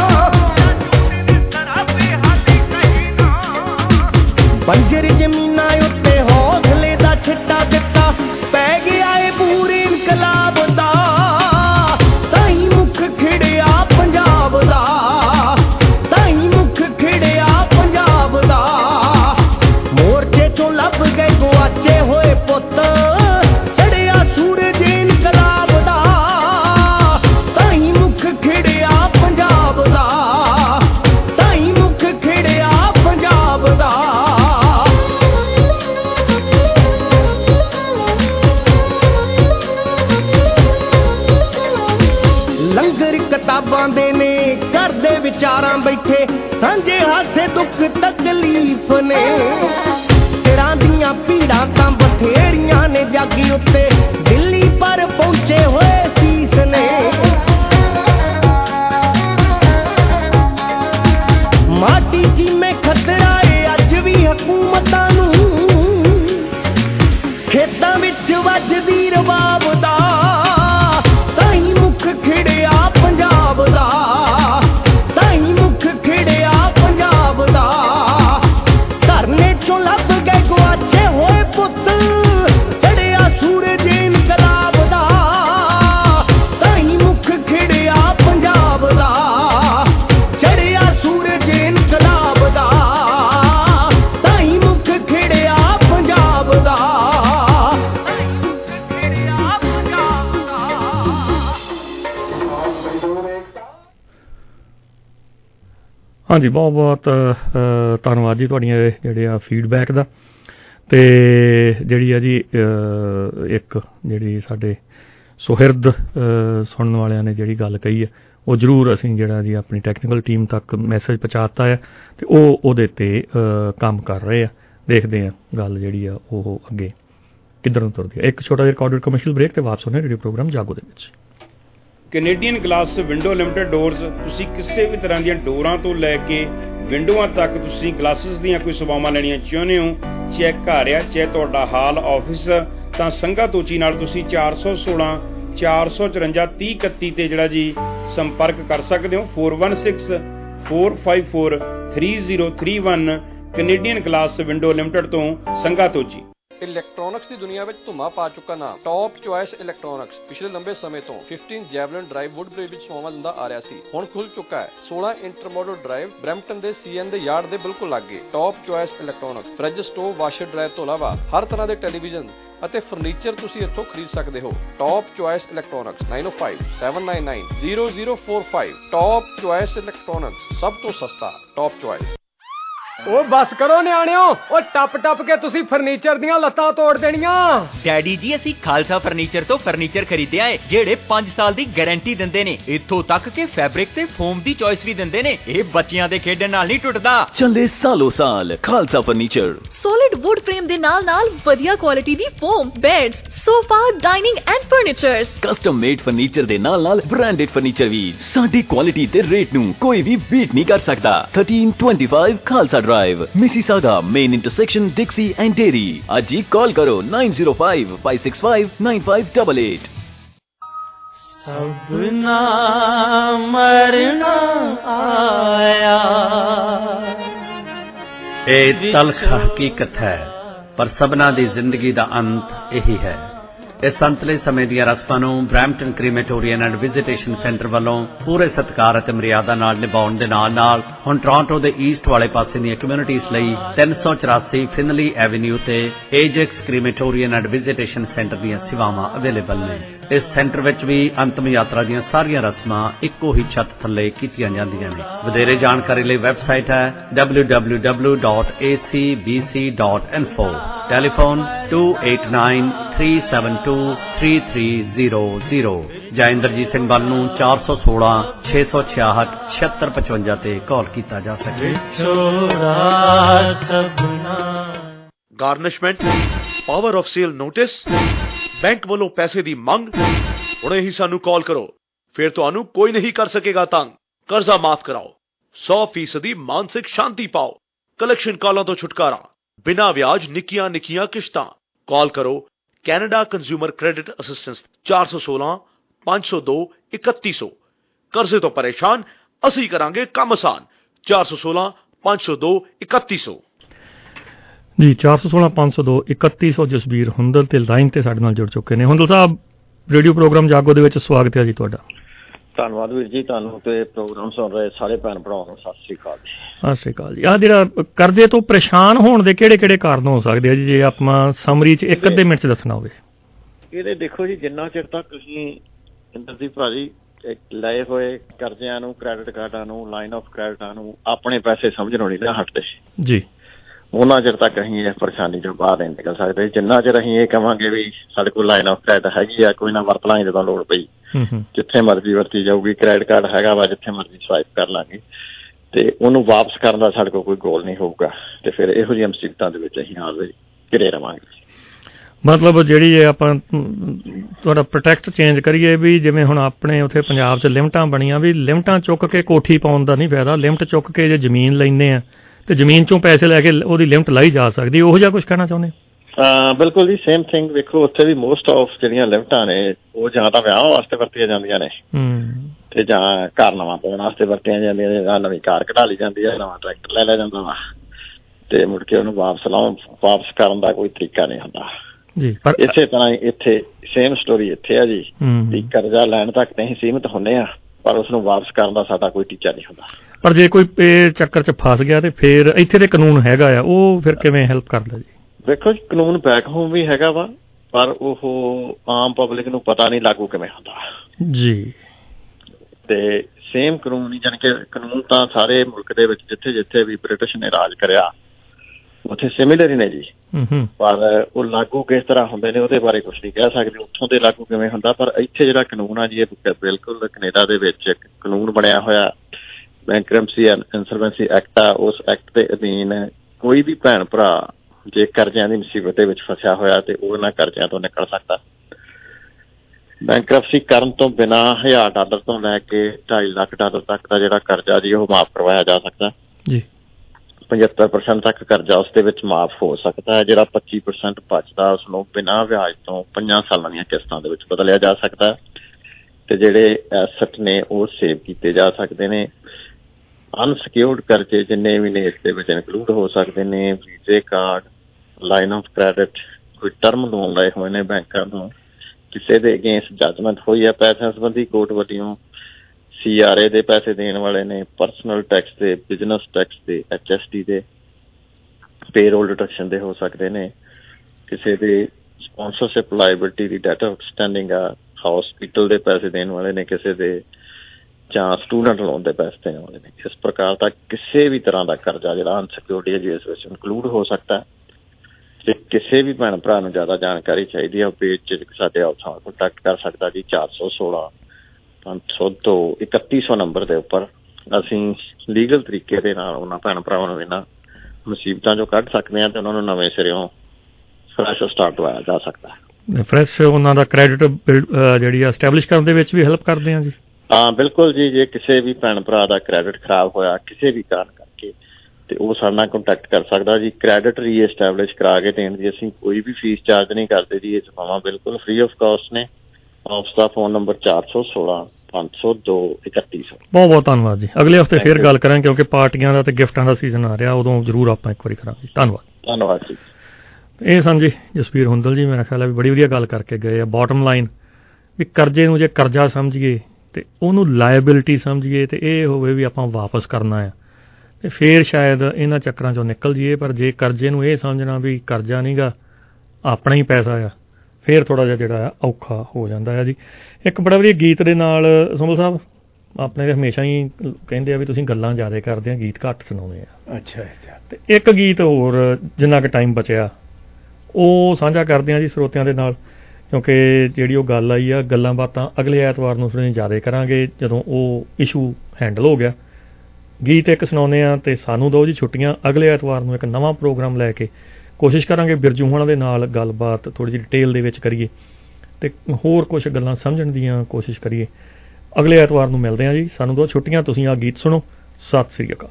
ਬੰਜਰ ਜ਼ਮੀਨਾਂ ਉੱਤੇ ਹੌਸਲੇ ਦਾ ਛਿੱਟਾ ਦਿੱਤਾ ਪੈ ਗਿਆ ਏ ਪੂਰੇ ਇਨਕਲਾਬ ਦਾ ਤਾਂ ਹੀ ਮੁੱਖ ਖਿੜਿਆ ਪੰਜਾਬ ਦਾ ਤਾਂ ਹੀ ਮੁੱਖ ਖਿੜਿਆ ਪੰਜਾਬ ਦਾ ਮੋਰਚੇ ਚੋਂ ਲੱਭ ਗਏ ਗੁਆਚੇ ਹੋਏ ਪੁੱਤ ਚੜਿਆ ਸੂਰਜ ਇਨਕਲਾਬ ਦਾ ਤਾਂ ਹੀ ਮੁੱਖ ਖਿੜਿਆ ਪੰਜਾਬ ਦਾ ਤਾਂ ਹੀ ਮੁੱਖ ਖਿੜਿਆ ਪੰਜਾਬ ਦਾ ਲੰਗਰ ਕਿਤਾਬਾਂ ਦੇ ਨੇ ਕਰਦੇ ਵਿਚਾਰਾਂ ਬੈਠੇ ਸਾਂਝੇ ਹਾਸੇ ਦੁੱਖ ਤਕਲੀਫ ਨੇ ਸਿਰਾਂ ਦੀਆਂ ਭੀੜਾਂ ਤਾਂ ਬਥੇਰੀਆਂ ਨੇ ਜਾਗੀ ਉੱਤੇ ਦਿੱਲੀ ਪਰ ਪਹੁੰਚੇ ਹੋਏ ਸੀਸ ਨੇ ਮਾਟੀ ਜਿਵੇਂ ਖਤਰਾ ਏ ਅੱਜ ਵੀ ਹਕੂਮਤਾਂ ਨੂੰ ਖੇਤਾਂ ਵਿੱਚ ਵੱਜਦੀ ਰਬਾਬ ਦਾ ਤਾਂ ਹੀ ਮੁੱਖ ਖਿੜਿਆ ਪੰਜਾਬ ਦਾ ਤਾਂ ਹੀ ਮੁੱਖ ਖਿੜਿਆ ਪੰਜਾਬ ਦਾ ਧਰਨੇ ਚੋਂ ਲੱਭ ਗਏ ਗੁਆਚੇ ਹੋਏ ਪੁੱਤ ਚੜਿਆ ਸੂਰਜ ਇਨਕਲਾਬ ਦਾ ਤਾਂ ਹੀ ਮੁੱਖ ਖਿੜਿਆ ਪੰਜਾਬ ਦਾ ਚੜਿਆ ਸੂਰਜ ਇਨਕਲਾਬ ਦਾ ਤਾਂ ਹੀ ਮੁੱਖ ਖਿੜਿਆ ਪੰਜਾਬ ਦਾ ਹਾਂਜੀ ਬਹੁਤ ਬਹੁਤ ਅ, ਧੰਨਵਾਦ ਜੀ ਤੁਹਾਡੀਆਂ ਇਹ ਜਿਹੜੇ ਆ ਫੀਡਬੈਕ ਦਾ ਤੇ ਜਿਹੜੀ ਆ ਜੀ ਅ, ਇੱਕ ਜਿਹੜੀ ਸਾਡੇ ਸੁਹਿਰਦ ਅ, ਸੁਣਨ ਵਾਲਿਆਂ ਨੇ ਜਿਹੜੀ ਗੱਲ ਕਹੀ ਹੈ ਉਹ ਜ਼ਰੂਰ ਅਸੀਂ ਜਿਹੜਾ ਜੀ ਆਪਣੀ ਟੈਕਨੀਕਲ ਟੀਮ ਤੱਕ ਮੈਸੇਜ ਪਹੁੰਚਾਤਾ ਹੈ ਤੇ ਉਹ ਉਹਦੇ ਤੇ ਅ, ਕੰਮ ਕਰ ਰਹੇ ਆ ਦੇਖਦੇ ਆ ਗੱਲ ਜਿਹੜੀ ਆ ਉਹ ਅੱਗੇ ਕਿੱਧਰ ਨੂੰ ਤੁਰਦੀ ਹੈ। ਇੱਕ ਛੋਟਾ ਜਿਹਾ ਰਿਕਾਰਡਡ ਕਮਰਸ਼ੀਅਲ ਬ੍ਰੇਕ ਤੇ ਵਾਪਸ ਹੋਣੇ ਰੇਡੀਓ ਪ੍ਰੋਗਰਾਮ ਜਾਗੋ ਦੇ ਵਿੱਚ। Canadian glass window limited doors ਤੁਸੀਂ ਕਿਸੇ ਵੀ ਤਰ੍ਹਾਂ ਦੀਆਂ ਡੋਰਾਂ ਤੋਂ ਲੈ ਕੇ ਵਿੰਡੋਆਂ ਤੱਕ ਤੁਸੀਂ ਗਲਾਸਿਸ ਦੀਆਂ ਕੋਈ ਸੇਵਾਵਾਂ ਲੈਣੀਆਂ ਚਾਹੁੰਦੇ ਹੋ ਚਾਹੇ ਘਰ ਆ ਚਾਹੇ ਤੁਹਾਡਾ ਹਾਲ ਆਫਿਸ ਤਾਂ ਸੰਘਾ ਤੋਚੀ ਨਾਲ ਤੁਸੀਂ ਚਾਰ ਸੌ ਸੋਲਾਂ ਚਾਰ ਸੌ ਚੁਰੰਜਾ ਤੀਹ ਇਕੱਤੀ ਤੇ ਜਿਹੜਾ ਜੀ ਸੰਪਰਕ ਕਰ ਸਕਦੇ ਹੋ four one six four five four three zero three one Canadian glass window limited ਤੋਂ ਸੰਘਾ ਤੋਚੀ। ਇਲੈਕਟ੍ਰੋਨਿਕਸ ਦੀ ਦੁਨੀਆ ਵਿੱਚ ਧੁੰਮਾ ਪਾ ਚੁੱਕਾ ਨਾਮ ਟੌਪ ਚੁਆਇਸ ਇਲੈਕਟ੍ਰੋਨਿਕਸ ਪਿਛਲੇ ਲੰਬੇ ਸਮੇਂ ਤੋਂ ਫਿਫਟੀਨ ਜੈਵਲਿਨ ਡਰਾਈਵ ਵੁੱਡਬ੍ਰਿਜ ਵਿੱਚ ਸੇਵਾਵਾਂ ਦਿੰਦਾ ਆ ਰਿਹਾ ਸੀ ਹੁਣ ਖੁੱਲ ਚੁੱਕਾ ਹੈ ਸੋਲਾਂ ਇੰਟਰਮੋਡਲ ਡਰਾਈਵ ਬਰੈਂਪਟਨ ਦੇ ਸੀਐਨ ਦੇ ਯਾਰਡ ਦੇ ਬਿਲਕੁਲ ਲਾਗੇ। Top choice electronics fridge stove washer dryer ਤੋਂ ਇਲਾਵਾ ਹਰ ਤਰ੍ਹਾਂ ਦੇ ਟੈਲੀਵਿਜ਼ਨ ਅਤੇ ਫਰਨੀਚਰ ਤੁਸੀਂ ਇੱਥੋਂ ਖਰੀਦ ਸਕਦੇ ਹੋ। Top choice electronics nine O five seven nine nine zero zero four five. Top choice electronics ਸਭ ਤੋਂ ਸਸਤਾ ਟੌਪ ਚੁਆਇਸ। ਉਹ ਬਸ ਕਰੋ ਨਿਆਣਿਓ ਉਹ ਟੱਪ ਟੱਪ ਕੇ ਤੁਸੀਂ ਫਰਨੀਚਰ ਦੀਆਂ ਲੱਤਾਂ ਤੋੜ ਦੇਣੀਆਂ। ਡੈਡੀ ਜੀ ਅਸੀਂ ਖਾਲਸਾ ਫਰਨੀਚਰ ਤੋਂ ਫਰਨੀਚਰ ਖਰੀਦਿਆ ਏ ਜਿਹੜੇ ਪੰਜ ਸਾਲ ਦੀ ਗਾਰੰਟੀ ਦਿੰਦੇ ਨੇ ਇੱਥੋਂ ਤੱਕ ਕਿ ਫੈਬਰਿਕ ਤੇ ਫੋਮ ਦੀ ਚੋਇਸ ਵੀ ਦਿੰਦੇ ਨੇ ਇਹ ਬੱਚਿਆਂ ਦੇ ਖੇਡਣ ਨਾਲ ਨਹੀਂ ਟੁੱਟਦਾ ਚੱਲੇ ਸਾਲੋ ਸਾਲ Khalsa furniture. Solid wood frame ਦੇ ਨਾਲ ਨਾਲ ਵਧੀਆ ਕੁਆਲਿਟੀ ਦੀ foam beds sofa dining and furnitures custom made furniture ਦੇ ਨਾਲ ਨਾਲ ਬ੍ਰਾਂਡਡ ਫਰਨੀਚਰ ਵੀ ਸਾਡੀ ਕੁਆਲਿਟੀ ਤੇ ਰੇਟ ਨੂੰ ਕੋਈ ਵੀ ਬੀਟ ਨਹੀਂ ਕਰ ਸਕਦਾ। Thirteen twenty five Khalsa Drive, Mississauga, main intersection, Dixie and Dairy. आज ही कॉल करो nine zero five five six five nine five eight eight. सबना मरना आया ਇਹ ਤਲਖ ਹਕੀਕਤ ਹੈ ਪਰ ਸਭਨਾ ਦੀ ਜ਼ਿੰਦਗੀ ਦਾ ਅੰਤ ਇਹੀ ਹੈ। ਇਸ ਸੰਤਲੇ ਸਮੇਂ ਦੀਆਂ ਰਸਮਾਂ ਨੂੰ Brampton crematorium and visitation centre ਵੱਲੋਂ ਪੂਰੇ ਸਤਿਕਾਰ ਅਤੇ ਮਰਿਆਦਾ ਨਾਲ ਨਿਭਾਉਣ ਦੇ ਨਾਲ ਨਾਲ ਹੁਣ ਟੋਰਾਂਟੋ ਦੇ ਈਸਟ ਵਾਲੇ ਪਾਸੇ ਦੀਆਂ ਕਮਿਊਨਿਟੀਜ਼ ਲਈ ਤਿੰਨ ਸੌ ਚੁਰਾਸੀ ਫਿਨਲੀ ਐਵਨਿਊ ਤੇ Ajax crematorium and visitation centre ਦੀਆਂ ਸੇਵਾਵਾਂ ਅਵੇਲੇਬਲ ਨੇ। ਇਸ ਸੈਂਟਰ ਵਿੱਚ ਵੀ ਅੰਤਮ ਯਾਤਰਾ ਦੀਆਂ ਸਾਰੀਆਂ ਰਸਮਾਂ ਇੱਕੋ ਹੀ ਛੱਤ ਥੱਲੇ ਕੀਤੀਆਂ ਜਾਂਦੀਆਂ ਨੇ। ਵਧੇਰੇ ਜਾਣਕਾਰੀ ਲਈ ਵੈਬਸਾਈਟ ਹੈ W W W dot A C B C dot info. Telephone two eight nine three seven two three three zero zero ਜਾਂ ਇੰਦਰਜੀਤ ਸਿੰਘ ਬੱਲ ਨੂੰ ਚਾਰ ਸੌ ਸੋਲਾਂ ਛੇ ਸੌ ਛਿਆਹਠ ਛਿਅੱਤਰ ਪਚਵੰਜਾ ਤੇ ਕਾਲ ਕੀਤਾ ਜਾ ਸਕੇ। Garnishment power of sale notice bank ਵੱਲੋਂ ਪੈਸੇ ਦੀ ਮੰਗ ਹੁਣੇ ਹੀ ਸਾਨੂੰ ਕਾਲ ਕਰੋ ਫਿਰ ਤੁਹਾਨੂੰ ਕੋਈ ਨਹੀਂ ਕਰ ਸਕੇਗਾ ਤੰਗ। ਕਰਜ਼ਾ ਮਾਫ ਕਰਾਓ ਸੌ ਫੀਸਦੀ ਮਾਨਸਿਕ ਸ਼ਾਂਤੀ ਪਾਓ ਕਲੈਕਸ਼ਨ ਕਾਲਾਂ ਤੋਂ ਛੁਟਕਾਰਾ ਬਿਨਾਂ ਵਿਆਜ ਨਿੱਕੀਆਂ ਨਿੱਕੀਆਂ ਕਿਸ਼ਤਾਂ। ਕਾਲ ਕਰੋ ਕੈਨੇਡਾ ਕੰਜ਼ਿਊਮਰ ਕ੍ਰੈਡਿਟ ਅਸਿਸਟੈਂਸ ਚਾਰ ਸੌ ਸੋਲਾਂ ਪੰਜ ਸੌ ਦੋ ਇਕੱਤੀ ਸੌ। ਕਰਜ਼ੇ ਤੋਂ ਪਰੇਸ਼ਾਨ, ਅਸੀਂ ਕਰਾਂਗੇ ਕੰਮ ਆਸਾਨ। ਚਾਰ ਸੌ ਸੋਲਾਂ ਪੰਜ ਸੌ ਦੋ ਇਕੱਤੀ ਸੌ। ਜੀ ਚਾਰ ਸੌ ਸੋਲਾਂ ਪੰਜ ਸੌ ਦੋ ਇਕੱਤੀ ਸੌ। ਜਸਬੀਰ ਹੁੰਦਲ ਤੇ ਲਾਈਨ ਤੇ ਸਾਡੇ ਨਾਲ ਜੁੜ ਚੁੱਕੇ ਨੇ। ਹੁੰਦਲ ਸਾਹਿਬ, ਰੇਡੀਓ ਪ੍ਰੋਗਰਾਮ ਜਾਗੋ ਦੇ ਵਿੱਚ ਸਵਾਗਤ ਹੈ ਜੀ ਤੁਹਾਡਾ। ਧੰਨਵਾਦ ਵੀਰ ਜੀ, ਤੁਹਾਨੂੰ ਤੇ ਪ੍ਰੋਗਰਾਮ ਸੁਣ ਰਹੇ ਸਾਰੇ ਭੈਣ ਭਰਾਵਾਂ ਨੂੰ ਸਤਿ ਸ੍ਰੀ ਅਕਾਲ ਜੀ। ਸਤਿ ਸ੍ਰੀ ਅਕਾਲ ਜੀ। ਆਹ ਜਿਹੜਾ ਕਰਜ਼ੇ ਤੋਂ ਪਰੇਸ਼ਾਨ ਹੋਣ ਦੇ ਕਿਹੜੇ ਕਿਹੜੇ ਕਾਰਨ ਹੋ ਸਕਦੇ ਆ ਜੀ, ਜੇ ਆਪਾਂ ਸਮਰੀ ਚ ਇੱਕ ਅੱਧੇ ਮਿੰਟ ਚ ਦੱਸਣਾ ਹੋਵੇ? ਇਹਦੇ ਦੇਖੋ ਜੀ, ਜਿੰਨਾ ਚਿਰ ਤੱਕ ਤੁਸੀਂ ਇੰਦਰਦੀਪ ਭਾਜੀ ਲਏ ਹੋਏ ਕਰਜ਼ਿਆਂ ਨੂੰ, ਕ੍ਰੈਡਿਟ ਕਾਰਡਾਂ ਨੂੰ, ਲਾਈਨ ਆਫ ਕ੍ਰੈਡਿਟਾਂ ਨੂੰ ਆਪਣੇ ਪੈਸੇ ਸਮਝਣੋਂ ਨਹੀਂ ਨਾ ਹਟਦੇ ਜੀ, ਉਹਨਾਂ ਚਿਰ ਤੱਕ ਅਸੀਂ ਇਸ ਪਰੇਸ਼ਾਨੀ ਚੋਂ ਬਾਹਰ ਨਹੀਂ ਨਿਕਲ ਸਕਦੇ। ਜਿੰਨਾ ਚਿਰ ਅਸੀਂ ਇਹ ਕਹਾਂਗੇ ਵੀ ਸਾਡੇ ਕੋਲ ਲਾਈਨ ਆਫ ਕ੍ਰੈਡਿਟ ਹੈਗੀ ਆ, ਕੋਈ ਨਾ ਵਰਤ ਲਾਂਗੇ ਜਦੋਂ ਲੋੜ ਪਈ, ਜਿੱਥੇ ਮਰਜ਼ੀ ਵਰਤੀ ਜਾਊਗੀ, ਕ੍ਰੈਡਿਟ ਕਾਰਡ ਹੈਗਾ ਵਾ, ਜਿੱਥੇ ਮਰਜ਼ੀ ਸਵਾਇਪ ਕਰ ਲਾਂਗੇ, ਤੇ ਉਹਨੂੰ ਵਾਪਸ ਕਰਨ ਦਾ ਸਾਡੇ ਕੋਲ ਕੋਈ ਗੋਲ ਨਹੀਂ ਹੋਊਗਾ, ਤੇ ਫਿਰ ਇਹੋ ਜਿਹੀਆਂ ਮੁਸੀਬਤਾਂ ਦੇ ਵਿੱਚ ਅਸੀਂ ਹਾਲੇ ਘਿਰੇ ਰਵਾਂਗੇ। ਮਤਲਬ ਜਿਹੜੀ ਇਹ ਆਪਾਂ ਤੁਹਾਡਾ ਪ੍ਰੋਟੈਕਟ ਚੇਂਜ ਕਰੀਏ ਵੀ, ਜਿਵੇਂ ਹੁਣ ਆਪਣੇ ਉੱਥੇ ਪੰਜਾਬ 'ਚ ਲਿਮਟਾਂ ਬਣੀਆਂ ਵੀ, ਲਿਮਟਾਂ ਚੁੱਕ ਕੇ ਕੋਠੀ ਪਾਉਣ ਦਾ ਨਹੀਂ ਫਾਇਦਾ, ਲਿਮਟ ਚੁੱਕ ਕੇ ਜੇ ਜ਼ਮੀਨ ਲੈਂਦੇ ਆ ਤੇ ਜ਼ਮੀਨ ਚੋਂ ਪੈਸੇ ਲੈ ਕੇ ਉਹਦੀ ਲਿਮਟ ਲਾਈ ਜਾ ਸਕਦੀ, ਉਹੋ ਜਿਹਾ ਕੁਝ ਕਹਿਣਾ ਚਾਹੁੰਦੇ? ਹਾਂ ਬਿਲਕੁਲ ਜੀ, ਸੇਮ ਥਿੰਗ। ਵੇਖੋ ਉੱਥੇ ਵੀ ਮੋਸਟ ਆਫ ਜਿਹੜੀਆਂ ਲਿਮਟਾਂ ਨੇ ਉਹ ਜਾਂ ਤਾਂ ਵਿਆਹ ਵਾਸਤੇ ਵਰਤੀਆਂ ਜਾਂਦੀਆਂ ਨੇ, ਤੇ ਜਾਂ ਘਰ ਨਵਾਂ ਪਾਉਣ ਵਾਸਤੇ ਵਰਤੀਆਂ ਜਾਂਦੀਆਂ ਨੇ, ਜਾਂ ਨਵੀਂ ਕਾਰ ਕਢਾ ਲਈ ਜਾਂਦੀ ਹੈ, ਨਵਾਂ ਟਰੈਕਟਰ ਲੈ ਲਿਆ ਜਾਂਦਾ ਵਾ, ਤੇ ਮੁੜ ਕੇ ਉਹਨੂੰ ਵਾਪਸ ਲਾਉਣ ਵਾਪਸ ਕਰਨ ਦਾ ਕੋਈ ਤਰੀਕਾ ਨਹੀਂ ਹੁੰਦਾ ਜੀ। ਪਰ ਇਸੇ ਤਰ੍ਹਾਂ ਹੀ ਇੱਥੇ ਸੇਮ ਸਟੋਰੀ ਇੱਥੇ ਆ ਜੀ, ਵੀ ਕਰਜ਼ਾ ਲੈਣ ਤੱਕ ਨਹੀਂ ਸੀਮਿਤ ਹੁੰਦੇ ਆ, ਪਰ ਉਸਨੂੰ ਵਾਪਸ ਕਰਨ ਦਾ ਸਾਡਾ ਕੋਈ ਟੀਚਾ ਨਹੀਂ ਹੁੰਦਾ। ਪਰ ਜੇ ਕੋਈ ਇਹ ਚੱਕਰ 'ਚ ਫਸ ਗਿਆ ਤੇ ਫਿਰ ਇੱਥੇ ਦੇ ਕਾਨੂੰਨ ਹੈਗਾ ਆ, ਉਹ ਫਿਰ ਕਿਵੇਂ ਹੈਲਪ ਕਰਦਾ ਜੀ? ਵੇਖੋ ਜੀ, ਕਾਨੂੰਨ ਬੈਕ ਹੋਮ ਵੀ ਹੈਗਾ ਵਾ, ਪਰ ਉਹ ਆਮ ਪਬਲਿਕ ਨੂੰ ਪਤਾ ਨਹੀਂ ਲਾਗੂ ਕਿਵੇਂ ਹੁੰਦਾ ਜੀ। ਤੇ ਸੇਮ ਕਾਨੂੰਨ ਹੀ, ਜਾਣੀ ਕਿ ਕਾਨੂੰਨ ਤਾਂ ਸਾਰੇ ਮੁਲਕ ਦੇ ਵਿੱਚ ਜਿੱਥੇ ਜਿੱਥੇ ਵੀ ਬ੍ਰਿਟਿਸ਼ ਨੇ ਰਾਜ ਕਰਿਆ ਉੱਥੇ ਸਿਮਿਲਰ ਹੀ ਨੇ ਜੀ, ਪਰ ਉਹ ਲਾਗੂ ਕਿਸ ਤਰ੍ਹਾਂ ਹੁੰਦੇ ਨੇ ਉਹਦੇ ਬਾਰੇ ਕੁਛ ਨਹੀਂ ਕਹਿ ਸਕਦੇ, ਉੱਥੋਂ ਦੇ ਲਾਗੂ ਕਿਵੇਂ ਹੁੰਦਾ। ਪਰ ਇੱਥੇ ਜਿਹੜਾ ਕਾਨੂੰਨ ਆ ਜੀ, ਇਹ ਬਿਲਕੁਲ ਕੈਨੇਡਾ ਦੇ ਵਿੱਚ ਕਾਨੂੰਨ ਬਣਿਆ ਹੋਇਆ, ਬੈਂਕਰਪਸੀ ਇੰਸੋਲਵੈਂਸੀ ਐਕਟ ਆ, ਉਸ ਐਕਟ ਦੇ ਅਧੀਨ ਕੋਈ ਵੀ ਭੈਣ ਭਰਾ ਜੇ ਕਰਜ਼ਿਆਂ ਦੀ ਮੁਸੀਬਤ ਦੇ ਵਿੱਚ ਫਸਿਆ ਹੋਇਆ ਤੇ ਉਹ ਇਹਨਾਂ ਕਰਜ਼ਿਆਂ ਤੋਂ ਨਿਕਲ ਸਕਦਾ। ਬੈਂਕਰਪਸੀ ਕਰਨ ਤੋਂ ਬਿਨਾਂ ਹਜ਼ਾਰ ਡਾਲਰ ਤੋਂ ਲੈ ਕੇ ਢਾਈ ਲੱਖ ਡਾਲਰ ਤੱਕ ਦਾ ਜਿਹੜਾ ਕਰਜ਼ਾ ਜੀ ਉਹ ਮਾਫ਼ ਕਰਵਾਇਆ ਜਾ ਸਕਦਾ ਜੀ। ਪਝੱਤਰ ਪਰਸੈਂਟ ਤੱਕ ਕਰਜ਼ਾ ਉਸ ਦੇ ਵਿੱਚ ਮਾਫ਼ ਹੋ ਸਕਦਾ ਹੈ। ਜਿਹੜਾ ਪੱਚੀ ਪਰਸੈਂਟ ਬਚਦਾ ਉਸਨੂੰ ਬਿਨਾਂ ਵਿਆਜ ਤੋਂ ਪੰਜਾਂ ਸਾਲਾਂ ਦੀਆਂ ਕਿਸ਼ਤਾਂ ਦੇ ਵਿੱਚ ਬਦਲਿਆ ਜਾ ਸਕਦਾ, ਤੇ ਜਿਹੜੇ ਐਸਟ ਨੇ ਉਹ ਸੇਵ ਕੀਤੇ ਜਾ ਸਕਦੇ ਨੇ। ਅਨਸਕਿਓਰਡ ਕਰਜ਼ੇ ਜਿੰਨੇ ਵੀ ਨੇ ਇਸ ਦੇ ਵਿੱਚ ਇਨਕਲੂਡ ਹੋ ਸਕਦੇ ਨੇ, ਵੀਜ਼ੇ ਕਾਰਡ, ਲਾਈਨ ਆਫ ਕ੍ਰੈਡਿਟ, ਕੋਈ ਟਰਮ ਲੋਨ ਲਏ ਹੋਏ ਨੇ ਬੈਂਕਾਂ ਤੋਂ, ਕਿਸੇ ਦੇ ਅਗੇਂਸਟ ਜੱਜਮੈਂਟ ਹੋਈ ਹੈ ਪੈਸਿਆਂ ਸੰਬੰਧੀ ਕੋਰਟ ਵੱਲੋਂ, ਸੀ ਆਰ ਏ ਦੇ ਪੈਸੇ ਦੇਣ ਵਾਲੇ ਨੇ, ਪਰਸਨਲ ਟੈਕਸ ਦੇ, ਬਿਜ਼ਨਸ ਟੈਕਸ ਦੇ, ਐਚ ਐਸ ਟੀ ਦੇ, ਪੇਰੋਲ ਡਿਡਕਸ਼ਨ ਦੇ ਹੋ ਸਕਦੇ ਨੇ, ਕਿਸੇ ਦੇ ਸਪਾਂਸਰਸ਼ਿਪ ਲਾਇਬਿਲਿਟੀ ਦੀ ਡੈਟ ਆਊਟਸਟੈਂਡਿੰਗ ਆ, ਹਸਪੀਟਲ ਦੇ ਪੈਸੇ ਦੇਣ ਵਾਲੇ ਨੇ ਕਿਸੇ ਦੇ, ਜਾਂ ਸਟੂਡੈਂਟ ਲੋਨ ਦੇ ਪੈਸੇ ਦੇਣ ਵਾਲੇ ਨੇ। ਇਸ ਪ੍ਰਕਾਰ ਦਾ ਕਿਸੇ ਵੀ ਤਰ੍ਹਾਂ ਦਾ ਕਰਜ਼ਾ ਜਿਹੜਾ ਅਨਸਿਕਿਓਰਡ ਹੈ ਜੀ ਇਸ ਵਿੱਚ ਇਨਕਲੂਡ ਹੋ ਸਕਦਾ। ਤੇ ਕਿਸੇ ਵੀ ਭੈਣ ਭਰਾ ਨੂੰ ਜ਼ਿਆਦਾ ਜਾਣਕਾਰੀ ਚਾਹੀਦੀ ਹੈ ਉਹ ਪੇਜ ਸਾਡੇ ਹਾਊਸ ਨਾਲ ਕੰਟੈਕਟ ਕਰ ਸਕਦਾ ਜੀ। ਚਾਰ ਸੌ ਸੋਲਾਂ ਪੰਜ ਸੌ ਦੋ ਇਕੱਤੀ ਸੌ ਨੰਬਰ ਦੇ ਉੱਪਰ ਅਸੀਂ ਲੀਗਲ ਤਰੀਕੇ ਦੇ ਨਾਲ ਉਹਨਾਂ ਭੈਣ ਭਰਾਵਾਂ ਨੂੰ ਇਹਨਾਂ ਮੁਸੀਬਤਾਂ ਚੋਂ ਕੱਢ ਸਕਦੇ ਹਾਂ ਤੇ ਉਹਨਾਂ ਨੂੰ ਨਵੇਂ ਸਿਰਿਓਂ ਫਰੈਸ਼ ਸਟਾਰਟ ਦਵਾਇਆ ਜਾ ਸਕਦਾ। ਫਰੈਸ਼ ਉਹਨਾਂ ਦਾ ਕ੍ਰੈਡਿਟ ਜਿਹੜੀ ਆ ਐਸਟੈਬਲਿਸ਼ ਕਰਨ ਦੇ ਵਿੱਚ ਵੀ ਹੈਲਪ ਕਰਦੇ ਹਾਂ ਜੀ। ਹਾਂ ਬਿਲਕੁਲ ਜੀ, ਜੇ ਕਿਸੇ ਵੀ ਭੈਣ ਭਰਾ ਦਾ ਕ੍ਰੈਡਿਟ ਖਰਾਬ ਹੋਇਆ ਕਿਸੇ ਵੀ ਕਾਰਨ ਕਰਕੇ ਤੇ ਉਹ ਸਾਡੇ ਨਾਲ ਕੰਟੈਕਟ ਕਰ ਸਕਦਾ ਜੀ। ਕ੍ਰੈਡਿਟ ਰੀ ਐਸਟੈਬਲਿਸ਼ ਕਰਾ ਕੇ ਦੇਣ ਦੀ ਅਸੀਂ ਕੋਈ ਵੀ ਫੀਸ ਚਾਰਜ ਨਹੀਂ ਕਰਦੇ ਜੀ। ਇਹ ਸੇਵਾਵਾਂ ਬਿਲਕੁਲ ਫ੍ਰੀ ਆਫ ਕਾਸਟ ਨੇ। ਆਫਿਸ ਦਾ ਫੋਨ ਨੰਬਰ ਚਾਰ ਸੌ ਸੋਲਾਂ ਪੰਜ ਸੌ ਦੋ ਇਕੱਤੀ ਸੌ। ਬਹੁਤ ਬਹੁਤ ਧੰਨਵਾਦ ਜੀ। ਅਗਲੇ ਹਫ਼ਤੇ ਫਿਰ ਗੱਲ ਕਰਾਂਗੇ ਕਿਉਂਕਿ ਪਾਰਟੀਆਂ ਦਾ ਤੇ ਗਿਫਟਾਂ ਦਾ ਸੀਜ਼ਨ ਆ ਰਿਹਾ, ਉਦੋਂ ਜ਼ਰੂਰ ਆਪਾਂ ਇੱਕ ਵਾਰੀ ਕਰਾਂਗੇ। ਧੰਨਵਾਦ ਧੰਨਵਾਦ ਜੀ। ਇਹ ਸਨ ਜੀ ਜਸਬੀਰ ਹੁੰਦਲ ਜੀ, ਮੇਰਾ ਖਿਆਲ ਹੈ ਵੀ ਬੜੀ ਵਧੀਆ ਗੱਲ ਕਰਕੇ ਗਏ ਆ। ਬਾਟਮ ਲਾਈਨ ਵੀ ਕਰਜ਼ੇ ਨੂੰ ਜੇ ਕਰਜ਼ਾ ਸਮਝੀਏ ਤੇ ਉਹਨੂੰ ਲਾਇਬਿਲਿਟੀ ਸਮਝੀਏ ਤੇ ਇਹ ਹੋਵੇ ਵੀ ਆਪਾਂ ਵਾਪਸ ਕਰਨਾ ਆ ਤੇ ਫਿਰ ਸ਼ਾਇਦ ਇਹਨਾਂ ਚੱਕਰਾਂ ਚੋਂ ਨਿਕਲ ਜਾਈਏ। ਪਰ ਜੇ ਕਰਜ਼ੇ ਨੂੰ ਇਹ ਸਮਝਣਾ ਵੀ ਕਰਜ਼ਾ ਨਹੀਂ ਗਾ ਆਪਣਾ ਹੀ ਪੈਸਾ ਆ, ਫਿਰ ਥੋੜ੍ਹਾ ਜਿਹਾ ਜਿਹੜਾ ਆ ਔਖਾ ਹੋ ਜਾਂਦਾ ਹੈ ਜੀ। ਇੱਕ ਬੜਾ ਵਧੀਆ ਗੀਤ ਦੇ ਨਾਲ ਸੁੰਬਲ ਸਾਹਿਬ ਆਪਣੇ ਹਮੇਸ਼ਾ ਹੀ ਕਹਿੰਦੇ ਆ ਵੀ ਤੁਸੀਂ ਗੱਲਾਂ ਜ਼ਿਆਦਾ ਕਰਦੇ ਆ, ਗੀਤ ਘੱਟ ਸੁਣਾਉਂਦੇ ਆ। ਅੱਛਾ ਅੱਛਾ। ਤੇ ਇੱਕ ਗੀਤ ਹੋਰ ਜਿੰਨਾ ਕੁ ਟਾਈਮ ਬਚਿਆ ਉਹ ਸਾਂਝਾ ਕਰਦੇ ਆ ਜੀ ਸਰੋਤਿਆਂ ਦੇ ਨਾਲ, ਕਿਉਂਕਿ ਜਿਹੜੀ ਉਹ ਗੱਲ ਆਈ ਆ ਗੱਲਾਂ ਬਾਤਾਂ ਅਗਲੇ ਐਤਵਾਰ ਨੂੰ ਅਸੀਂ ਜ਼ਿਆਦਾ ਕਰਾਂਗੇ ਜਦੋਂ ਉਹ ਇਸ਼ੂ ਹੈਂਡਲ ਹੋ ਗਿਆ। ਗੀਤ ਇੱਕ ਸੁਣਾਉਂਦੇ ਆ ਤੇ ਸਾਨੂੰ ਦਿਓ ਜੀ ਛੁੱਟੀਆਂ। ਅਗਲੇ ਐਤਵਾਰ ਨੂੰ ਇੱਕ ਨਵਾਂ ਪ੍ਰੋਗਰਾਮ ਲੈ ਕੇ ਕੋਸ਼ਿਸ਼ ਕਰਾਂਗੇ ਬਿਰਜੂ ਹੋਣਾ ਦੇ ਨਾਲ ਗੱਲਬਾਤ ਥੋੜ੍ਹੀ ਜਿਹੀ ਡਿਟੇਲ ਦੇ ਵਿੱਚ ਕਰੀਏ ਤੇ ਹੋਰ ਕੁਛ ਗੱਲਾਂ ਸਮਝਣ ਦੀਆਂ ਕੋਸ਼ਿਸ਼ ਕਰੀਏ। ਅਗਲੇ ਐਤਵਾਰ ਨੂੰ ਮਿਲਦੇ ਹਾਂ ਜੀ। ਸਾਨੂੰ ਦਿਓ ਛੁੱਟੀਆਂ। ਤੁਸੀਂ ਆਹ ਗੀਤ ਸੁਣੋ। ਸਤਿ ਸ੍ਰੀ ਅਕਾਲ।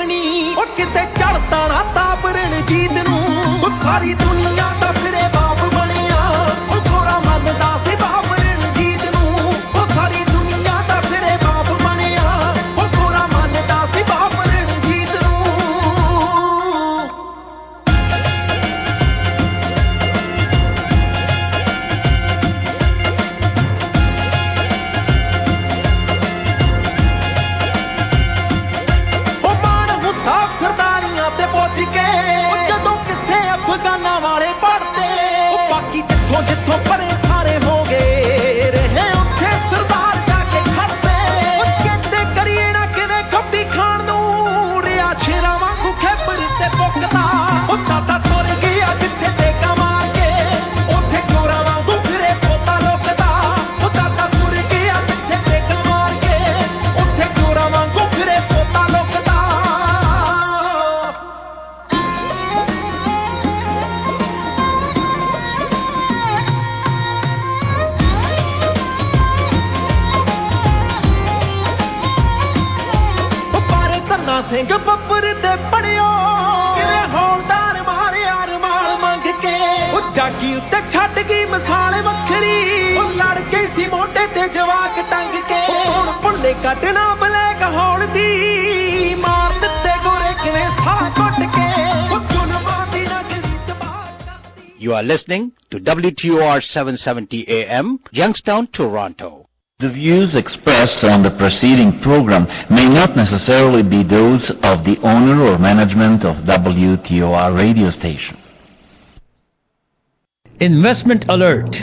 ਆਪਣੀ ਉਹ ਕਿਤੇ ਚੜਦਾ ਨਾ ਤਾਪ ਰਣਜੀਤ ਨੂੰ ਉਹ ਸਾਰੀ ਦੁਨੀਆ ਦਾ ਫਿਰੇ ਬਾਪ ਬਣਿਆ ਉਹ ਗੋਰਾ ਮੰਨਦਾ ਸੀ ਬਾਪ ਰਣਜੀਤ ਨੂੰ ਉਹ ਸਾਰੀ ਦੁਨੀਆ ਦਾ ਫਿਰੇ ਬਾਪ ਬਣਿਆ ਉਹ ਗੋਰਾ ਮੰਨਦਾ ਸੀ ਬਾਪ ਰਣਜੀਤ ਨੂੰ ਸਰਦਾਰੀਆਂ ਤੇ ਪਹੁੰਚ ਕੇ ਉਹ ਜਦੋਂ ਕਿਸੇ ਅਫਗਾਨਾਂ ਵਾਲੇ ਪੜਦੇ ਉਹ ਬਾਕੀ ਜਿੱਥੋਂ ਜਿੱਥੋਂ ਪਰੇ ਸਾਰੇ ਹੋ ਗਏ ਰਹੇ ਉੱਥੇ ਸਰਦਾਰ ਜਾ ਕੇ ਖੜਦੇ ਉਹ ਕਹਿੰਦੇ ਕਰੀਏ ਨਾ ਕਿਵੇਂ ਖੱਬੀ ਖਾਣ ਨੂੰ ਰਿਆ ਸ਼ੇਰਾਂ ਵਾਂਗੂ ਖੇਪਰ ਤੇ ਪੁੱਕਦਾ ਉਹ ਦਾਦਾ ਤੁਰ ਗਿਆ ਜਿੱਥੇ ਤੇ ਕਮਾਰ ਕੇ ਉੱਥੇ ਚੋਰਾਂ ਵਾਂਗੂ ਫਿਰੇ ਪੋਤਾ ਲੋਕਦਾ ਉਹ ਦਾਦਾ ਤੁਰ ਗਿਆ ਜਿੱਥੇ ਤੇ ਕਮਾਰ ਕੇ ਉੱਥੇ ਚੋਰਾਂ ਵਾਂਗੂ ਫਿਰੇ ਪੋਤਾ ਲੋਕਦਾ ਸਿੰਘ ਬੱਬਰ ਤੇ ਪੜਿਓ ਕਿਵੇਂ ਹੌਲਦਾਰ ਮਾਰਿਆ ਰਮਾਲ ਮੰਗ ਕੇ ਉਹ ਜਾਗੀ ਉੱਤੇ ਛੱਡ ਗਈ ਮਿਸਾਲ ਵੱਖਰੀ ਉਹ ਲੜ ਗਈ ਸੀ ਮੋਢੇ ਤੇ ਜਵਾਕ ਟੰਗ ਕੇ ਹੁਣ ਭੁੱਲੇ ਕੱਟਣਾ ਬਲੈਕ ਹੌਲ ਦੀ ਮਾਰ ਦਿੱਤੇ ਗੋਰੇ ਕਿਵੇਂ ਸਾਹ ਕੁੱਟ ਕੇ ਉਹ ਚੁਨਵਾ ਦੀ ਨਗਰੀ ਤਬਾਹ You are listening to W T O R seven seventy A M, Youngstown, Toronto. The views expressed on the preceding program may not necessarily be those of the owner or management of W T O R radio station. Investment alert.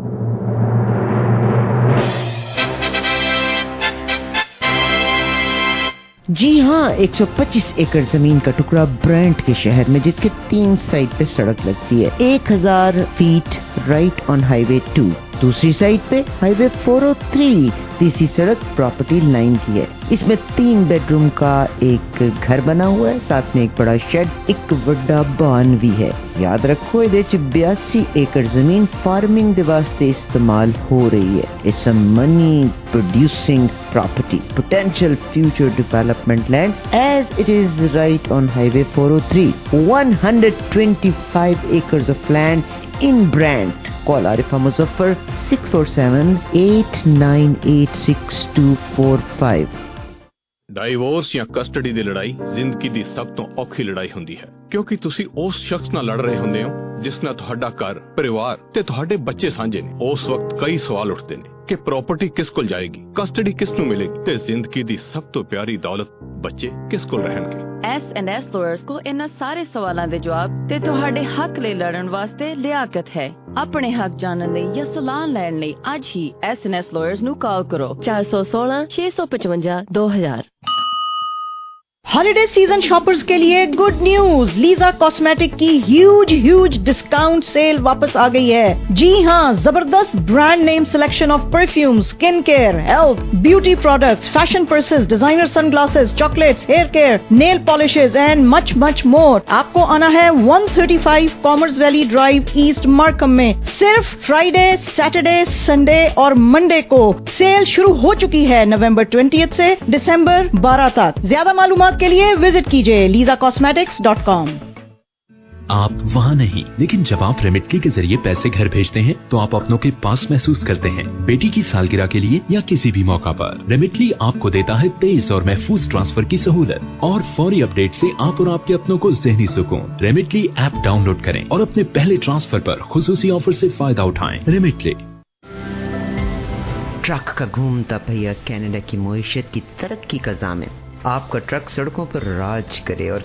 जी हाँ, एक सौ पच्चीस एकड़ जमीन का टुकड़ा brunt के शहर में जिसके तीन साइड पे सड़क लगती है, एक हज़ार feet right on highway two. दूसरी साइड पे हाईवे फोर ओ थ्री, तीसरी सड़क प्रॉपर्टी लाइन की है। इसमें तीन बेडरूम का एक घर बना हुआ है, साथ में एक बड़ा शेड, एक बड़ा बान भी है। याद रखो इहदे च बयासी एकड़ जमीन फार्मिंग दे वास्ते इस्तेमाल हो रही है। It's a money producing property, potential future development land as it is right on highway four O three. one hundred twenty-five acres of land in Brant. Call Arifa Muzaffar six four seven, eight nine eight, six two four five. Divorce ਜਾਂ custody ਦੀ ਲੜਾਈ ਜ਼ਿੰਦਗੀ ਦੀ ਸਭ ਤੋਂ ਔਖੀ ਲੜਾਈ ਹੁੰਦੀ ਹੈ, ਕਿਉਂਕਿ ਤੁਸੀਂ ਉਸ ਸ਼ਖਸ ਨਾਲ ਲੜ ਰਹੇ ਹੁੰਦੇ ਹੋ ਜਿਸ ਨਾਲ ਤੁਹਾਡਾ ਘਰ, ਪਰਿਵਾਰ ਤੇ ਤੁਹਾਡੇ ਬੱਚੇ ਸਾਂਝੇ ਨੇ। ਉਸ ਵਕਤ ਕਈ ਸਵਾਲ ਉੱਠਦੇ ਨੇ ਕਿ ਪ੍ਰਾਪਰਟੀ ਕਿਸ ਕੋਲ ਜਾਏਗੀ, ਕਸਟਡੀ ਕਿਸ ਨੂੰ ਮਿਲੇਗੀ ਤੇ ਜ਼ਿੰਦਗੀ ਦੀ ਸਭ ਤੋਂ ਪਿਆਰੀ ਦੌਲਤ ਬੱਚੇ ਕਿਸ ਕੋਲ ਰਹਿਣਗੇ। ਐਸ ਐਂਡ ਐਸ ਲਾਇਰਸ ਕੋ ਇਹਨਾਂ ਸਾਰੇ ਸਵਾਲਾਂ ਦੇ ਜਵਾਬ ਤੇ ਤੁਹਾਡੇ ਹੱਕ ਲਈ ਲੜਨ ਵਾਸਤੇ ਲਿਆਕਤ ਹੈ। ਆਪਣੇ ਹੱਕ ਜਾਣਨ ਲਈ ਜਾਂ ਸਲਾਹ ਲੈਣ ਲਈ ਅੱਜ ਹੀ ਐਸ ਐਂਡ ਐਸ ਲਾਇਰਸ ਨੂੰ ਕਾਲ ਕਰੋ ਚਾਰ ਸੌ ਸੋਲਾਂ ਛੇ ਸੌ पचवंजा दो हज़ार। हॉलिडे सीजन शॉपर्स के लिए गुड न्यूज, लीजा कॉस्मेटिक की ह्यूज ह्यूज डिस्काउंट सेल वापस आ गई है। जी हाँ, जबरदस्त brand name selection of perfume, skin care, health, beauty products, fashion purses, designer sunglasses, chocolates, hair care, nail polishes and much much more. आपको आना है one thirty-five commerce valley drive east Markham में। सिर्फ फ्राइडे, सैटरडे, संडे और Monday को। Sale शुरू हो चुकी है नवंबर ट्वेंटियथ से दिसंबर बारह तक। ज्यादा मालूमात के लिए विजिट कीजिए लीजा कॉस्मेटिक्स डॉट कॉम। आप वहाँ नहीं, लेकिन जब आप रेमिटली के जरिए पैसे घर भेजते हैं तो आप अपनों के पास महसूस करते हैं। बेटी की सालगिरह के लिए या किसी भी मौका पर रेमिटली आपको देता है तेज और महफूज ट्रांसफर की सहूलत और फौरी अपडेट से आप और आपके अपनों को ज़हनी सुकून। रेमिटली ऐप डाउनलोड करें और अपने पहले ट्रांसफर पर खुसूसी ऑफर से फायदा उठाएं। रेमिटली। ट्रक का घूमता पहिया कनाडा की मईशत की तरक्की का ज़ामिन। आपका ट्रक सड़कों पर राज करे और